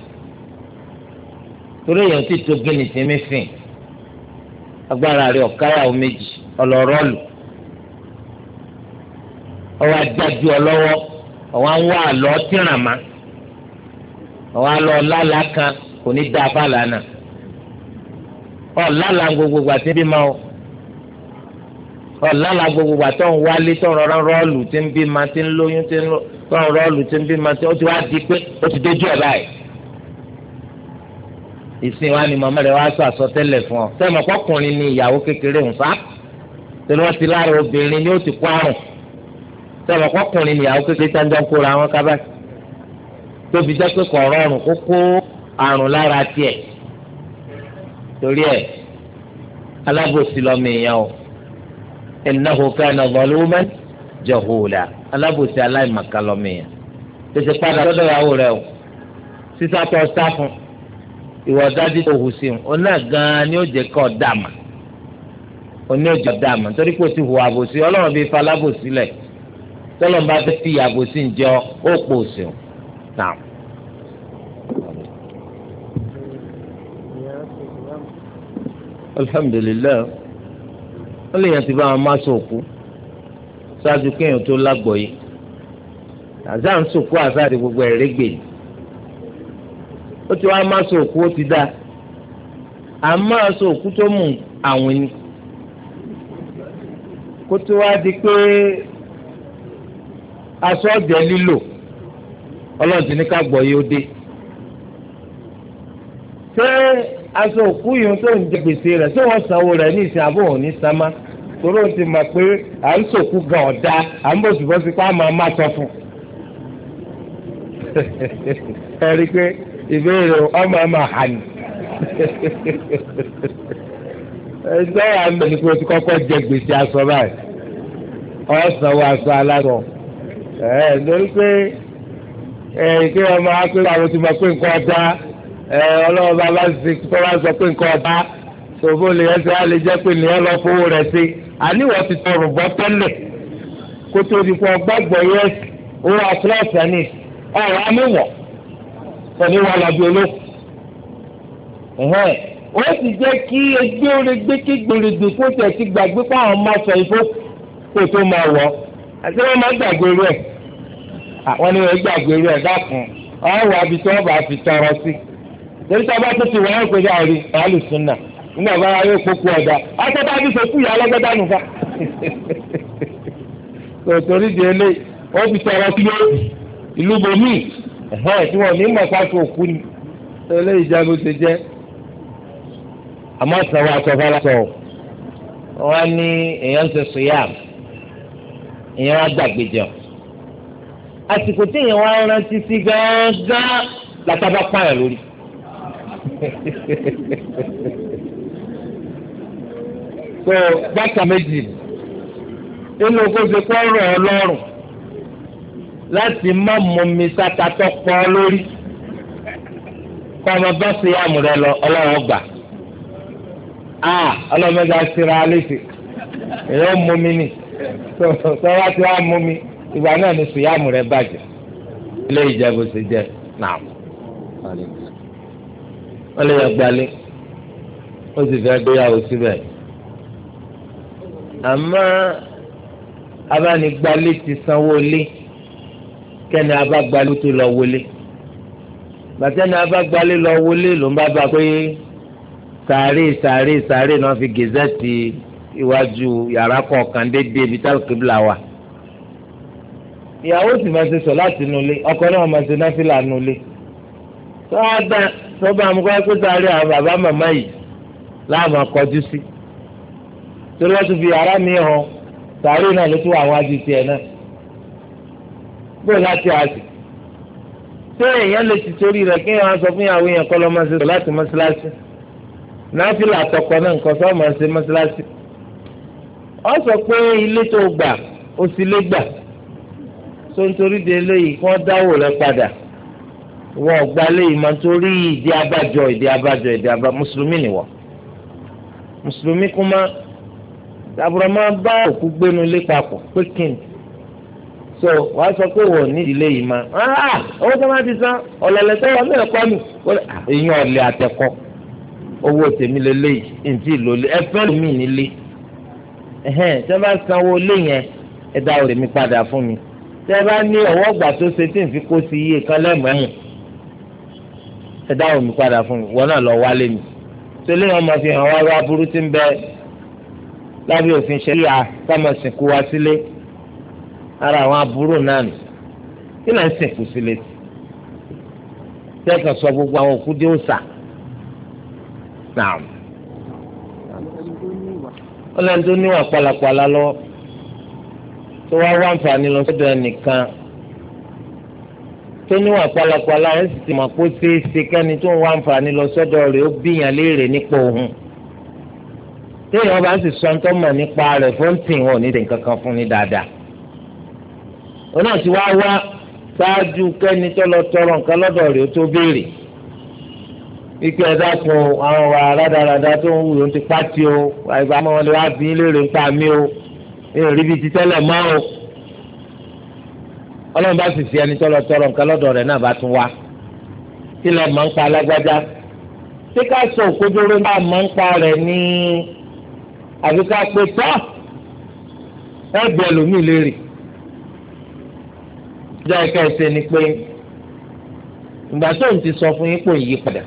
torí èèyàn ti tó gíní tí mi fìn agbára rẹ̀ ọ̀káyàwó méjì ọlọ́rọ́ọ̀lù ọwọ́ adájú ọlọ́wọ́ ọwọ́ àwọn àlọ́ tìrànmá ọwọ́ àlọ́ lálàá kan kò ní dá fàlà náà ọ̀ lálàá gbogbo àti bí máa ọ̀ lálàá gbogbo àti ọ̀ ń wálé tó ń rọra rọ́ọ̀lù tí ń bí ma tí ń lóyún tí ń rọ́ọ̀lù tí ń bí ma tí ó ti wá di pé ó ti dójú ẹ̀ báyìí ìsìn wa ni màmá rẹ̀ wá sọ àsọtẹ́lẹ̀ fún ọ sẹ́mi ọkùnrin ni ìyàwó kékeré ń fa tẹ̀lé wọ́n ti lára obìnrin ni ó ti kó àrùn sẹ́mi ọkùnrin ni ìyàwó kékeré tá ń jọ kóra wọn kábà tóbi jẹ́ pé kọ̀ rọrùn kó kó àrùn lára tiẹ̀ torí ẹ̀ alábòsí lọ́mọ èèyàn o innahu kana zaluman jahula alábòsí aláìmọ̀ká lọ́mọ èèyàn tètè padà lọ́dọ̀ ìyàwó rẹ̀ o sísá tó sá fún ìwọ dájú tó hù sí un ọ náà gan-an ni ó jẹ́ kó dàmà ó ní òjò dàmà torí pé o ti hù àbòsí ọlọ́run bíi falábòsí lẹ̀ tọ́lọ́n bá fẹ́ fi àbòsí ń jọ ó pò sí un náà. alhamdulilayi wọ́n lè yàn ti bá wọn má sòkú ṣáájú kéèyàn tó lágbọ̀ọ́yé àzá ń sòkú àzá àti gbogbo ẹ̀rẹ́gbẹ̀ẹ́ ó ti wá má sòkú ó ti dá àmọ́ sòkú tó mú àwọn ni kó tó wá di pé aṣọ ọ̀jẹ̀ lílò ọlọ́run ti ní ká gbọ̀ọ́yé ó dé ṣé aṣọ òkú yìí tó ń jẹ gbèsè rẹ̀ tí wọ́n sanwó rẹ̀ ní ìsìn àbò òní sámá torí ó ti mọ̀ pé à ń sòkú gan ọ̀dà à ń bòsibọ́sí pé a máa má sọ fún ẹ rí i pé ìbéèrè ọmọ ẹ máa hà ní. ẹgbẹ́ yà ń bẹ̀ ní pé o ti kọ́kọ́ jẹ gbèsè aṣọ báyìí ọ̀sánwó aṣọ aláṣọ ẹ̀ lórí pé ẹ̀ kí wọ́n máa pé àwọn ti mọ̀ pé nǹkan ọ̀dà ọlọ́wọ́ bá bá ṣe tó bá sọ pé nǹkan ọba ṣòfò lè ẹsẹ̀ á lè jẹ́ pé nìyẹn lọ fowó rẹ̀ sí àníwọ̀ ti tọrọ bọ́ tẹ́lẹ̀ kó tó di fún ọgbàgbọ́ yẹn owó àtúrọ̀sẹ̀ ní ọ̀rọ̀ amíwọ̀ pẹ̀lú wà lábẹ́ olókùn. ó sì jẹ́ kí ẹgbẹ́ orin gbé kí gbèrègbè kó tẹ̀ ti gbàgbé fáwọn máa sọ ìfó kó tó máa wọ̀ àti wọ́n máa gbàgbé rẹ̀ àwọn ni wọ́n gbàgbé rẹ̀ dákun ọ̀rọ̀ àbí tí wọ́n bá fi tọrọ sí torí tí a bá tó ti wọ́n pé dáhùn rí wàhálù súnà nígbà bá wà yóò kókó ọ̀dà akọ́tà bí sọ kúyà alágbádá nù fa. torí di ẹlẹ́ ó fi tọrọ sí ìlú bomi tí wọ́n ní mọ̀ sáfù òkú ni ẹlẹ́ ìjà ló ṣe jẹ́ àmọ́ sanwó aṣọ fọlọ́sọ wọn ní èèyàn ń ṣe sùyàm èèyàn wá gbàgbé jẹun àsìkò tí èèyàn wá rántí sí gángan látàbá pààyàn lórí. so bákan méjì nínú kó ṣe kó rọ̀ ọ́ lọ́rùn láti má mú mi sátatọ́ pọ́ lórí kọ́ ọmọ bá ṣe àmú rẹ lọ ọlọ́run gbà ah ọlọ́mọdé àṣírà alẹ́sì èèyàn mú mi nì tó wá tí wàá mú mi ìgbà náà ni sùyàmù rẹ bàjẹ́ ilé ìjẹ́bù sì jẹ́ náà wọ́n lè yọ gbalẹ̀ ó sì fẹ́ gbéyàwó síbẹ̀ àmọ́ abánigbalẹ̀ ti sanwó lé kẹ́ni abágbalẹ̀ tó lọ wọlé gbàtẹ́ni abágbalẹ̀ lọ wọlé ló ń bá bá pé sàárè sàárè sàárè náà fi gẹ̀zẹ́tì iwájú yàrá kọ̀ọ̀kan déédéé ibi táwọn kébìlà wà ìyàwó sì máa ṣe sọ láti nulẹ̀ ọkọ náà máa ṣe náfìlà nulẹ̀ sọ́ọ́dà sọ́ba àmúkọ́ pé sàárè àwọn bàbá màmá yìí láàmú akọjú sí torí wọ́n tún fi yàrá mi hàn sàárè náà ló tún àwọn adi tiẹ̀ náà bóyá láti àṣì ṣé èèyàn lè ti torí rẹ̀ kí wọ́n sọ fún ìyàwó yẹn kọ́ lọ́ máa ṣe sọ láti mọ́ṣáláṣí náfìlà àtọkọ náà nǹkan sọ máa ṣe mọ́ṣáláṣí ọ sọ pé ilé tó gbà ó sì lé gbà tó nítorí de eléyìí kí wọ́n dáwò rẹ̀ padà wọ́n gba léyìí máa torí ìdí abájọ ìdí abájọ ìdí abájọ mùsùlùmí nìwọ mùsùlùmí kún máa àbúrò máa bá òkú gbénu lé papọ̀ pé kíni so wàá sọ pé wọ́n ní ìdílé yìí máa ah owó tó máa ti san ọ̀lẹ́lẹ̀ tó wọ́n mẹ́rin kọ́ mi èyí ọ̀lẹ́ àtẹ̀kọ́ owó tèmi lélẹ́yìí ntí ìlólé ẹfẹ́ lómi nílé ẹ̀hẹ́n tẹ́ bá sanwó lé yẹn ẹ dá òrèmí padà fún mi tẹ́ bá ní ọwọ́ gbà tó ṣe tí n fi kó sí iye kan lẹ́mọ̀ẹ́hùn ẹ dá òrèmí padà fún mi wọ́n náà lọ wálé mi tó lé wọn máa fi hàn wá wá burú tí ń bẹ lábẹ́ òfin ṣẹlẹ̀ à sáma sìnkú wa sílé ara àwọn aburú náà nù kí náà ń sìnkú sílé tẹ́kàn sọ gbogbo àwọn òkú dé òòsà náà ọlọ́run tó níwà pàlàpàlà lọ tó wá wá àǹfààní lọ sọ́dọ̀ ẹnìkan tó níwà pàlàpàlà ẹ̀ sì ti mọ̀ pé ṣeéṣe kẹ́ni tó ń wá àǹfààní lọ sọ́dọ̀ rẹ̀ ó bíyàn léèrè nípa òun téèyàn bá sì sọ tó mọ̀ nípa rẹ̀ fún tìǹ wọn ò ní nǹkan kan fún ní dáadáa òun náà ti wá wá ṣáájú kẹ́ni tó lọ tọrọ nǹkan lọ́dọ̀ rẹ̀ ó tó béèrè ike ẹ̀dá kun àwọn wa rádaràda tó ń wúlò ń ti pàtì o àìgbà máa wọn lè wá bí léèrè ń pa mí o èèyàn rí bí ti tẹ́lẹ̀ mọ́ o ọlọ́run bá sì fi ẹni tó lọ tọrọ nǹkan lọ́dọ̀ rẹ̀ náà bá tún wá tí lọ́ọ́ máa ń pa alágbájá tí ká sọ òkúdóró náà máa ń pa rẹ̀ ní àbí ká pé tọ́ ẹgbẹ́ ẹlòmíì léèrè ìjọ ẹ̀ka ẹ̀sẹ̀ ni pé ìgbà tó ń ti sọ fún yín pò ń yí padà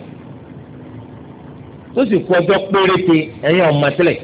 tó sì kú ọjọ́ péréte ẹ̀yin ọ̀ma tẹ́lẹ̀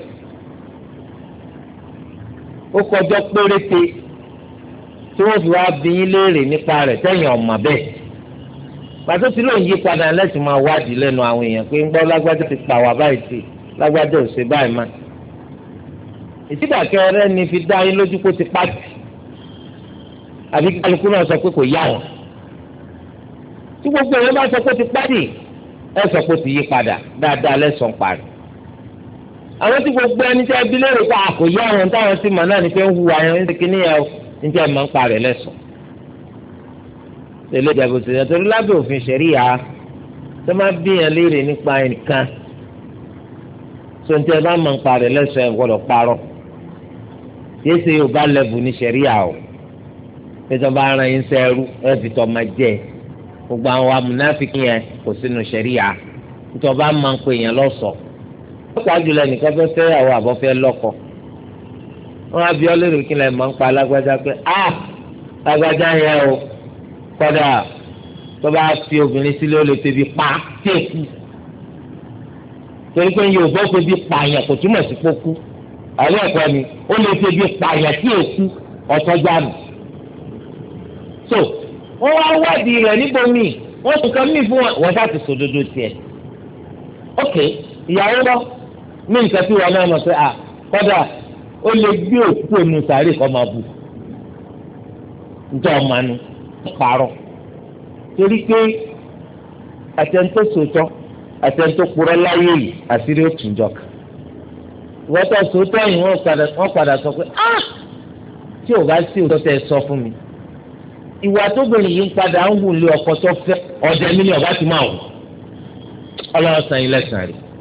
ó kú ọjọ́ péréte tí wọ́n fi wá bí yín léèrè nípa rẹ̀ tẹ́yìn ọ̀ma bẹ́ẹ̀ pàtó tí ló ń yí padà lẹ́sìn máa wádìí lẹ́nu àwọn èèyàn pé ń gbọ́ lágbájá ti pa wá báyìí sí lágbájá ò ṣe báyìí má ìtìdàkẹ́ rẹ ni fi dá yín lójú kó ti pàtì àbí kálukú náà sọ pé kò yá wọn tí gbogbo èèyàn bá sọ pé ti pàtì ẹ sọ pé ti yí padà dáadáa lẹ́sàn parí àwọn tí gbogbo ẹni tí ẹbí lérò pé àkò yá wọn táwọn sì mọ̀ náà ní pé ń hu àwọn ẹni tí níyàwó ní tí ẹ máa ń parí lẹ́sàn tẹ̀lé ìjàgbó tẹ̀lé torí lábẹ́ òfin ṣẹ̀ríyà tó máa bíyàn léèrè nípa ẹnìkan tó ń tẹ́ ẹ bá máa ń parí lẹ́sàn ẹ̀ gbọ́dọ̀ parọ́ yéé ṣe yóò bá lẹ́bù ní ṣẹ̀ríyà o tẹ́tọ́ bá ara yín sẹ́rú ẹ̀ fi tọ́ máa jẹ́ gbogbo àwọn amúnáfíkì yẹn kò sínú ṣẹ̀ríyà nítorí ọba máa ń pè yẹn lọ́sọ̀ọ́ lọ́pàá jùlọ nìkan fẹ́ fẹ́ àwọn àbọ̀fẹ́ lọ́kọ wọn á bí ọ lérò kí lẹ́ẹ̀ máa ń pa alágbájá pé a lágbájá yẹn o kọ́dà tó bá fi obìnrin sílẹ̀ ó lè tẹ̀bi pa tí èkú torí pé Yorùbá ó tẹ̀bi pààyàn kò túmọ̀ sí pókú àwọn ẹ̀kọ́ ni ó lè tẹ̀bi pààyàn tí èkú ọ̀tọ́jà nù so wọ́n wá wádìí rẹ̀ níbomi wọ́n tún kàn mí fún wọn wọ́n ṣáà ti sòdodo tiẹ̀ ok ìyàwó lọ ní nǹkan tí wọn náà mọ̀ pé à kọ́dà ó lè gbé òkú ònú sàárè kọ́ máa bù nítorí ọmọ àánú parọ́ torí pé àtẹ̀ntó sòótọ́ àtẹ̀ntó purọ́ láyé yìí àṣírí ó tún jọkà wọ́n tó sòótọ́ yìí wọ́n padà sọ pé ah tí ò bá sí òótọ́ tẹ́ ẹ sọ fún mi ìwà tóbìnrin yìí ń padà ń wù lé ọkọ tó fẹ́ ọ̀dẹ̀ mi ni ọba ti máa wù ọlọ́run san ilé san rẹ̀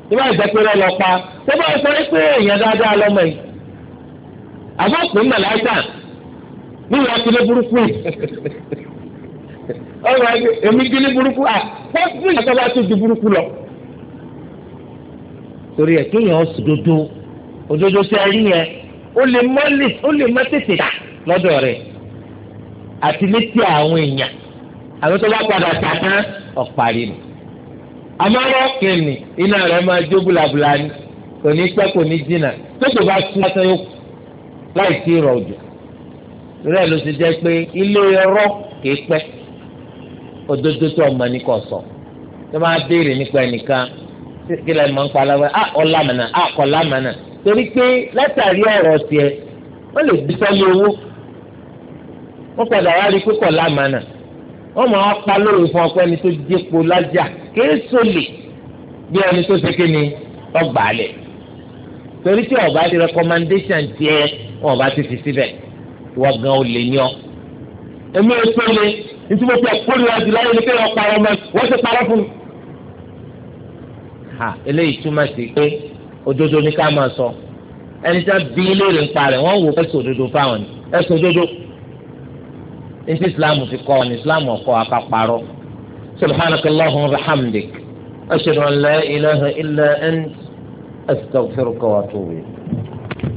tó bá jẹ́ pé lọ pa tó bá sọ pé èèyàn dáadáa lọ́mọ yìí àbọ̀ pé màláìkà níwọ̀n akílé burúkú yìí ọ̀rọ̀ èmi kílé burúkú à fọ́ọ̀fù ìyàtọ̀ bá tó ju burúkú lọ. torí ẹ̀ kéèyàn sòdodo òdodo sẹ́rí yẹn ó lè má lè ó lè má tètè tà lọ́dọ̀ rẹ̀ àti létí àwọn èèyàn àwọn tó bá padà tà tán ọ̀parí nù. àmọ́rọ́ kìnnì iná rẹ̀ máa jó búlabúla ni kò ní pẹ́ kò ní jìnnà tó kò bá tún lásán yóò láì sí ìrọ̀ òjò. rẹ̀ ló ti jẹ́ pé ilé ẹ̀rọ kìí pẹ́ òdodo tó ọmọ ní kò sọ tó máa béèrè nípa ẹnìkan kí lè máa ń pa aláwẹ̀ á ọ̀làmànà á kọ̀làmànà torí pé látàrí ọ̀rọ̀ tiẹ̀ wọ́n lè bí sọ́lé owó wọ́n padà wá rí pípọ̀ lámànà wọ́n máa pa lórí fún ọpẹ́ ẹni tó dépò lájà kéésò lè bí ẹni tó ṣe kí ni ọgbà alẹ̀ torí tí ọba ti recommendation tiẹ̀ wọn ọba ti fi síbẹ̀ wọ́n gan ò lè yan èmi ò tó lé nítorí mo fẹ́ kórìíra jù láyé ní kéèyàn parọ́ mọ́ wọ́n ti parọ́ fún mi. ha eléyìí túmọ̀ sí pé òdodo ní ká máa sọ ẹni tí wọ́n bí léèrè ń parẹ́ wọ́n wò ẹ̀sùn òdodo fáwọn ni ẹ̀sùn òdodo ní ti islam fi kọ́ ni islam ọkọ̀ akáparọ́ subhanakallahumma wa bihamdik ashhadu an la ilaha illa ant astaghfiruka wa atubu ilayk.